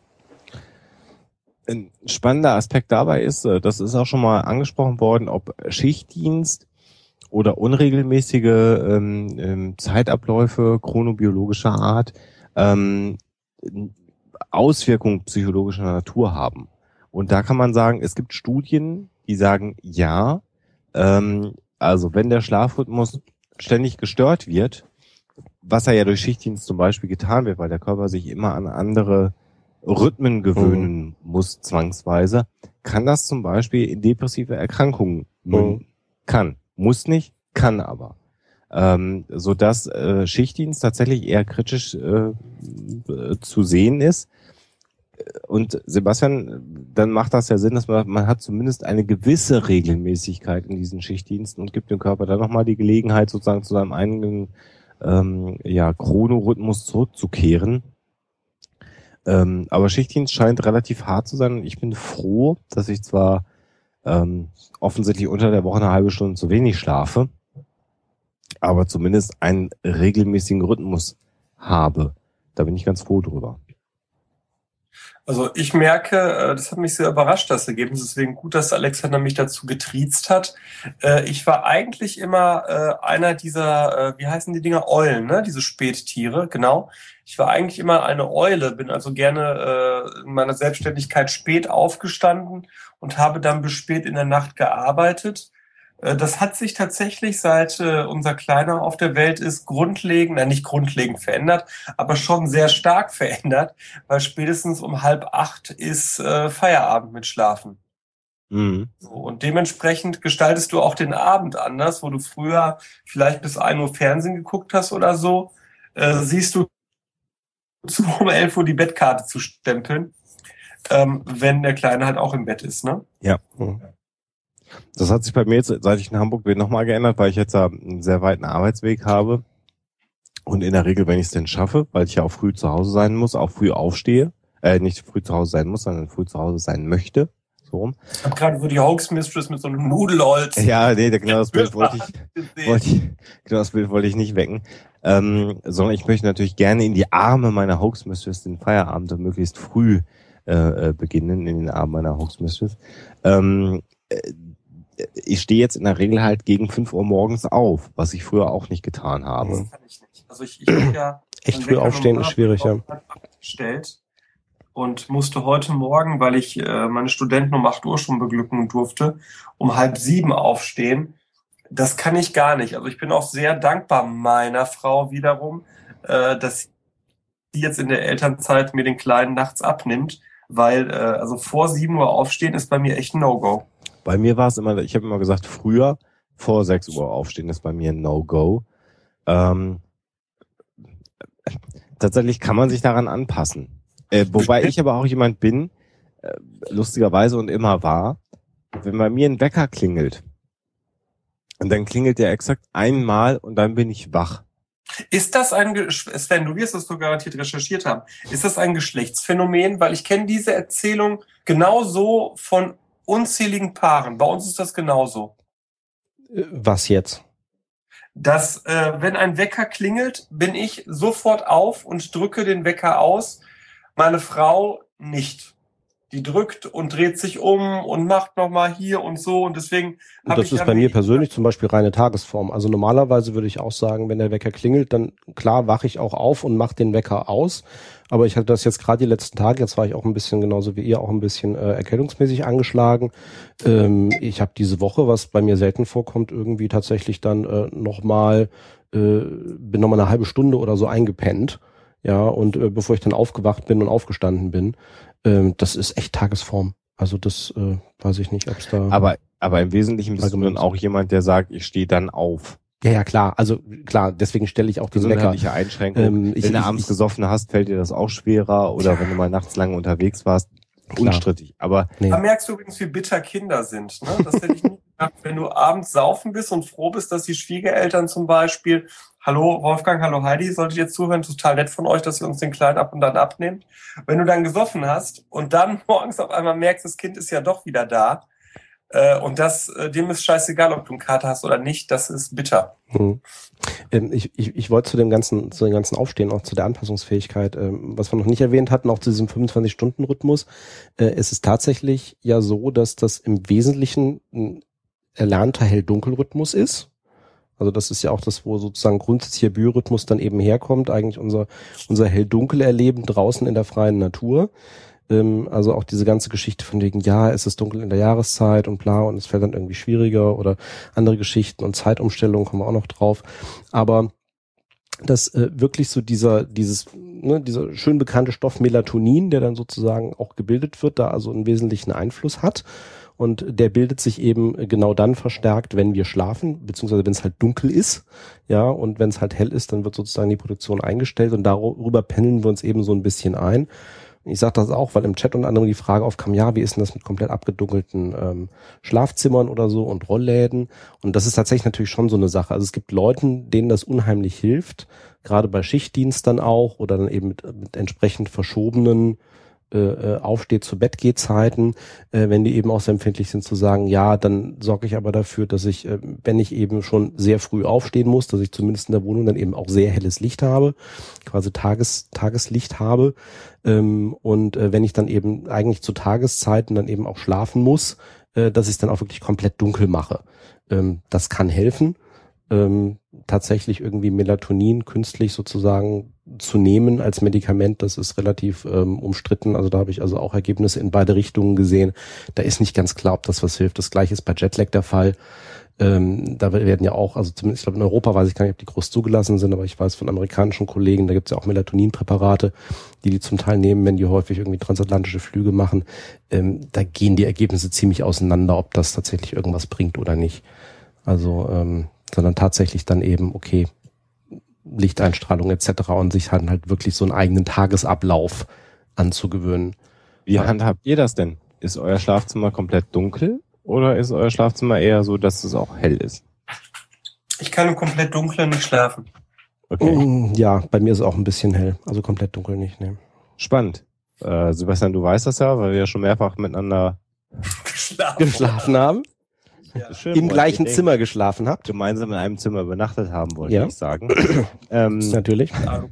ein spannender Aspekt dabei ist, das ist auch schon mal angesprochen worden, ob Schichtdienst oder unregelmäßige ähm, ähm, Zeitabläufe chronobiologischer Art ähm, Auswirkungen psychologischer Natur haben. Und da kann man sagen, es gibt Studien, die sagen, ja, ähm, also wenn der Schlafrhythmus ständig gestört wird, was er ja durch Schichtdienst zum Beispiel getan wird, weil der Körper sich immer an andere Rhythmen gewöhnen mhm. muss, zwangsweise, kann das zum Beispiel in depressive Erkrankungen münden. Mhm. Kann. Muss nicht, kann aber. Ähm, sodass äh, Schichtdienst tatsächlich eher kritisch äh, zu sehen ist. Und Sebastian, dann macht das ja Sinn, dass man, man hat zumindest eine gewisse Regelmäßigkeit in diesen Schichtdiensten und gibt dem Körper dann nochmal die Gelegenheit, sozusagen zu seinem eigenen ähm, ja, Chronorhythmus zurückzukehren. Ähm, aber Schichtdienst scheint relativ hart zu sein und ich bin froh, dass ich zwar ähm, offensichtlich unter der Woche eine halbe Stunde zu wenig schlafe, aber zumindest einen regelmäßigen Rhythmus habe. Da bin ich ganz froh drüber. Also ich merke, das hat mich sehr überrascht, das Ergebnis. Deswegen gut, dass Alexander mich dazu getriezt hat. Ich war eigentlich immer einer dieser, wie heißen die Dinger, Eulen, ne? Diese Spättiere, genau. Ich war eigentlich immer eine Eule, bin also gerne in meiner Selbstständigkeit spät aufgestanden und habe dann bis spät in der Nacht gearbeitet. Das hat sich tatsächlich, seit äh, unser Kleiner auf der Welt ist, grundlegend, na nicht grundlegend verändert, aber schon sehr stark verändert, weil spätestens um halb acht ist äh, Feierabend mit Schlafen. Mhm. So, und dementsprechend gestaltest du auch den Abend anders, wo du früher vielleicht bis ein Uhr Fernsehen geguckt hast oder so, äh, siehst du zu, um elf Uhr die Bettkarte zu stempeln, ähm, wenn der Kleine halt auch im Bett ist, ne? Ja. Mhm. Das hat sich bei mir jetzt, seit ich in Hamburg bin, nochmal geändert, weil ich jetzt einen sehr weiten Arbeitsweg habe und in der Regel, wenn ich es denn schaffe, weil ich ja auch früh zu Hause sein muss, auch früh aufstehe, äh, nicht früh zu Hause sein muss, sondern früh zu Hause sein möchte, so rum. Ich habe gerade so die Hoax Mistress mit so einem Nudelholz. Ja, nee, genau das Bild wollte ich, wollte ich, genau das Bild wollte ich nicht wecken, ähm, sondern ich möchte natürlich gerne in die Arme meiner Hoax Mistress den Feierabend möglichst früh äh, beginnen, in den Armen meiner Hoax Mistress. Ähm, Ich stehe jetzt in der Regel halt gegen fünf Uhr morgens auf, was ich früher auch nicht getan habe. Das kann ich nicht. Also ich, ich bin ja echt früh aufstehen ist schwierig, ja. Gestellt und musste heute Morgen, weil ich äh, meine Studenten um acht Uhr schon beglücken durfte, um halb sieben aufstehen. Das kann ich gar nicht. Also ich bin auch sehr dankbar meiner Frau wiederum, äh, dass sie jetzt in der Elternzeit mir den Kleinen nachts abnimmt, weil äh, also vor sieben Uhr aufstehen ist bei mir echt ein No-Go. Bei mir war es immer, ich habe immer gesagt, früher vor sechs Uhr aufstehen ist bei mir ein No-Go. Ähm, tatsächlich kann man sich daran anpassen. Äh, wobei ich aber auch jemand bin, äh, lustigerweise und immer war, wenn bei mir ein Wecker klingelt, und dann klingelt der exakt einmal und dann bin ich wach. Ist das ein, Sven, du wirst das so garantiert recherchiert haben, ist das ein Geschlechtsphänomen? Weil ich kenne diese Erzählung genauso von unzähligen Paaren. Bei uns ist das genauso. Was jetzt? Dass, äh, wenn ein Wecker klingelt, bin ich sofort auf und drücke den Wecker aus. Meine Frau nicht. Die drückt und dreht sich um und macht nochmal hier und so. Und deswegen habe ich... Das ist bei mir persönlich zum Beispiel reine Tagesform. Also normalerweise würde ich auch sagen, wenn der Wecker klingelt, dann klar wache ich auch auf und mache den Wecker aus. Aber ich hatte das jetzt gerade die letzten Tage, jetzt war ich auch ein bisschen, genauso wie ihr, auch ein bisschen äh, erkältungsmäßig angeschlagen. Ähm, ich habe diese Woche, was bei mir selten vorkommt, irgendwie tatsächlich dann äh, nochmal, äh, bin nochmal eine halbe Stunde oder so eingepennt. Ja, und äh, bevor ich dann aufgewacht bin und aufgestanden bin, ähm, das ist echt Tagesform. Also das äh, weiß ich nicht, ob es da... Aber, aber im Wesentlichen bist du dann auch jemand, der sagt, ich stehe dann auf. Ja, ja, klar. Also klar, deswegen stelle ich auch den Wecker. Gesundheitliche Einschränkung. Ähm, ich, wenn du abends ich, gesoffen hast, fällt dir das auch schwerer. Oder wenn du mal nachts lange unterwegs warst, klar. Unstrittig. Aber nee. Da merkst du übrigens, wie bitter Kinder sind. Ne? Das hätte ich nicht gedacht, wenn du abends saufen bist und froh bist, dass die Schwiegereltern zum Beispiel, hallo Wolfgang, hallo Heidi, solltet ihr zuhören, total nett von euch, dass ihr uns den Kleinen ab und dann abnehmt. Wenn du dann gesoffen hast und dann morgens auf einmal merkst, das Kind ist ja doch wieder da, und das, dem ist scheißegal, ob du einen Kater hast oder nicht, das ist bitter. Hm. Ähm, ich, ich, ich wollte zu dem ganzen, zu dem ganzen Aufstehen, auch zu der Anpassungsfähigkeit, ähm, was wir noch nicht erwähnt hatten, auch zu diesem fünfundzwanzig-Stunden-Rhythmus. Äh, es ist tatsächlich ja so, dass das im Wesentlichen ein erlernter Hell-Dunkel-Rhythmus ist. Also das ist ja auch das, wo sozusagen grundsätzlicher Biorhythmus dann eben herkommt, eigentlich unser unser Hell-Dunkel-Erleben draußen in der freien Natur. Ähm, also auch diese ganze Geschichte von wegen, ja, es ist dunkel in der Jahreszeit und bla und es fällt dann irgendwie schwieriger oder andere Geschichten und Zeitumstellungen kommen wir auch noch drauf. Aber dass äh, wirklich so dieser dieses ne, dieser schön bekannte Stoff Melatonin, der dann sozusagen auch gebildet wird, da also einen wesentlichen Einfluss hat. Und der bildet sich eben genau dann verstärkt, wenn wir schlafen, beziehungsweise wenn es halt dunkel ist. Ja, und wenn es halt hell ist, dann wird sozusagen die Produktion eingestellt und darüber pendeln wir uns eben so ein bisschen ein. Ich sage das auch, weil im Chat unter anderem die Frage aufkam, ja, wie ist denn das mit komplett abgedunkelten ähm, Schlafzimmern oder so und Rollläden? Und das ist tatsächlich natürlich schon so eine Sache. Also es gibt Leuten, denen das unheimlich hilft, gerade bei Schichtdienst dann auch oder dann eben mit, mit entsprechend verschobenen äh, Aufsteh- zu Bettgehzeiten, äh, wenn die eben auch sehr empfindlich sind zu sagen, ja, dann sorge ich aber dafür, dass ich, äh, wenn ich eben schon sehr früh aufstehen muss, dass ich zumindest in der Wohnung dann eben auch sehr helles Licht habe, quasi Tages, Tageslicht habe. Ähm, und äh, wenn ich dann eben eigentlich zu Tageszeiten dann eben auch schlafen muss, äh, dass ich es dann auch wirklich komplett dunkel mache. Ähm, das kann helfen. Ähm, tatsächlich irgendwie Melatonin künstlich sozusagen zu nehmen als Medikament, das ist relativ ähm, umstritten. Also da habe ich also auch Ergebnisse in beide Richtungen gesehen. Da ist nicht ganz klar, ob das was hilft. Das gleiche ist bei Jetlag der Fall. Ähm, da werden ja auch, also zumindest ich glaube in Europa weiß ich gar nicht, ob die groß zugelassen sind, aber ich weiß von amerikanischen Kollegen, da gibt es ja auch Melatoninpräparate, die die zum Teil nehmen, wenn die häufig irgendwie transatlantische Flüge machen. Ähm, da gehen die Ergebnisse ziemlich auseinander, ob das tatsächlich irgendwas bringt oder nicht. Also ähm, sondern tatsächlich dann eben, okay, Lichteinstrahlung et cetera und sich halt, halt wirklich so einen eigenen Tagesablauf anzugewöhnen. Wie ja. handhabt ihr das denn? Ist euer Schlafzimmer komplett dunkel oder ist euer Schlafzimmer eher so, dass es auch hell ist? Ich kann im komplett Dunklen nicht schlafen. Okay. Ja, bei mir ist es auch ein bisschen hell, also komplett dunkel nicht. Nee. Spannend. Äh, Sebastian, du weißt das ja, weil wir ja schon mehrfach miteinander geschlafen, geschlafen haben. Ja. Schön, Im gleichen Zimmer geschlafen habt. Gemeinsam in einem Zimmer übernachtet haben, wollte ja. ich sagen. ähm, Natürlich. Ja.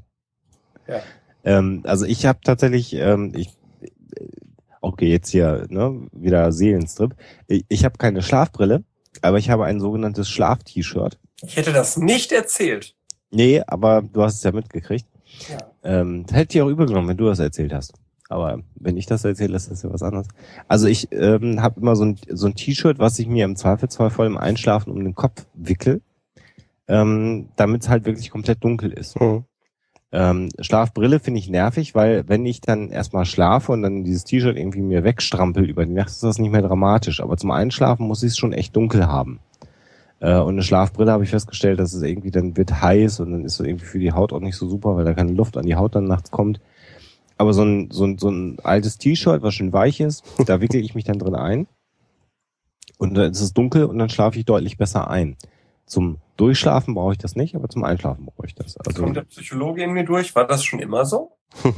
Ähm, also ich habe tatsächlich, ähm, ich, okay, jetzt hier ne, wieder Seelenstrip. Ich, ich habe keine Schlafbrille, aber ich habe ein sogenanntes Schlaf-T-Shirt. Ich hätte das nicht erzählt. Nee, aber du hast es ja mitgekriegt. Ja. Ähm, hätte ich auch übergenommen, wenn du das erzählt hast. Aber wenn ich das erzähle, ist das ja was anderes. Also ich ähm, habe immer so ein, so ein T-Shirt, was ich mir im Zweifelsfall vor dem Einschlafen um den Kopf wickel, ähm, damit es halt wirklich komplett dunkel ist. Mhm. Ähm, Schlafbrille finde ich nervig, weil wenn ich dann erstmal schlafe und dann dieses T-Shirt irgendwie mir wegstrampel über die Nacht, ist das nicht mehr dramatisch. Aber zum Einschlafen muss ich es schon echt dunkel haben. Äh, und eine Schlafbrille habe ich festgestellt, dass es irgendwie dann wird heiß und dann ist so irgendwie für die Haut auch nicht so super, weil da keine Luft an die Haut dann nachts kommt. Aber so ein, so ein, so ein altes T-Shirt, was schön weich ist, da wickele ich mich dann drin ein. Und dann ist es dunkel und dann schlafe ich deutlich besser ein. Zum Durchschlafen brauche ich das nicht, aber zum Einschlafen brauche ich das. Also, kommt der Psychologe in mir durch? War das schon immer so?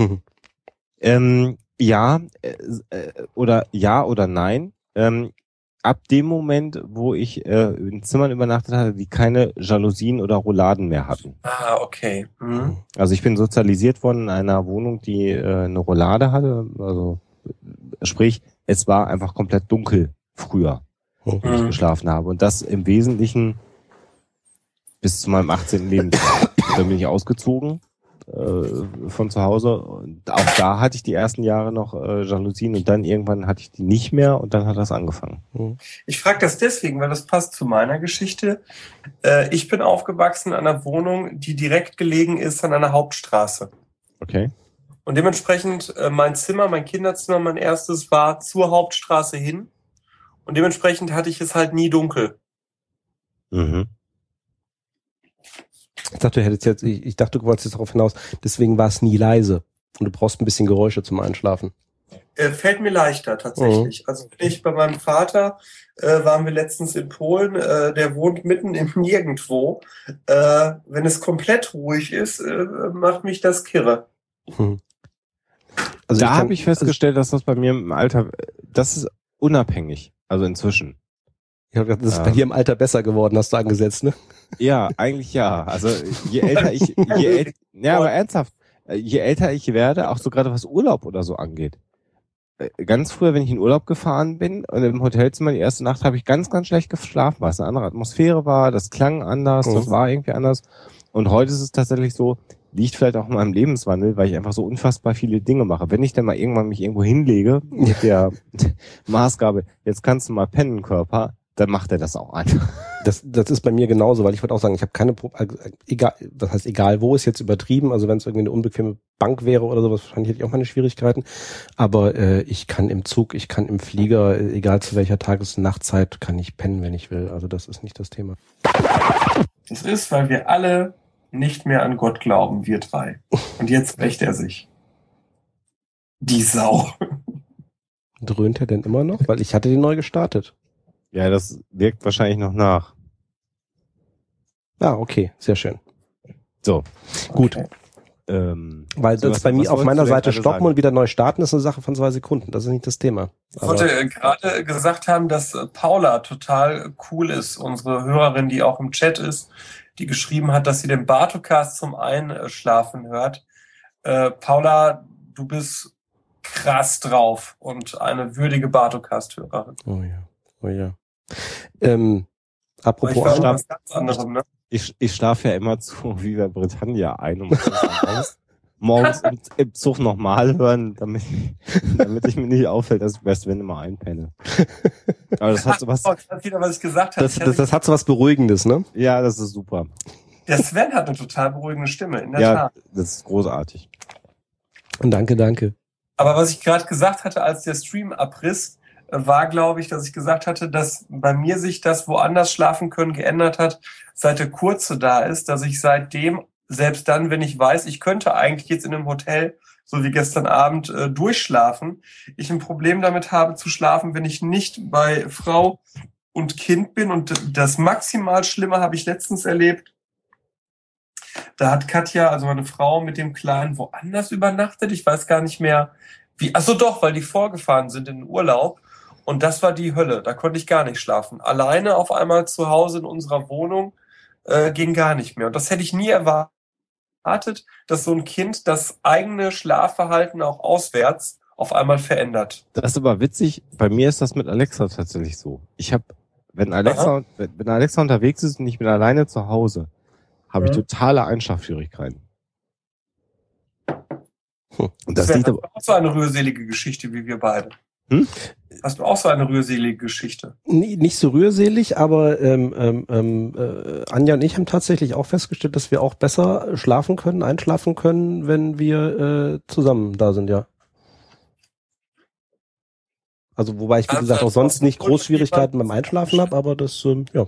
ähm, ja, äh, oder ja oder nein. Ähm, ab dem Moment, wo ich äh, in Zimmern übernachtet hatte, die keine Jalousien oder Rouladen mehr hatten. Ah, okay. Mhm. Also ich bin sozialisiert worden in einer Wohnung, die äh, eine Roulade hatte. Also sprich, es war einfach komplett dunkel früher, Mhm. wo ich geschlafen habe. Und das im Wesentlichen bis zu meinem achtzehnten Lebensjahr. Dann bin ich ausgezogen äh, von zu Hause. Und auch da hatte ich die ersten Jahre noch äh, Jalousien und dann irgendwann hatte ich die nicht mehr und dann hat das angefangen. Ich frage das deswegen, weil das passt zu meiner Geschichte. Äh, ich bin aufgewachsen in einer Wohnung, die direkt gelegen ist an einer Hauptstraße. Okay. Und dementsprechend äh, mein Zimmer, mein Kinderzimmer, mein erstes war zur Hauptstraße hin. Und dementsprechend hatte ich es halt nie dunkel. Mhm. Ich dachte, du hättest jetzt, ich, ich dachte, du wolltest jetzt darauf hinaus, deswegen war es nie leise. Und du brauchst ein bisschen Geräusche zum Einschlafen. Äh, fällt mir leichter tatsächlich. Mhm. Also bin ich bei meinem Vater, äh, waren wir letztens in Polen, äh, der wohnt mitten im Nirgendwo. Äh, wenn es komplett ruhig ist, äh, macht mich das kirre. Hm. Also da habe ich festgestellt, also, dass das bei mir im Alter, das ist unabhängig, also inzwischen. Ich habe gedacht, das ist ähm, bei dir im Alter besser geworden, hast du angesetzt, ne? Ja, eigentlich ja. Also je älter ich, je äl- ja, aber ernsthaft, je älter ich werde, auch so gerade was Urlaub oder so angeht, ganz früher, wenn ich in Urlaub gefahren bin und im Hotelzimmer die erste Nacht habe ich ganz, ganz schlecht geschlafen, weil es eine andere Atmosphäre war, das klang anders, mhm. das war irgendwie anders. Und heute ist es tatsächlich so, liegt vielleicht auch in meinem Lebenswandel, weil ich einfach so unfassbar viele Dinge mache. Wenn ich dann mal irgendwann mich irgendwo hinlege mit der Maßgabe, jetzt kannst du mal pennen, Körper, dann macht er das auch einfach. Das, das ist bei mir genauso, weil ich würde auch sagen, ich habe keine, also egal, das heißt egal wo, ist jetzt übertrieben, also wenn es irgendwie eine unbequeme Bank wäre oder sowas, wahrscheinlich hätte ich auch meine Schwierigkeiten, aber äh, ich kann im Zug, ich kann im Flieger, egal zu welcher Tages- und Nachtzeit, kann ich pennen, wenn ich will, also das ist nicht das Thema. Das ist, weil wir alle nicht mehr an Gott glauben, wir drei. Und jetzt rächt er sich. Die Sau. Dröhnt er denn immer noch? Weil ich hatte den neu gestartet. Ja, das wirkt wahrscheinlich noch nach. Ah, okay, sehr schön. So, gut. Okay. Ähm, Weil so das was, bei mir auf meiner Seite stoppen sagen? und wieder neu starten ist eine Sache von zwei Sekunden. Das ist nicht das Thema. Ich wollte äh, gerade gesagt haben, dass äh, Paula total cool ist, unsere Hörerin, die auch im Chat ist, die geschrieben hat, dass sie den Bartocast zum Einschlafen hört. Äh, Paula, du bist krass drauf und eine würdige Bartocast-Hörerin. Oh ja, oh ja. Ähm, apropos ich war Schlaf, was ganz anderem, ne? Ich, ich schlafe ja immer zu Viva Britannia ein, um morgens, morgens im, im Zug nochmal hören, damit, damit ich mir nicht auffällt, dass ich best wenn immer einpenne. Aber das hat so was. Ach, oh, wieder, was ich gesagt habe. das, das, das hat so was Beruhigendes, ne? Ja, das ist super. Der Sven hat eine total beruhigende Stimme, in der Ja, Tat. das ist großartig. Und danke, danke. Aber was ich gerade gesagt hatte, als der Stream abriss, war, glaube ich, dass ich gesagt hatte, dass bei mir sich das woanders schlafen können geändert hat, seit der Kurze da ist, dass ich seitdem, selbst dann, wenn ich weiß, ich könnte eigentlich jetzt in einem Hotel, so wie gestern Abend, äh, durchschlafen, ich ein Problem damit habe zu schlafen, wenn ich nicht bei Frau und Kind bin. Und das maximal Schlimme habe ich letztens erlebt. Da hat Katja, also meine Frau, mit dem Kleinen woanders übernachtet. Ich weiß gar nicht mehr, wie. Ach so, doch, weil die vorgefahren sind in den Urlaub. Und das war die Hölle. Da konnte ich gar nicht schlafen. Alleine auf einmal zu Hause in unserer Wohnung äh, ging gar nicht mehr. Und das hätte ich nie erwartet, dass so ein Kind das eigene Schlafverhalten auch auswärts auf einmal verändert. Das ist aber witzig. Bei mir ist das mit Alexa tatsächlich so. Ich habe, wenn Alexa, wenn, wenn Alexa unterwegs ist und ich bin alleine zu Hause, habe ich totale Einschlafschwierigkeiten. Hm. Und das das liegt aber auch so eine rührselige Geschichte wie wir beide. Hm? Hast du auch so eine rührselige Geschichte? N- Nicht so rührselig, aber ähm, ähm, äh, Anja und ich haben tatsächlich auch festgestellt, dass wir auch besser schlafen können, einschlafen können, wenn wir äh, zusammen da sind, ja. Also wobei ich, wie Also, gesagt, auch das sonst ist nicht gut, groß Schwierigkeiten jemand- beim Einschlafen habe, aber das, ähm, ja.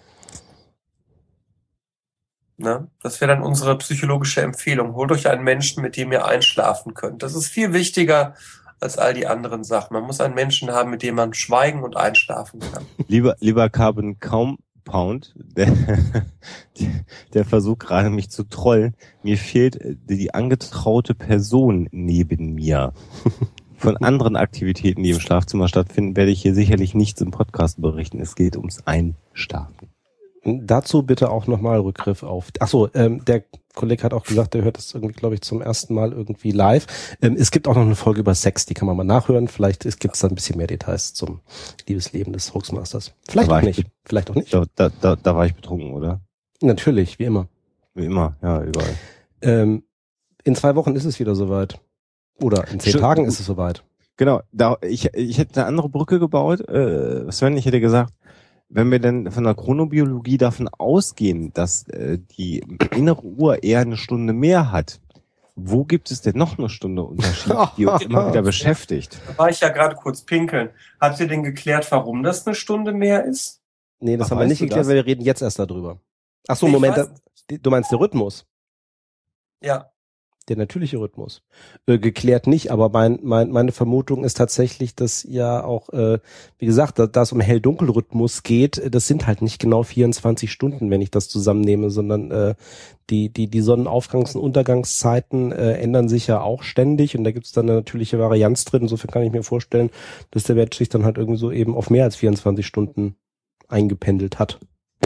Ne? Das wäre dann unsere psychologische Empfehlung. Holt euch einen Menschen, mit dem ihr einschlafen könnt. Das ist viel wichtiger als all die anderen Sachen. Man muss einen Menschen haben, mit dem man schweigen und einschlafen kann. lieber, lieber Carbon Compound, der, der versucht gerade mich zu trollen. Mir fehlt die angetraute Person neben mir. Von anderen Aktivitäten, die im Schlafzimmer stattfinden, werde ich hier sicherlich nichts im Podcast berichten. Es geht ums Einschlafen. Dazu bitte auch nochmal Rückgriff auf. Achso, ähm, der Kollege hat auch gesagt, der hört das irgendwie, glaube ich, zum ersten Mal irgendwie live. Ähm, es gibt auch noch eine Folge über Sex, die kann man mal nachhören. Vielleicht gibt es da ein bisschen mehr Details zum Liebesleben des Hoaxmasters. Vielleicht auch nicht. Vielleicht auch nicht. Da, da, da, da war ich betrunken, oder? Natürlich, wie immer. Wie immer, ja, überall. Ähm, in zwei Wochen ist es wieder soweit. Oder in zehn Stimmt. Tagen ist es soweit. Genau, da, ich, ich hätte eine andere Brücke gebaut. Äh, Sven, ich hätte gesagt, wenn wir denn von der Chronobiologie davon ausgehen, dass äh, die innere Uhr eher eine Stunde mehr hat, wo gibt es denn noch eine Stunde Unterschied, die uns immer wieder beschäftigt? Da war ich ja gerade kurz pinkeln. Habt ihr denn geklärt, warum das eine Stunde mehr ist? Nee, das Ach, haben wir weißt nicht du geklärt, das? weil wir reden jetzt erst darüber. Ach so, Ich Moment, weiß da, du meinst der Rhythmus? Ja. Der natürliche Rhythmus. Äh, geklärt nicht, aber mein, mein, meine Vermutung ist tatsächlich, dass ja auch, äh, wie gesagt, da, da es um Hell-Dunkel-Rhythmus geht, das sind halt nicht genau vierundzwanzig Stunden, wenn ich das zusammennehme, sondern äh, die, die, die Sonnenaufgangs- und Untergangszeiten äh, ändern sich ja auch ständig und da gibt es dann eine natürliche Varianz drin. Insofern kann ich mir vorstellen, dass der Wert sich dann halt irgendwie so eben auf mehr als vierundzwanzig Stunden eingependelt hat.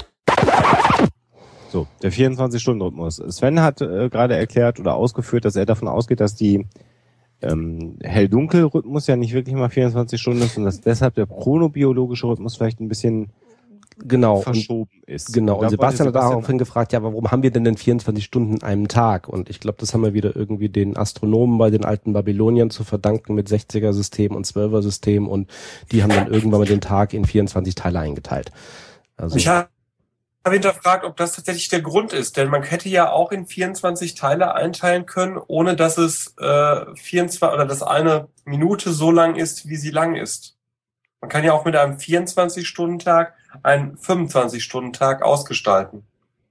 So, der vierundzwanzig-Stunden-Rhythmus. Sven hat äh, gerade erklärt oder ausgeführt, dass er davon ausgeht, dass die ähm, Hell-Dunkel-Rhythmus ja nicht wirklich mal vierundzwanzig Stunden ist und dass deshalb der chronobiologische Rhythmus vielleicht ein bisschen genau verschoben ist. Genau, und, und Sebastian hat Sebastian daraufhin gefragt, ja, warum haben wir denn denn vierundzwanzig Stunden in einem Tag? Und ich glaube, das haben wir wieder irgendwie den Astronomen bei den alten Babyloniern zu verdanken mit sechziger-System und zwölfer-System und die haben dann irgendwann mal den Tag in vierundzwanzig Teile eingeteilt. Also ich habe hinterfragt, ob das tatsächlich der Grund ist, denn man hätte ja auch in vierundzwanzig Teile einteilen können, ohne dass es äh, vierundzwanzig oder dass eine Minute so lang ist, wie sie lang ist. Man kann ja auch mit einem vierundzwanzig-Stunden-Tag einen fünfundzwanzig-Stunden-Tag ausgestalten.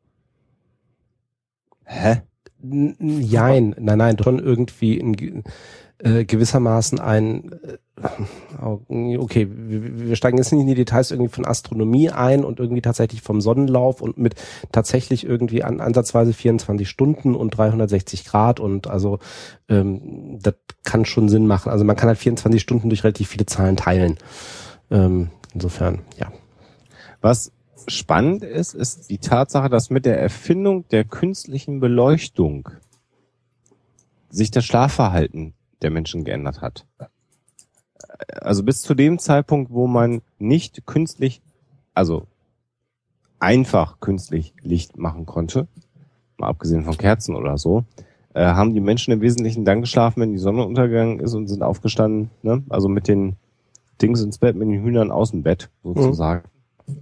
Hä? Nein, nein, nein, schon irgendwie in äh, gewissermaßen ein, äh, okay, wir, wir steigen jetzt nicht in die Details irgendwie von Astronomie ein und irgendwie tatsächlich vom Sonnenlauf und mit tatsächlich irgendwie an, ansatzweise vierundzwanzig Stunden und dreihundertsechzig Grad und also ähm, das kann schon Sinn machen. Also man kann halt vierundzwanzig Stunden durch relativ viele Zahlen teilen. Ähm, insofern, ja. Was spannend ist, ist die Tatsache, dass mit der Erfindung der künstlichen Beleuchtung sich das Schlafverhalten der Menschen geändert hat. Also bis zu dem Zeitpunkt, wo man nicht künstlich, also einfach künstlich Licht machen konnte, mal abgesehen von Kerzen oder so, äh, haben die Menschen im Wesentlichen dann geschlafen, wenn die Sonne untergegangen ist und sind aufgestanden, ne? Also mit den Dings ins Bett, mit den Hühnern aus dem Bett sozusagen. Mhm.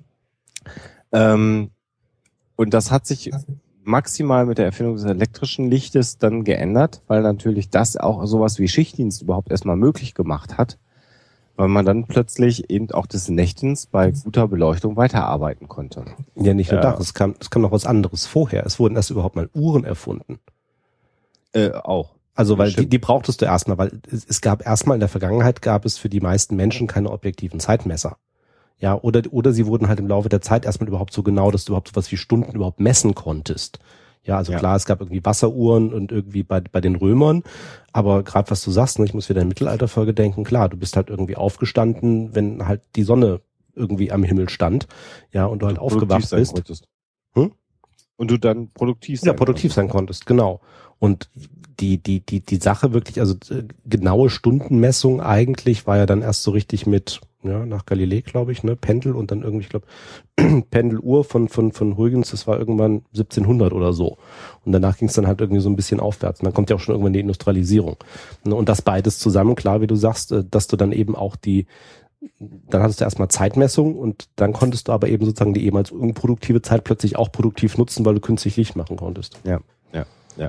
Ähm, und das hat sich maximal mit der Erfindung des elektrischen Lichtes dann geändert, weil natürlich das auch sowas wie Schichtdienst überhaupt erstmal möglich gemacht hat, weil man dann plötzlich eben auch des Nächtens bei guter Beleuchtung weiterarbeiten konnte. Ja, nicht nur äh, das, es kam, es kam noch was anderes vorher. Es wurden erst überhaupt mal Uhren erfunden. Äh, auch. Also weil die, die brauchtest du erstmal, weil es, es gab erstmal in der Vergangenheit gab es für die meisten Menschen keine objektiven Zeitmesser. Ja, oder oder sie wurden halt im Laufe der Zeit erstmal überhaupt so genau, dass du überhaupt so was wie Stunden überhaupt messen konntest. Ja, also ja. Klar, es gab irgendwie Wasseruhren und irgendwie bei bei den Römern, aber gerade was du sagst, ne, ich muss wieder in Mittelalterfolge denken, klar, du bist halt irgendwie aufgestanden, wenn halt die Sonne irgendwie am Himmel stand, ja, und du halt aufgewacht bist. Hm? Und du dann produktiv sein Ja, produktiv sein konntest, genau. Und die, die, die, die Sache wirklich, also genaue Stundenmessung eigentlich war ja dann erst so richtig mit, ja, nach Galilei, glaube ich, ne, Pendel und dann irgendwie, ich glaube, Pendeluhr von, von, von Huygens, das war irgendwann siebzehnhundert oder so. Und danach ging es dann halt irgendwie so ein bisschen aufwärts. Und dann kommt ja auch schon irgendwann die Industrialisierung. Und das beides zusammen, klar, wie du sagst, dass du dann eben auch die, dann hattest du erstmal Zeitmessung und dann konntest du aber eben sozusagen die ehemals unproduktive Zeit plötzlich auch produktiv nutzen, weil du künstlich Licht machen konntest. Ja, ja, ja.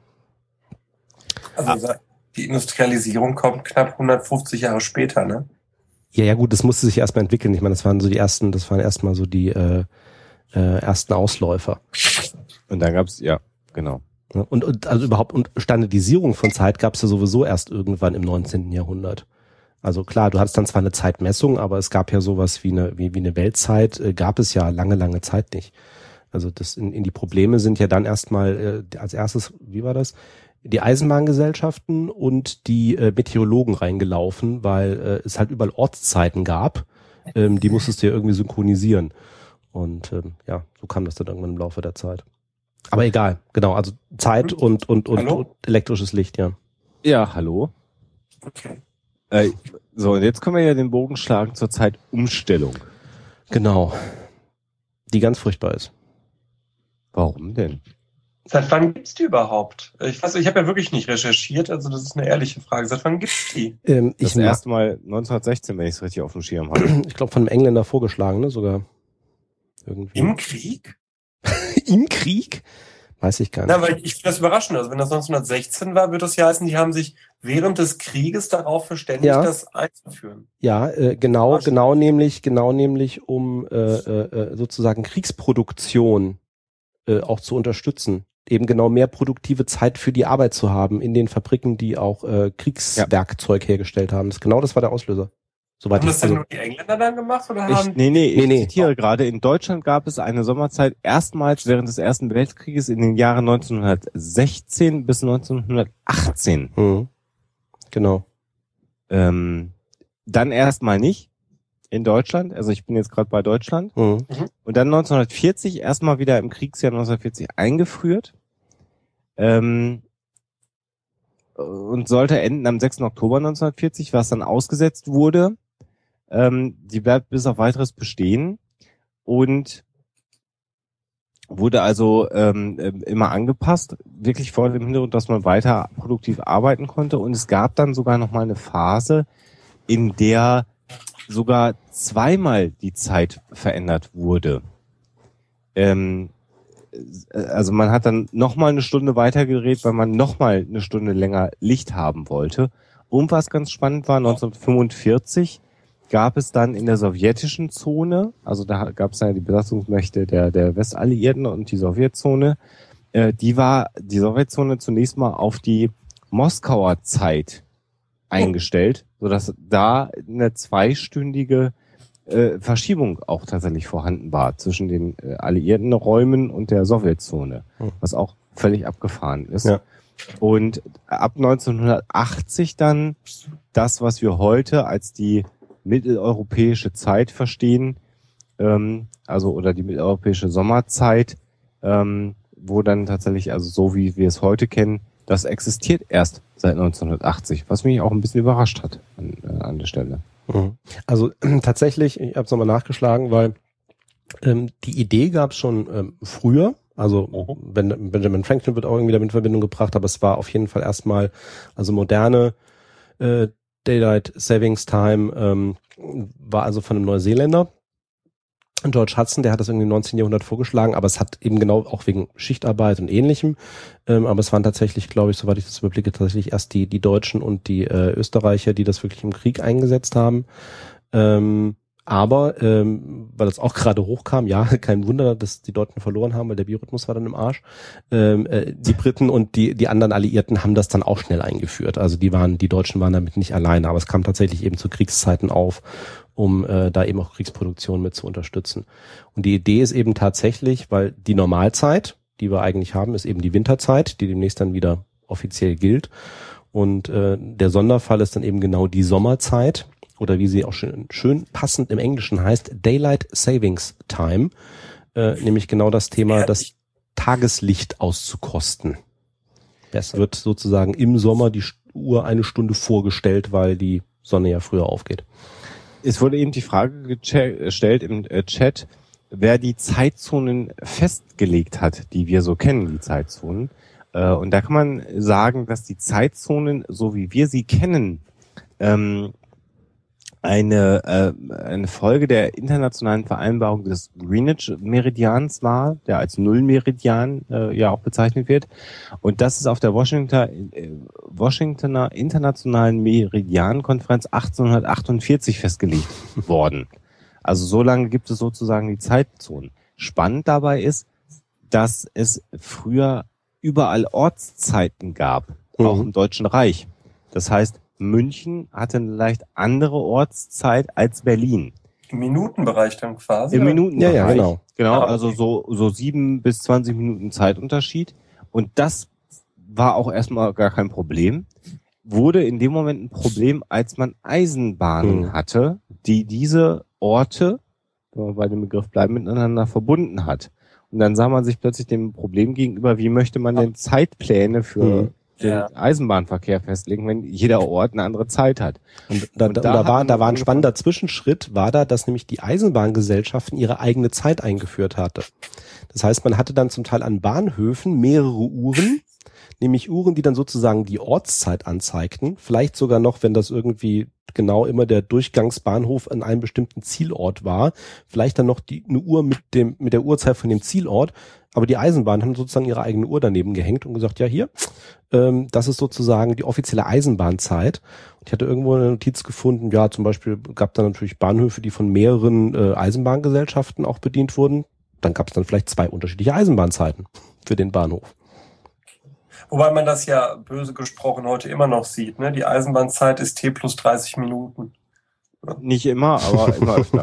Also ah. die Industrialisierung kommt knapp hundertfünfzig Jahre später, ne? Ja, ja gut, das musste sich erstmal entwickeln. Ich meine, das waren so die ersten, das waren erstmal so die äh, äh, ersten Ausläufer. Und dann gab's, ja, genau. Und, und also überhaupt und Standardisierung von Zeit gab's ja sowieso erst irgendwann im neunzehnten Jahrhundert. Also klar, du hattest dann zwar eine Zeitmessung, aber es gab ja sowas wie eine wie, wie eine Weltzeit, äh, gab es ja lange, lange Zeit nicht. Also das in, in die Probleme sind ja dann erstmal äh, als erstes, wie war das? Die Eisenbahngesellschaften und die äh, Meteorologen reingelaufen, weil äh, es halt überall Ortszeiten gab. Ähm, die musstest du ja irgendwie synchronisieren. Und ähm, ja, so kam das dann irgendwann im Laufe der Zeit. Aber egal, genau, also Zeit und und und, und elektrisches Licht, ja. Ja, hallo. Okay. Äh, so, und jetzt können wir ja den Bogen schlagen zur Zeitumstellung. Genau. Die ganz furchtbar ist. Warum denn? Seit wann gibt's die überhaupt? Ich weiß, ich habe ja wirklich nicht recherchiert, also das ist eine ehrliche Frage. Seit wann gibt's die? Ähm, das ich erste Mal neunzehnhundertsechzehn, wenn ich es richtig auf dem Schirm habe. Ich glaube von einem Engländer vorgeschlagen, ne, sogar. Irgendwie. Im Krieg? Im Krieg? Weiß ich gar nicht. Na, weil ich finde das überraschend. Also wenn das neunzehnhundertsechzehn war, würde das ja heißen, die haben sich während des Krieges darauf verständigt, ja. das einzuführen. Ja, äh, genau, genau nämlich, genau nämlich, um äh, äh, sozusagen Kriegsproduktion äh, auch zu unterstützen. Eben genau mehr produktive Zeit für die Arbeit zu haben in den Fabriken, die auch äh, Kriegswerkzeug ja. hergestellt haben. Das, genau das war der Auslöser. Soweit haben das denn also, nur die Engländer dann gemacht? Oder ich, haben nee, nee, ich nee, nee. zitiere gerade, in Deutschland gab es eine Sommerzeit erstmals während des Ersten Weltkrieges in den Jahren neunzehnhundertsechzehn bis neunzehnhundertachtzehn. Mhm. Genau. Ähm, dann erstmal nicht in Deutschland, also ich bin jetzt gerade bei Deutschland. Mhm. Und dann neunzehnhundertvierzig erstmal wieder im Kriegsjahr neunzehnhundertvierzig eingeführt. Ähm, und sollte enden am sechsten Oktober neunzehnhundertvierzig, was dann ausgesetzt wurde. Ähm, die bleibt bis auf weiteres bestehen und wurde also ähm, immer angepasst, wirklich vor dem Hintergrund, dass man weiter produktiv arbeiten konnte. Und es gab dann sogar noch mal eine Phase, in der sogar zweimal die Zeit verändert wurde. Ähm, also man hat dann noch mal eine Stunde weitergedreht, weil man noch mal eine Stunde länger Licht haben wollte. Und was ganz spannend war, neunzehnhundertfünfundvierzig gab es dann in der sowjetischen Zone, also da gab es ja die Besatzungsmächte der, der Westalliierten und die Sowjetzone, äh, die war die Sowjetzone zunächst mal auf die Moskauer Zeit eingestellt, sodass da eine zweistündige äh, Verschiebung auch tatsächlich vorhanden war zwischen den äh, alliierten Räumen und der Sowjetzone, hm. was auch völlig abgefahren ist. Ja. Und ab neunzehnhundertachtzig dann das, was wir heute als die mitteleuropäische Zeit verstehen, ähm, also oder die mitteleuropäische Sommerzeit, ähm, wo dann tatsächlich, also so wie wir es heute kennen, das existiert erst seit neunzehnhundertachtzig, was mich auch ein bisschen überrascht hat an, äh, an der Stelle. Also äh, tatsächlich, ich habe es nochmal nachgeschlagen, weil ähm, die Idee gab es schon ähm, früher, also uh-huh. ben, Benjamin Franklin wird auch irgendwie damit in Verbindung gebracht, aber es war auf jeden Fall erstmal, also moderne äh, Daylight Savings Time ähm, war also von einem Neuseeländer, George Hudson, der hat das irgendwie im neunzehnten Jahrhundert vorgeschlagen, aber es hat eben genau auch wegen Schichtarbeit und Ähnlichem, ähm, aber es waren tatsächlich, glaube ich, soweit ich das überblicke, tatsächlich erst die die Deutschen und die äh, Österreicher, die das wirklich im Krieg eingesetzt haben. Ähm, aber, ähm, weil das auch gerade hochkam, ja, kein Wunder, dass die Deutschen verloren haben, weil der Biorhythmus war dann im Arsch. Ähm, äh, die Briten und die die anderen Alliierten haben das dann auch schnell eingeführt. Also die waren, die Deutschen waren damit nicht alleine, aber es kam tatsächlich eben zu Kriegszeiten auf, um äh, da eben auch Kriegsproduktion mit zu unterstützen. Und die Idee ist eben tatsächlich, weil die Normalzeit, die wir eigentlich haben, ist eben die Winterzeit, die demnächst dann wieder offiziell gilt. Und äh, der Sonderfall ist dann eben genau die Sommerzeit, oder wie sie auch schön, schön passend im Englischen heißt, Daylight Savings Time, äh, nämlich genau das Thema, das Tageslicht auszukosten. Es wird sozusagen im Sommer die Uhr eine Stunde vorgestellt, weil die Sonne ja früher aufgeht. Es wurde eben die Frage gestellt im Chat, wer die Zeitzonen festgelegt hat, die wir so kennen, die Zeitzonen. Und da kann man sagen, dass die Zeitzonen, so wie wir sie kennen, ähm, eine äh, eine Folge der internationalen Vereinbarung des Greenwich-Meridians war, der als Nullmeridian äh, ja auch bezeichnet wird. Und das ist auf der Washington, äh, Washingtoner Internationalen Meridian-Konferenz achtzehnhundertachtundvierzig festgelegt worden. Also so lange gibt es sozusagen die Zeitzonen. Spannend dabei ist, dass es früher überall Ortszeiten gab, mhm. auch im Deutschen Reich. Das heißt, München hatte eine leicht andere Ortszeit als Berlin. Im Minutenbereich dann quasi? Im Minutenbereich, ja, ja, genau. Genau, Ah, okay. also so so sieben bis zwanzig Minuten Zeitunterschied. Und das war auch erstmal gar kein Problem. Wurde in dem Moment ein Problem, als man Eisenbahnen mhm. hatte, die diese Orte, wenn wir bei dem Begriff bleiben, miteinander verbunden hat. Und dann sah man sich plötzlich dem Problem gegenüber, wie möchte man denn Zeitpläne für mhm. den ja. Eisenbahnverkehr festlegen, wenn jeder Ort eine andere Zeit hat. Und da, und da, da, war, da war ein spannender Zwischenschritt, war da, dass nämlich die Eisenbahngesellschaften ihre eigene Zeit eingeführt hatte. Das heißt, man hatte dann zum Teil an Bahnhöfen mehrere Uhren, nämlich Uhren, die dann sozusagen die Ortszeit anzeigten, vielleicht sogar noch, wenn das irgendwie genau immer der Durchgangsbahnhof an einem bestimmten Zielort war, vielleicht dann noch die, eine Uhr mit dem mit der Uhrzeit von dem Zielort, aber die Eisenbahn haben sozusagen ihre eigene Uhr daneben gehängt und gesagt, ja hier, ähm, das ist sozusagen die offizielle Eisenbahnzeit. Und ich hatte irgendwo eine Notiz gefunden, ja zum Beispiel gab da natürlich Bahnhöfe, die von mehreren äh, Eisenbahngesellschaften auch bedient wurden. Dann gab es dann vielleicht zwei unterschiedliche Eisenbahnzeiten für den Bahnhof. Wobei man das ja böse gesprochen heute immer noch sieht, ne? Die Eisenbahnzeit ist T plus dreißig Minuten. Nicht immer, aber immer öfter.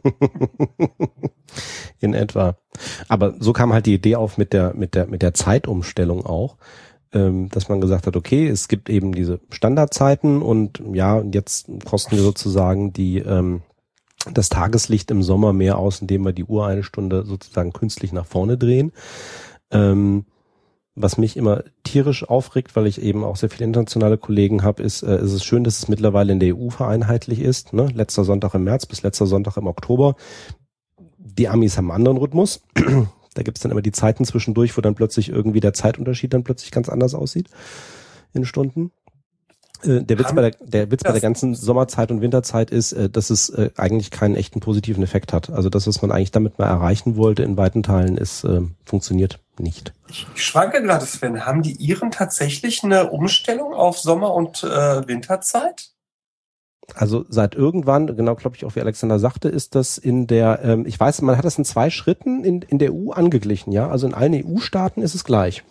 In etwa. Aber so kam halt die Idee auf mit der mit der mit der Zeitumstellung auch, ähm, dass man gesagt hat, okay, es gibt eben diese Standardzeiten und ja, jetzt kosten wir sozusagen die ähm, das Tageslicht im Sommer mehr aus, indem wir die Uhr eine Stunde sozusagen künstlich nach vorne drehen. Ähm, was mich immer tierisch aufregt, weil ich eben auch sehr viele internationale Kollegen habe, ist, äh, ist es schön, dass es mittlerweile in der E U vereinheitlich ist. Ne? Letzter Sonntag im März bis letzter Sonntag im Oktober. Die Amis haben einen anderen Rhythmus. Da gibt's dann immer die Zeiten zwischendurch, wo dann plötzlich irgendwie der Zeitunterschied dann plötzlich ganz anders aussieht in Stunden. Äh, der Witz bei der, der Witz bei der ganzen Sommerzeit und Winterzeit ist, äh, dass es äh, eigentlich keinen echten positiven Effekt hat. Also das, was man eigentlich damit mal erreichen wollte in weiten Teilen, ist äh, funktioniert nicht. Ich schwanke gerade, Sven. Haben die Iren tatsächlich eine Umstellung auf Sommer- und äh, Winterzeit? Also seit irgendwann, genau, glaube ich auch wie Alexander sagte, ist das in der, ähm, ich weiß, man hat das in zwei Schritten in, in der E U angeglichen, ja. Also in allen E U-Staaten ist es gleich.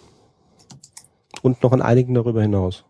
Und noch in einigen darüber hinaus.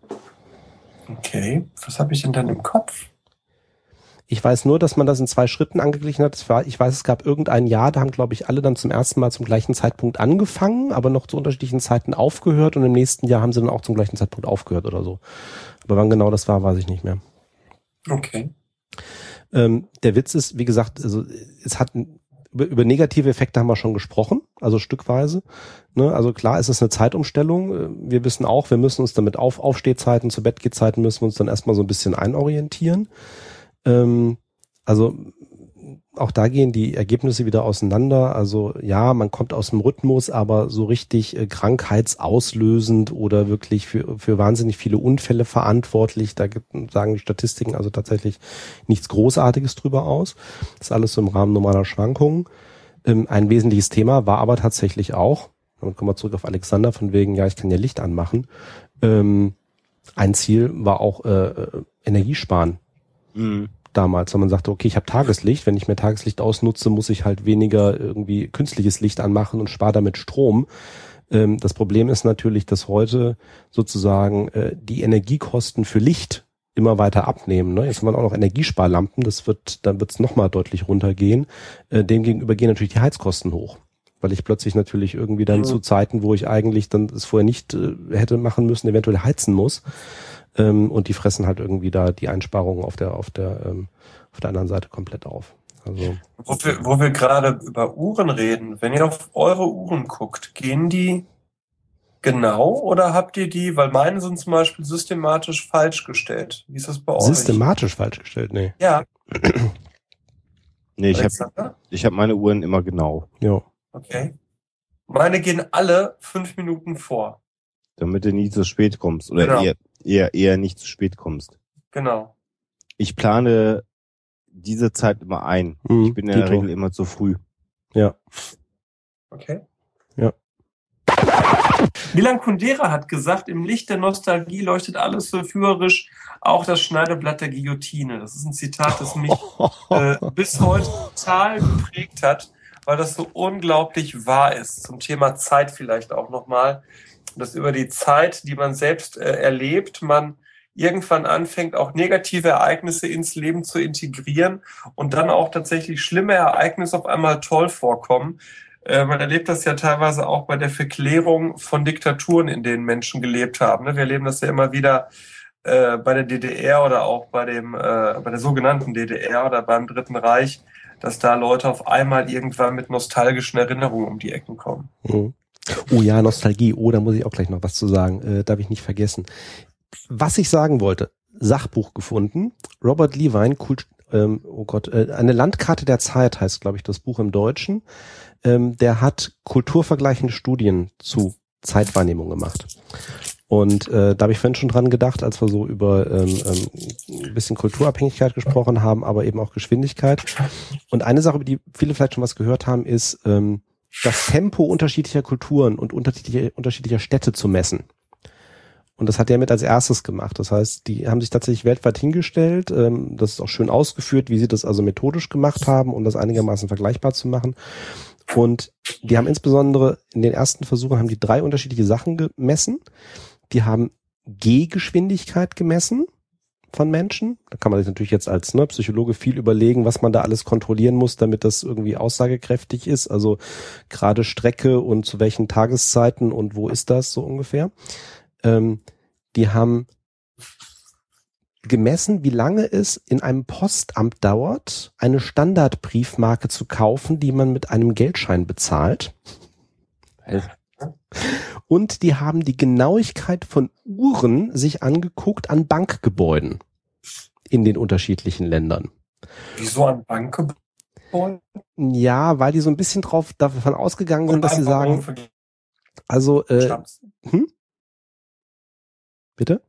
Okay, was habe ich denn dann im Kopf? Ich weiß nur, dass man das in zwei Schritten angeglichen hat. Ich weiß, es gab irgendein Jahr, da haben, glaube ich, alle dann zum ersten Mal zum gleichen Zeitpunkt angefangen, aber noch zu unterschiedlichen Zeiten aufgehört und im nächsten Jahr haben sie dann auch zum gleichen Zeitpunkt aufgehört oder so. Aber wann genau das war, weiß ich nicht mehr. Okay. Ähm, der Witz ist, wie gesagt, also es hat über, über negative Effekte haben wir schon gesprochen, also stückweise. Ne? Also klar, es ist eine Zeitumstellung. Wir wissen auch, wir müssen uns damit auf Aufstehzeiten, zu Bettgehzeiten müssen wir uns dann erstmal so ein bisschen einorientieren. Ähm, also auch da gehen die Ergebnisse wieder auseinander. Also ja, man kommt aus dem Rhythmus, aber so richtig äh, krankheitsauslösend oder wirklich für, für wahnsinnig viele Unfälle verantwortlich, da gibt, sagen die Statistiken also tatsächlich nichts Großartiges drüber aus. Das ist alles so im Rahmen normaler Schwankungen. Ähm, ein wesentliches Thema war aber tatsächlich auch, damit kommen wir zurück auf Alexander, von wegen, ja, ich kann ja Licht anmachen. Ähm, ein Ziel war auch äh, Energiesparen. Mhm. Damals, wenn man sagte, okay, ich habe Tageslicht, wenn ich mehr Tageslicht ausnutze, muss ich halt weniger irgendwie künstliches Licht anmachen und spare damit Strom. Ähm, das Problem ist natürlich, dass heute sozusagen äh, die Energiekosten für Licht immer weiter abnehmen. Ne? Jetzt haben wir auch noch Energiesparlampen, das wird, dann wird es nochmal deutlich runtergehen. Äh, demgegenüber gehen natürlich die Heizkosten hoch, weil ich plötzlich natürlich irgendwie dann mhm. zu Zeiten, wo ich eigentlich dann es vorher nicht äh, hätte machen müssen, eventuell heizen muss. Ähm, und die fressen halt irgendwie da die Einsparungen auf der auf der ähm, auf der anderen Seite komplett auf. Also wo wir, wo wir gerade über Uhren reden, wenn ihr auf eure Uhren guckt, gehen die genau oder habt ihr die, weil meine sind zum Beispiel systematisch falsch gestellt. Wie ist das bei euch? Systematisch falsch gestellt, nee. Ja. Nee, ich habe ich hab meine Uhren immer genau. Ja. Okay. Meine gehen alle fünf Minuten vor. Damit du nie zu spät kommst oder genau. eher, eher eher nicht zu spät kommst. Genau. Ich plane diese Zeit immer ein. Mhm, ich bin in der Regel immer zu früh. Ja. Okay. Ja. Milan Kundera hat gesagt, im Licht der Nostalgie leuchtet alles verführerisch, auch das Schneideblatt der Guillotine. Das ist ein Zitat, das mich äh, bis heute total geprägt hat, weil das so unglaublich wahr ist. Zum Thema Zeit vielleicht auch nochmal. Dass über die Zeit, die man selbst äh, erlebt, man irgendwann anfängt, auch negative Ereignisse ins Leben zu integrieren und dann auch tatsächlich schlimme Ereignisse auf einmal toll vorkommen. Äh, man erlebt das ja teilweise auch bei der Verklärung von Diktaturen, in denen Menschen gelebt haben. Ne? Wir erleben das ja immer wieder äh, bei der D D R oder auch bei dem äh, bei der sogenannten D D R oder beim Dritten Reich, dass da Leute auf einmal irgendwann mit nostalgischen Erinnerungen um die Ecken kommen. Mhm. Oh ja, Nostalgie. Oh, da muss ich auch gleich noch was zu sagen. Äh, darf ich nicht vergessen. Was ich sagen wollte, Sachbuch gefunden. Robert Levine, Kult, ähm, oh Gott, äh, eine Landkarte der Zeit heißt, glaube ich, das Buch im Deutschen. Ähm, der hat kulturvergleichende Studien zu Zeitwahrnehmung gemacht. Und äh, da habe ich vorhin schon dran gedacht, als wir so über ähm, ähm, ein bisschen Kulturabhängigkeit gesprochen haben, aber eben auch Geschwindigkeit. Und eine Sache, über die viele vielleicht schon was gehört haben, ist ähm, das Tempo unterschiedlicher Kulturen und unterschiedlicher, unterschiedlicher Städte zu messen. Und das hat er mit als erstes gemacht. Das heißt, die haben sich tatsächlich weltweit hingestellt. Ähm, das ist auch schön ausgeführt, wie sie das also methodisch gemacht haben, um das einigermaßen vergleichbar zu machen. Und die haben insbesondere in den ersten Versuchen haben die drei unterschiedliche Sachen gemessen. Die haben Gehgeschwindigkeit gemessen von Menschen. Da kann man sich natürlich jetzt als ne, Psychologe viel überlegen, was man da alles kontrollieren muss, damit das irgendwie aussagekräftig ist. Also gerade Strecke und zu welchen Tageszeiten und wo ist das so ungefähr. Ähm, die haben gemessen, wie lange es in einem Postamt dauert, eine Standardbriefmarke zu kaufen, die man mit einem Geldschein bezahlt. und die haben die Genauigkeit von Uhren sich angeguckt an Bankgebäuden in den unterschiedlichen Ländern. Wieso an Bankgebäuden? Ja, weil die so ein bisschen drauf davon ausgegangen sind, dass sie sagen, also äh, hm? Bitte?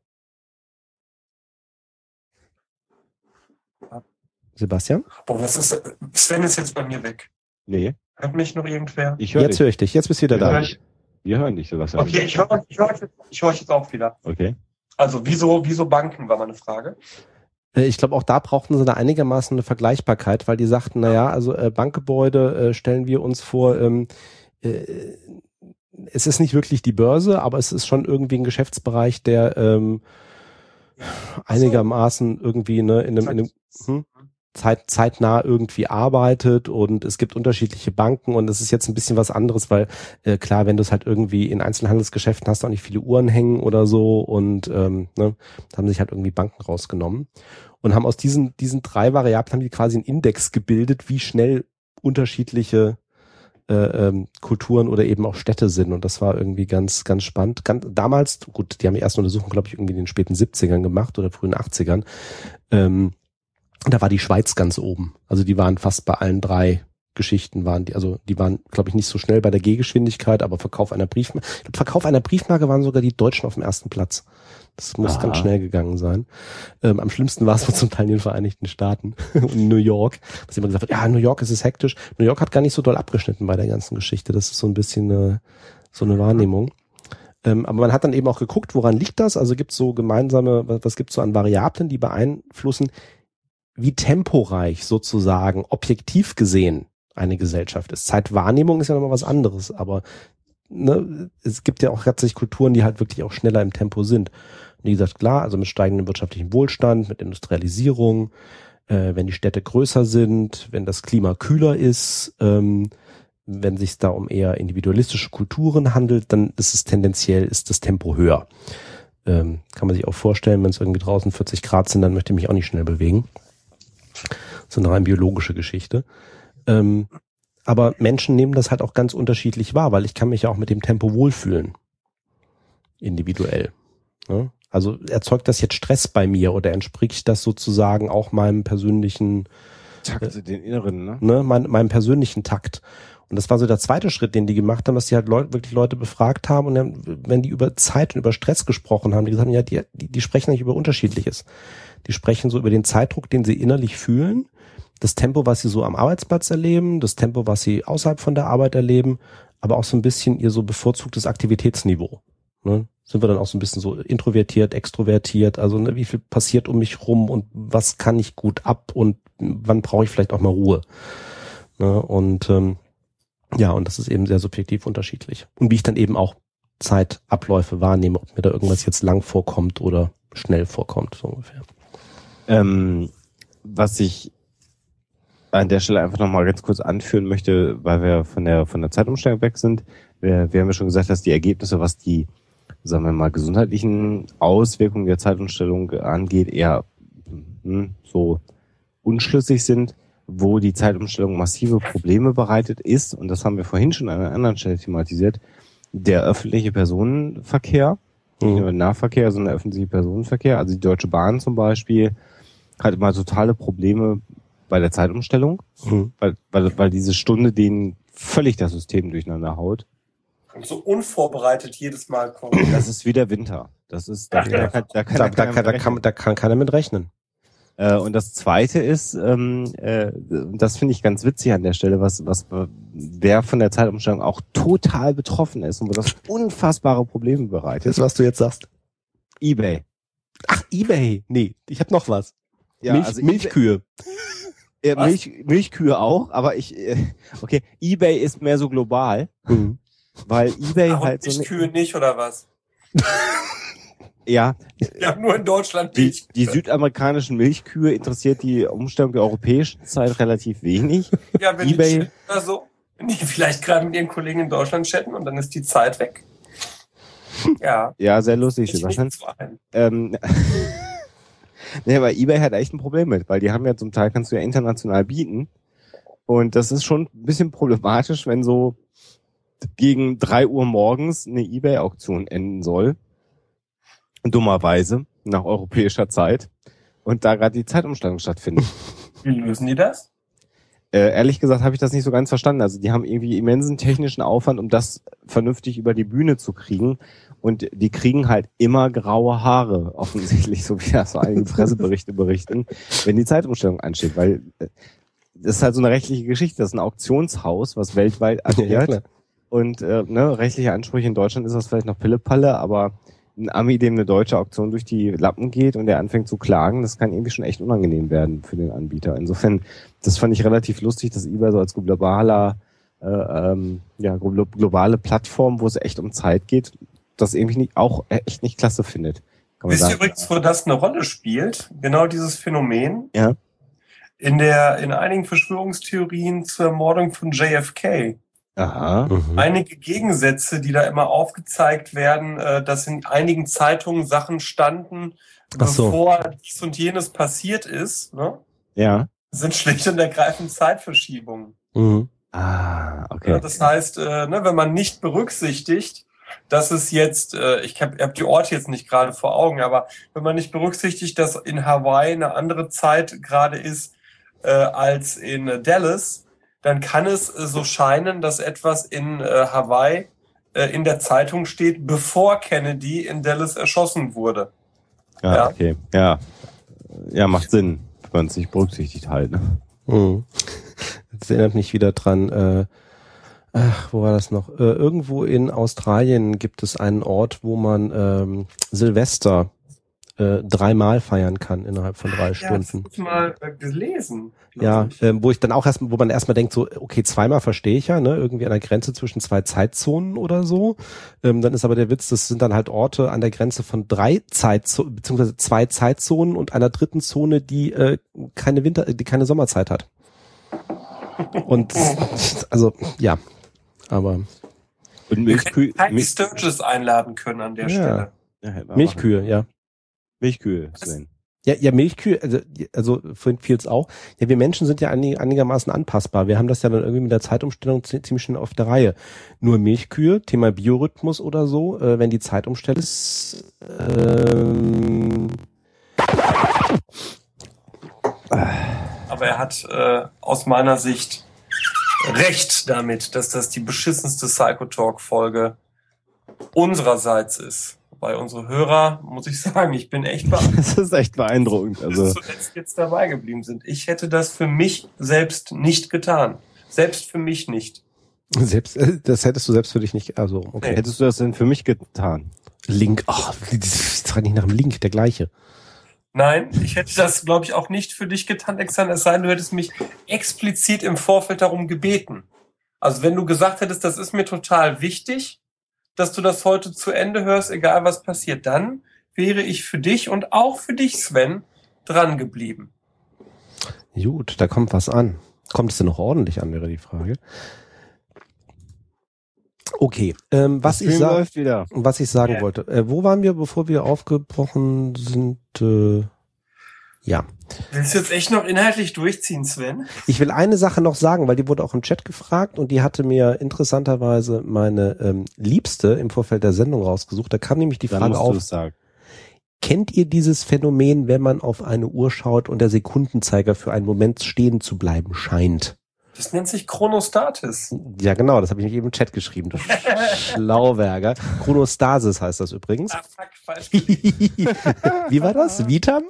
Sebastian? Boah, was ist, Sven ist jetzt bei mir weg. Nee. Hört mich noch irgendwer? Ich höre Jetzt höre ich dich, jetzt bist du wieder da. Ich, Wir hören dich, Sebastian. okay, ich höre ich hör, ich hör jetzt auch wieder. Okay. Also, wieso, wieso Banken, war meine Frage. Äh, Ich glaube, auch da brauchten sie da einigermaßen eine Vergleichbarkeit, weil die sagten, na ja, also äh, Bankgebäude äh, stellen wir uns vor, ähm, äh, es ist nicht wirklich die Börse, aber es ist schon irgendwie ein Geschäftsbereich, der ähm, einigermaßen irgendwie ne, in einem, in einem hm, Zeit, zeitnah irgendwie arbeitet und es gibt unterschiedliche Banken und es ist jetzt ein bisschen was anderes, weil äh, klar, wenn du es halt irgendwie in Einzelhandelsgeschäften hast, auch nicht viele Uhren hängen oder so und ähm, ne, da haben sich halt irgendwie Banken rausgenommen und haben aus diesen diesen drei Variablen haben die quasi einen Index gebildet, wie schnell unterschiedliche äh, ähm, Kulturen oder eben auch Städte sind und das war irgendwie ganz ganz spannend. Ganz, damals, gut, die haben die erste Untersuchung, glaube ich, irgendwie in den späten siebzigern gemacht oder frühen achtzigern. Ähm, Da war die Schweiz ganz oben. Also die waren fast bei allen drei Geschichten waren die, also die waren, glaube ich, nicht so schnell bei der Gehgeschwindigkeit, aber Verkauf einer Briefmarke, Verkauf einer Briefmarke waren sogar die Deutschen auf dem ersten Platz. Das muss Aha. ganz schnell gegangen sein. Ähm, am schlimmsten war es wohl zum Teil in den Vereinigten Staaten und New York, was immer gesagt wird, ja, New York ist es hektisch. New York hat gar nicht so doll abgeschnitten bei der ganzen Geschichte. Das ist so ein bisschen äh, so eine Wahrnehmung. Ähm, aber man hat dann eben auch geguckt, woran liegt das? Also gibt es so gemeinsame, was, was gibt es so an Variablen, die beeinflussen, wie temporeich sozusagen objektiv gesehen eine Gesellschaft ist. Zeitwahrnehmung ist ja nochmal was anderes, aber ne, es gibt ja auch tatsächlich Kulturen, die halt wirklich auch schneller im Tempo sind. Und wie gesagt, klar, also mit steigendem wirtschaftlichem Wohlstand, mit Industrialisierung, äh, wenn die Städte größer sind, wenn das Klima kühler ist, ähm, wenn es sich da um eher individualistische Kulturen handelt, dann ist es tendenziell, ist das Tempo höher. Ähm, kann man sich auch vorstellen, wenn es irgendwie draußen vierzig Grad sind, dann möchte ich mich auch nicht schnell bewegen. So eine rein biologische Geschichte. Ähm, aber Menschen nehmen das halt auch ganz unterschiedlich wahr, weil ich kann mich ja auch mit dem Tempo wohlfühlen. Individuell. Ja? Also erzeugt das jetzt Stress bei mir oder entspricht das sozusagen auch meinem persönlichen Takt, äh, den inneren, ne? ne, mein, meinem persönlichen Takt. Und das war so der zweite Schritt, den die gemacht haben, dass die halt Leute, wirklich Leute befragt haben und dann, wenn die über Zeit und über Stress gesprochen haben, die gesagt haben, ja, die, die, die sprechen nicht über Unterschiedliches. Die sprechen so über den Zeitdruck, den sie innerlich fühlen, das Tempo, was sie so am Arbeitsplatz erleben, das Tempo, was sie außerhalb von der Arbeit erleben, aber auch so ein bisschen ihr so bevorzugtes Aktivitätsniveau. Ne? Sind wir dann auch so ein bisschen so introvertiert, extrovertiert, also ne, wie viel passiert um mich rum und was kann ich gut ab und wann brauche ich vielleicht auch mal Ruhe. Ne? Und ähm, ja, und das ist eben sehr subjektiv unterschiedlich. Und wie ich dann eben auch Zeitabläufe wahrnehme, ob mir da irgendwas jetzt lang vorkommt oder schnell vorkommt, so ungefähr. Ähm, was ich an der Stelle einfach nochmal ganz kurz anführen möchte, weil wir von der von der Zeitumstellung weg sind. Wir, wir haben ja schon gesagt, dass die Ergebnisse, was die, sagen wir mal, gesundheitlichen Auswirkungen der Zeitumstellung angeht, eher hm, so unschlüssig sind. Wo die Zeitumstellung massive Probleme bereitet ist, und das haben wir vorhin schon an einer anderen Stelle thematisiert, der öffentliche Personenverkehr, mhm. nicht nur der Nahverkehr, sondern der öffentliche Personenverkehr. Also die Deutsche Bahn zum Beispiel hat immer totale Probleme bei der Zeitumstellung, mhm. weil, weil, weil diese Stunde denen völlig das System durcheinander haut. Und so unvorbereitet jedes Mal kommen. Das ist wie der Winter. Das ist, da, da, kann, da, kann, da, da, kann, da, kann, da kann keiner mit rechnen. Äh, und das Zweite ist, ähm, äh, das finde ich ganz witzig an der Stelle, was, was wer von der Zeitumstellung auch total betroffen ist und wo das unfassbare Probleme bereitet. Das, was du jetzt sagst. eBay. Ach, eBay. Nee, ich habe noch was. Ja, Milch, also Milchkühe. Äh, Milch, Milchkühe auch, aber ich, äh, okay, eBay ist mehr so global, Mhm. weil eBay Aber halt so Milchkühe nicht, oder was? ja, Ja, nur in Deutschland die, Milch. die südamerikanischen Milchkühe interessiert die Umstellung der europäischen Zeit relativ wenig. Ja, wenn eBay- die chatten oder so, wenn die vielleicht gerade mit ihren Kollegen in Deutschland chatten und dann ist die Zeit weg. Ja. Ja, sehr lustig, Ich Sebastian. nicht so ein. Ähm, nee, aber eBay hat echt ein Problem mit, weil die haben ja zum Teil, kannst du ja international bieten. Und das ist schon ein bisschen problematisch, wenn so gegen drei Uhr morgens eine eBay-Auktion enden soll. Dummerweise, nach europäischer Zeit. Und da gerade die Zeitumstellung stattfindet. Wie lösen die das? Äh, ehrlich gesagt habe ich das nicht so ganz verstanden. Also die haben irgendwie immensen technischen Aufwand, um das vernünftig über die Bühne zu kriegen. Und die kriegen halt immer graue Haare, offensichtlich, so wie das so einige Presseberichte berichten, wenn die Zeitumstellung ansteht. Weil äh, das ist halt so eine rechtliche Geschichte. Das ist ein Auktionshaus, was weltweit agiert. Ja, und äh, ne, rechtliche Ansprüche in Deutschland ist das vielleicht noch Pillepalle, aber ein Ami, dem eine deutsche Auktion durch die Lappen geht und der anfängt zu klagen, das kann irgendwie schon echt unangenehm werden für den Anbieter. Insofern, das fand ich relativ lustig, dass eBay so als globaler, äh, ähm, ja, globale Plattform, wo es echt um Zeit geht, das irgendwie nicht, auch echt nicht klasse findet. Wisst ihr übrigens, wo das eine Rolle spielt? Genau dieses Phänomen. Ja. In der, in einigen Verschwörungstheorien zur Ermordung von J F K. Aha. Mhm. Einige Gegensätze, die da immer aufgezeigt werden, äh, dass in einigen Zeitungen Sachen standen, Ach so. bevor dies und jenes passiert ist, ne? Ja. Sind schlicht und ergreifend Zeitverschiebungen. Mhm. Ah, okay. Ja, das heißt, äh, ne, wenn man nicht berücksichtigt, dass es jetzt, äh, ich habe hab die Orte jetzt nicht gerade vor Augen, aber wenn man nicht berücksichtigt, dass in Hawaii eine andere Zeit gerade ist äh, als in äh, Dallas, dann kann es äh, so scheinen, dass etwas in äh, Hawaii äh, in der Zeitung steht, bevor Kennedy in Dallas erschossen wurde. Ja, Ja. okay. Ja. Ja, macht Sinn, wenn man es nicht berücksichtigt halt. Ne? Mhm. Das erinnert mich wieder dran, äh, ach, wo war das noch? Äh, irgendwo in Australien gibt es einen Ort, wo man ähm, Silvester äh, dreimal feiern kann innerhalb von drei Ja, Stunden. das hab ich mal äh, gelesen. Ja, ich. ähm, wo ich dann auch erst, wo man erstmal denkt, so, okay, zweimal verstehe ich ja, ne, irgendwie an der Grenze zwischen zwei Zeitzonen oder so. Ähm, dann ist aber der Witz, das sind dann halt Orte an der Grenze von drei Zeitzonen, beziehungsweise zwei Zeitzonen und einer dritten Zone, die äh, keine Winter, die keine Sommerzeit hat. Und also, ja, aber Und Milchkühe. Keine Milch, Sturges einladen können an der Ja. Stelle. ja, hätten wir Milchkühe, machen. ja. Milchkühe, Sven. Ja, ja, Milchkühe, also, also vorhin fiel es auch. Ja, wir Menschen sind ja einig, einigermaßen anpassbar. Wir haben das ja dann irgendwie mit der Zeitumstellung ziemlich schnell auf der Reihe. Nur Milchkühe, Thema Biorhythmus oder so, äh, wenn die Zeitumstellung ist, ähm, Aber er hat äh, aus meiner Sicht recht damit, dass das die beschissenste Psychotalk-Folge unsererseits ist. Bei unsere Hörer, muss ich sagen, ich bin echt beeindruckt, Das ist echt beeindruckend. dass Also, sie zuletzt jetzt dabei geblieben sind. Ich hätte das für mich selbst nicht getan. Selbst für mich nicht. selbst, äh, das hättest du selbst für dich nicht, also, okay. Nee. hättest du das denn für mich getan? Link, ach, das frage nicht nach dem Link, der gleiche. Nein, ich hätte das, glaube ich, auch nicht für dich getan, Alexander, es sei denn, du hättest mich explizit im Vorfeld darum gebeten. Also wenn du gesagt hättest, das ist mir total wichtig, dass du das heute zu Ende hörst, egal was passiert, dann wäre ich für dich und auch für dich, Sven, dran geblieben. Gut, da kommt was an. Kommt es denn noch ordentlich an, wäre die Frage. Okay, ähm, was Der ich Stream sag, läuft wieder. was ich sagen Ja. wollte. Äh, wo waren wir, bevor wir aufgebrochen sind? Äh, ja. Willst du jetzt echt noch inhaltlich durchziehen, Sven? Ich will eine Sache noch sagen, weil die wurde auch im Chat gefragt und die hatte mir interessanterweise meine ähm, Liebste im Vorfeld der Sendung rausgesucht. Da kam nämlich die Dann Frage musst du auf, es sagen. kennt ihr dieses Phänomen, wenn man auf eine Uhr schaut und der Sekundenzeiger für einen Moment stehen zu bleiben scheint? Das nennt sich Chronostatis. Ja, genau, das habe ich mich eben im Chat geschrieben, du Schlauberger. Chronostasis heißt das übrigens. Ah, fuck, falsch. Wie war das? Vitam?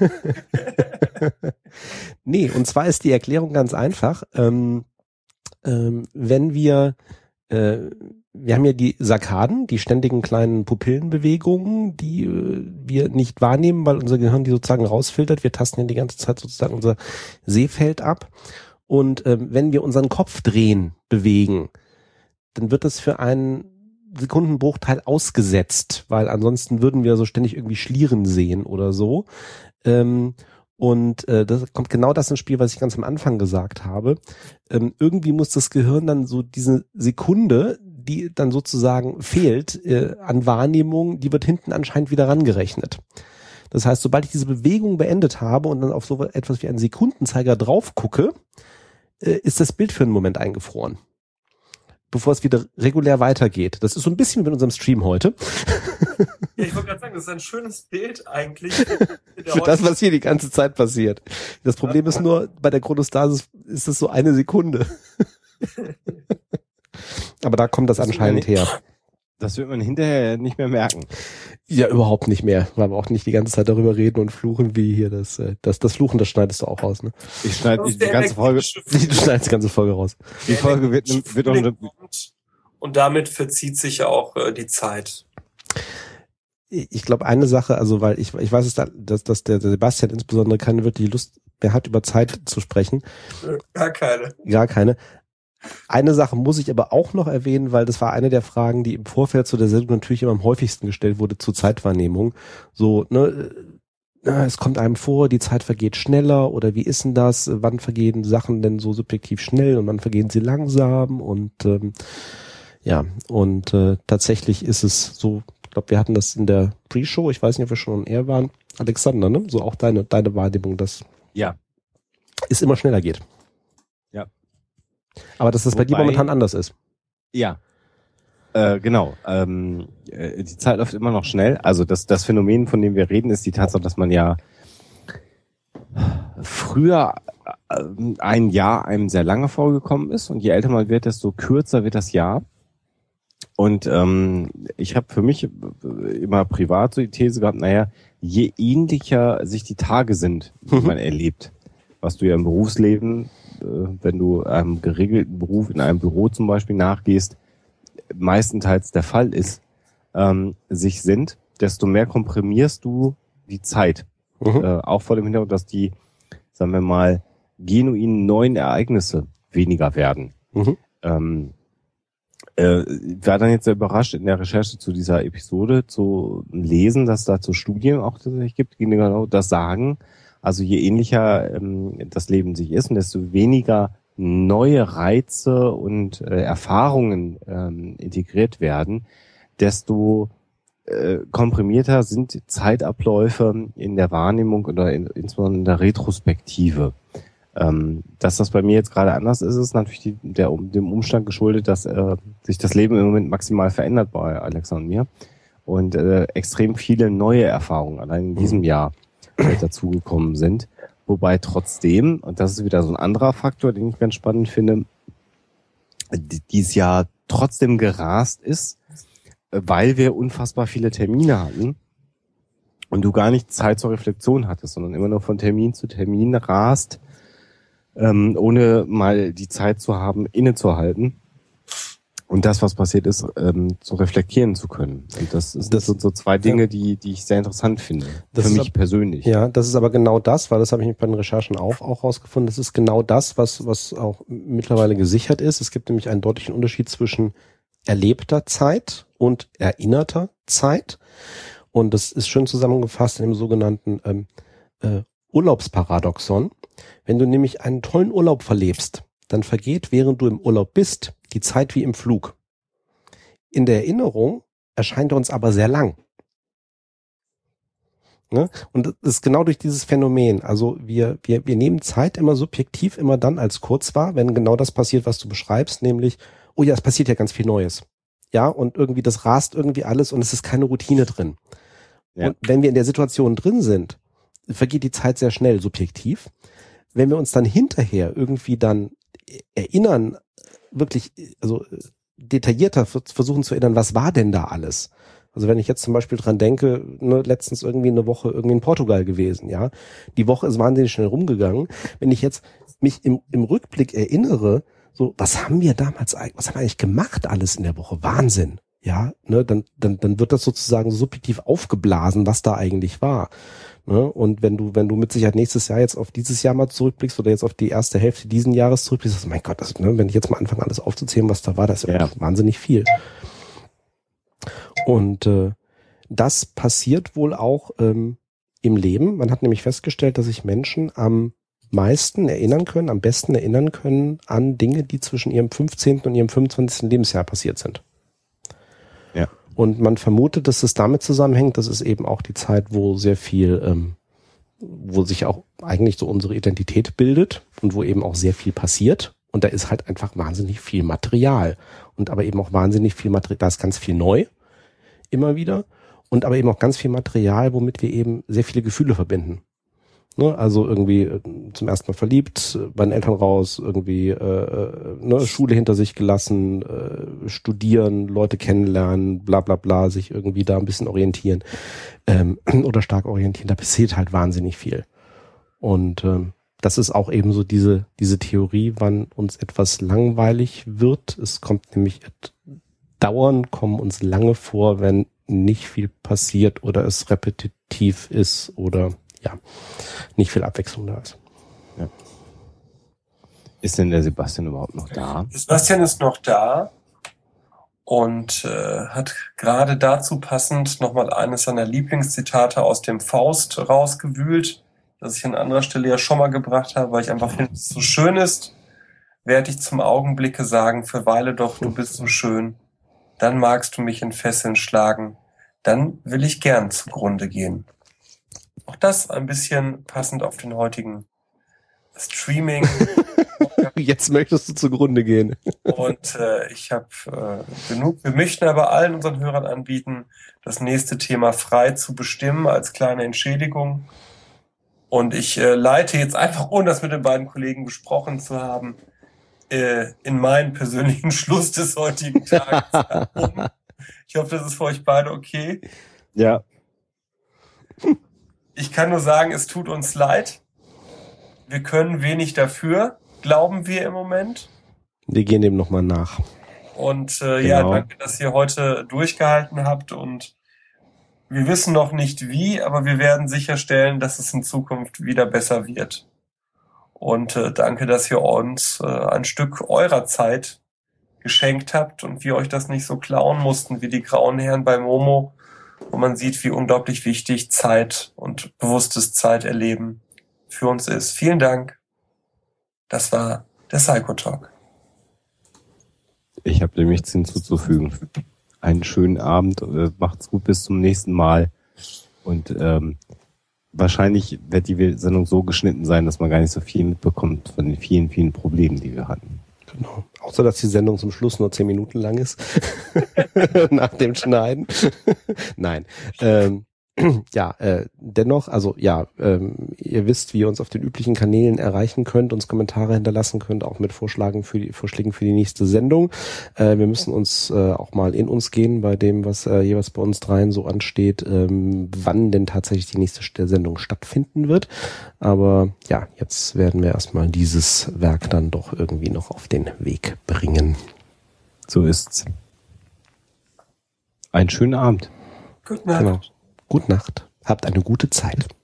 Nee, und zwar ist die Erklärung ganz einfach. Ähm, ähm, wenn wir, äh, wir haben ja die Sarkaden, die ständigen kleinen Pupillenbewegungen, die äh, wir nicht wahrnehmen, weil unser Gehirn die sozusagen rausfiltert. Wir tasten ja die ganze Zeit sozusagen unser Sehfeld ab. Und ähm, wenn wir unseren Kopf drehen, bewegen, dann wird das für einen Sekundenbruchteil ausgesetzt, weil ansonsten würden wir so ständig irgendwie Schlieren sehen oder so. Ähm, und äh, das kommt genau das ins Spiel, was ich ganz am Anfang gesagt habe. Ähm, irgendwie muss das Gehirn dann so diese Sekunde, die dann sozusagen fehlt äh, an Wahrnehmung, die wird hinten anscheinend wieder rangerechnet. Das heißt, sobald ich diese Bewegung beendet habe und dann auf so etwas wie einen Sekundenzeiger drauf gucke, ist das Bild für einen Moment eingefroren. bevor es wieder regulär weitergeht. Das ist so ein bisschen wie mit unserem Stream heute. Ja, ich wollte gerade sagen, das ist ein schönes Bild eigentlich. Für das, was hier die ganze Zeit passiert. Das Problem ist nur, bei der Chronostasis ist es so eine Sekunde. Aber da kommt das anscheinend her. Das wird man hinterher nicht mehr merken. Ja, überhaupt nicht mehr, weil wir auch nicht die ganze Zeit darüber reden und fluchen, wie hier das, das, das Fluchen, das schneidest du auch raus, ne? Ich schneide die ganze Folge, du schneidest die ganze Folge raus. Die Folge wird, wird auch, und damit verzieht sich ja auch äh, die Zeit. Ich glaube, eine Sache, also, weil ich, ich weiß es, dass, dass der Sebastian insbesondere keine wirkliche Lust mehr hat, über Zeit zu sprechen. Gar keine. Gar keine. Eine Sache muss ich aber auch noch erwähnen, weil das war eine der Fragen, die im Vorfeld zu der Sendung natürlich immer am häufigsten gestellt wurde zur Zeitwahrnehmung. So, ne, es kommt einem vor, die Zeit vergeht schneller oder wie ist denn das? Wann vergehen Sachen denn so subjektiv schnell und wann vergehen sie langsam? Und ähm, ja, und äh, tatsächlich ist es so, ich glaube, wir hatten das in der Pre-Show, ich weiß nicht, ob wir schon on air waren, Alexander, ne? So auch deine deine Wahrnehmung, dass ja, es immer schneller geht. Ja. Aber dass das Wobei, bei dir momentan anders ist. Ja, äh, genau. Ähm, die Zeit läuft immer noch schnell. Also das, das Phänomen, von dem wir reden, ist die Tatsache, dass man ja früher ein Jahr einem sehr lange vorgekommen ist und je älter man wird, desto kürzer wird das Jahr. Und ähm, ich habe für mich immer privat so die These gehabt, naja, je ähnlicher sich die Tage sind, die mhm. man erlebt, was du ja im Berufsleben, wenn du einem geregelten Beruf in einem Büro zum Beispiel nachgehst, meistenteils der Fall ist, ähm, sich sind, desto mehr komprimierst du die Zeit. Mhm. Äh, auch vor dem Hintergrund, dass die, sagen wir mal, genuinen neuen Ereignisse weniger werden. Mhm. Ähm, äh, war dann jetzt sehr überrascht, in der Recherche zu dieser Episode zu lesen, dass es dazu Studien auch tatsächlich gibt, die genau das sagen. Also je ähnlicher ähm, das Leben sich ist und desto weniger neue Reize und äh, Erfahrungen ähm, integriert werden, desto äh, komprimierter sind Zeitabläufe in der Wahrnehmung oder in, insbesondere in der Retrospektive. Ähm, dass das bei mir jetzt gerade anders ist, ist natürlich die, der, dem Umstand geschuldet, dass äh, sich das Leben im Moment maximal verändert bei Alexa und mir und äh, extrem viele neue Erfahrungen allein in diesem Jahr dazugekommen sind. Wobei trotzdem, und das ist wieder so ein anderer Faktor, den ich ganz spannend finde, dieses Jahr trotzdem gerast ist, weil wir unfassbar viele Termine hatten und du gar nicht Zeit zur Reflexion hattest, sondern immer nur von Termin zu Termin rast, ähm, ohne mal die Zeit zu haben, innezuhalten. Und das, was passiert ist, ähm, zu reflektieren zu können. Und das, ist, das sind so zwei Dinge, die die ich sehr interessant finde. Das für mich ab, persönlich. Ja, das ist aber genau das, weil das habe ich bei den Recherchen auch auch rausgefunden. Das ist genau das, was was auch mittlerweile gesichert ist. Es gibt nämlich einen deutlichen Unterschied zwischen erlebter Zeit und erinnerter Zeit. Und das ist schön zusammengefasst in dem sogenannten ähm, äh, Urlaubsparadoxon. Wenn du nämlich einen tollen Urlaub verlebst, dann vergeht, während du im Urlaub bist, die Zeit wie im Flug. In der Erinnerung erscheint er uns aber sehr lang. Ne? Und das ist genau durch dieses Phänomen. Also wir, wir, wir nehmen Zeit immer subjektiv, immer dann als kurz wahr, wenn genau das passiert, was du beschreibst, nämlich, oh ja, es passiert ja ganz viel Neues. Ja, und irgendwie das rast irgendwie alles und es ist keine Routine drin. Ja. Und wenn wir in der Situation drin sind, vergeht die Zeit sehr schnell subjektiv. Wenn wir uns dann hinterher irgendwie dann erinnern, wirklich, also detaillierter versuchen zu erinnern, was war denn da alles? Also wenn ich jetzt zum Beispiel dran denke, ne, letztens irgendwie eine Woche irgendwie in Portugal gewesen, ja. Die Woche ist wahnsinnig schnell rumgegangen. Wenn ich jetzt mich im, im Rückblick erinnere, so, was haben wir damals eigentlich, was haben wir eigentlich gemacht alles in der Woche? Wahnsinn. Ja, ne, dann, dann, dann wird das sozusagen subjektiv aufgeblasen, was da eigentlich war. Ne? Und wenn du, wenn du mit Sicherheit nächstes Jahr jetzt auf dieses Jahr mal zurückblickst oder jetzt auf die erste Hälfte diesen Jahres zurückblickst, sagst du, mein Gott, das, ne, wenn ich jetzt mal anfange, alles aufzuzählen, was da war, das ist ja, ja wahnsinnig viel. Und äh, das passiert wohl auch ähm, im Leben. Man hat nämlich festgestellt, dass sich Menschen am meisten erinnern können, am besten erinnern können an Dinge, die zwischen ihrem fünfzehnten und ihrem fünfundzwanzigsten Lebensjahr passiert sind. Ja. Und man vermutet, dass es damit zusammenhängt, das ist eben auch die Zeit, wo sehr viel, ähm, wo sich auch eigentlich so unsere Identität bildet und wo eben auch sehr viel passiert. Und da ist halt einfach wahnsinnig viel Material. Und aber eben auch wahnsinnig viel Material, da ist ganz viel neu, immer wieder. Und aber eben auch ganz viel Material, womit wir eben sehr viele Gefühle verbinden. Ne? Also irgendwie zum ersten Mal verliebt, bei den Eltern raus, irgendwie äh, ne? Schule hinter sich gelassen, äh, studieren, Leute kennenlernen, bla bla bla, sich irgendwie da ein bisschen orientieren ähm, oder stark orientieren. Da passiert halt wahnsinnig viel. Und ähm, das ist auch eben so diese, diese Theorie, wann uns etwas langweilig wird. Es kommt nämlich dauernd, kommen uns lange vor, wenn nicht viel passiert oder es repetitiv ist oder ja, nicht viel Abwechslung da ist. Ja. Ist denn der Sebastian überhaupt noch da? Sebastian ist noch da und äh, hat gerade dazu passend nochmal eines seiner Lieblingszitate aus dem Faust rausgewühlt, das ich an anderer Stelle ja schon mal gebracht habe, weil ich einfach finde, es so schön ist, werde ich zum Augenblicke sagen, verweile doch, du bist so schön, dann magst du mich in Fesseln schlagen, dann will ich gern zugrunde gehen. Auch das ein bisschen passend auf den heutigen Streaming. Jetzt möchtest du zugrunde gehen. Und äh, ich habe äh, genug. Wir möchten aber allen unseren Hörern anbieten, das nächste Thema frei zu bestimmen als kleine Entschädigung. Und ich äh, leite jetzt einfach, ohne das mit den beiden Kollegen besprochen zu haben, äh, in meinen persönlichen Schluss des heutigen Tages um. Ich hoffe, das ist für euch beide okay. Ja. Ich kann nur sagen, es tut uns leid. Wir können wenig dafür, glauben wir im Moment. Wir gehen dem nochmal nach. Und äh, Genau. ja, danke, dass ihr heute durchgehalten habt. Und wir wissen noch nicht wie, aber wir werden sicherstellen, dass es in Zukunft wieder besser wird. Und äh, danke, dass ihr uns äh, ein Stück eurer Zeit geschenkt habt und wir euch das nicht so klauen mussten wie die grauen Herren bei Momo, wo man sieht, wie unglaublich wichtig Zeit und bewusstes Zeiterleben für uns ist. Vielen Dank. Das war der Psycho Talk. Ich habe dem nichts hinzuzufügen. Einen schönen Abend, äh, macht's gut, bis zum nächsten Mal. Und ähm, wahrscheinlich wird die Sendung so geschnitten sein, dass man gar nicht so viel mitbekommt von den vielen, vielen Problemen, die wir hatten. Genau. Außer, dass die Sendung zum Schluss nur zehn Minuten lang ist. Nach dem Schneiden. Nein. Ähm, ja, äh, dennoch, also ja, ähm, ihr wisst, wie ihr uns auf den üblichen Kanälen erreichen könnt, uns Kommentare hinterlassen könnt, auch mit Vorschlägen für die, Vorschlägen für die nächste Sendung. Äh, wir müssen uns äh, auch mal in uns gehen bei dem, was äh, jeweils bei uns dreien so ansteht, ähm, wann denn tatsächlich die nächste Sendung stattfinden wird. Aber ja, jetzt werden wir erstmal dieses Werk dann doch irgendwie noch auf den Weg bringen. So ist's. Einen schönen Abend. Gute Nacht. Genau. Gute Nacht. Habt eine gute Zeit.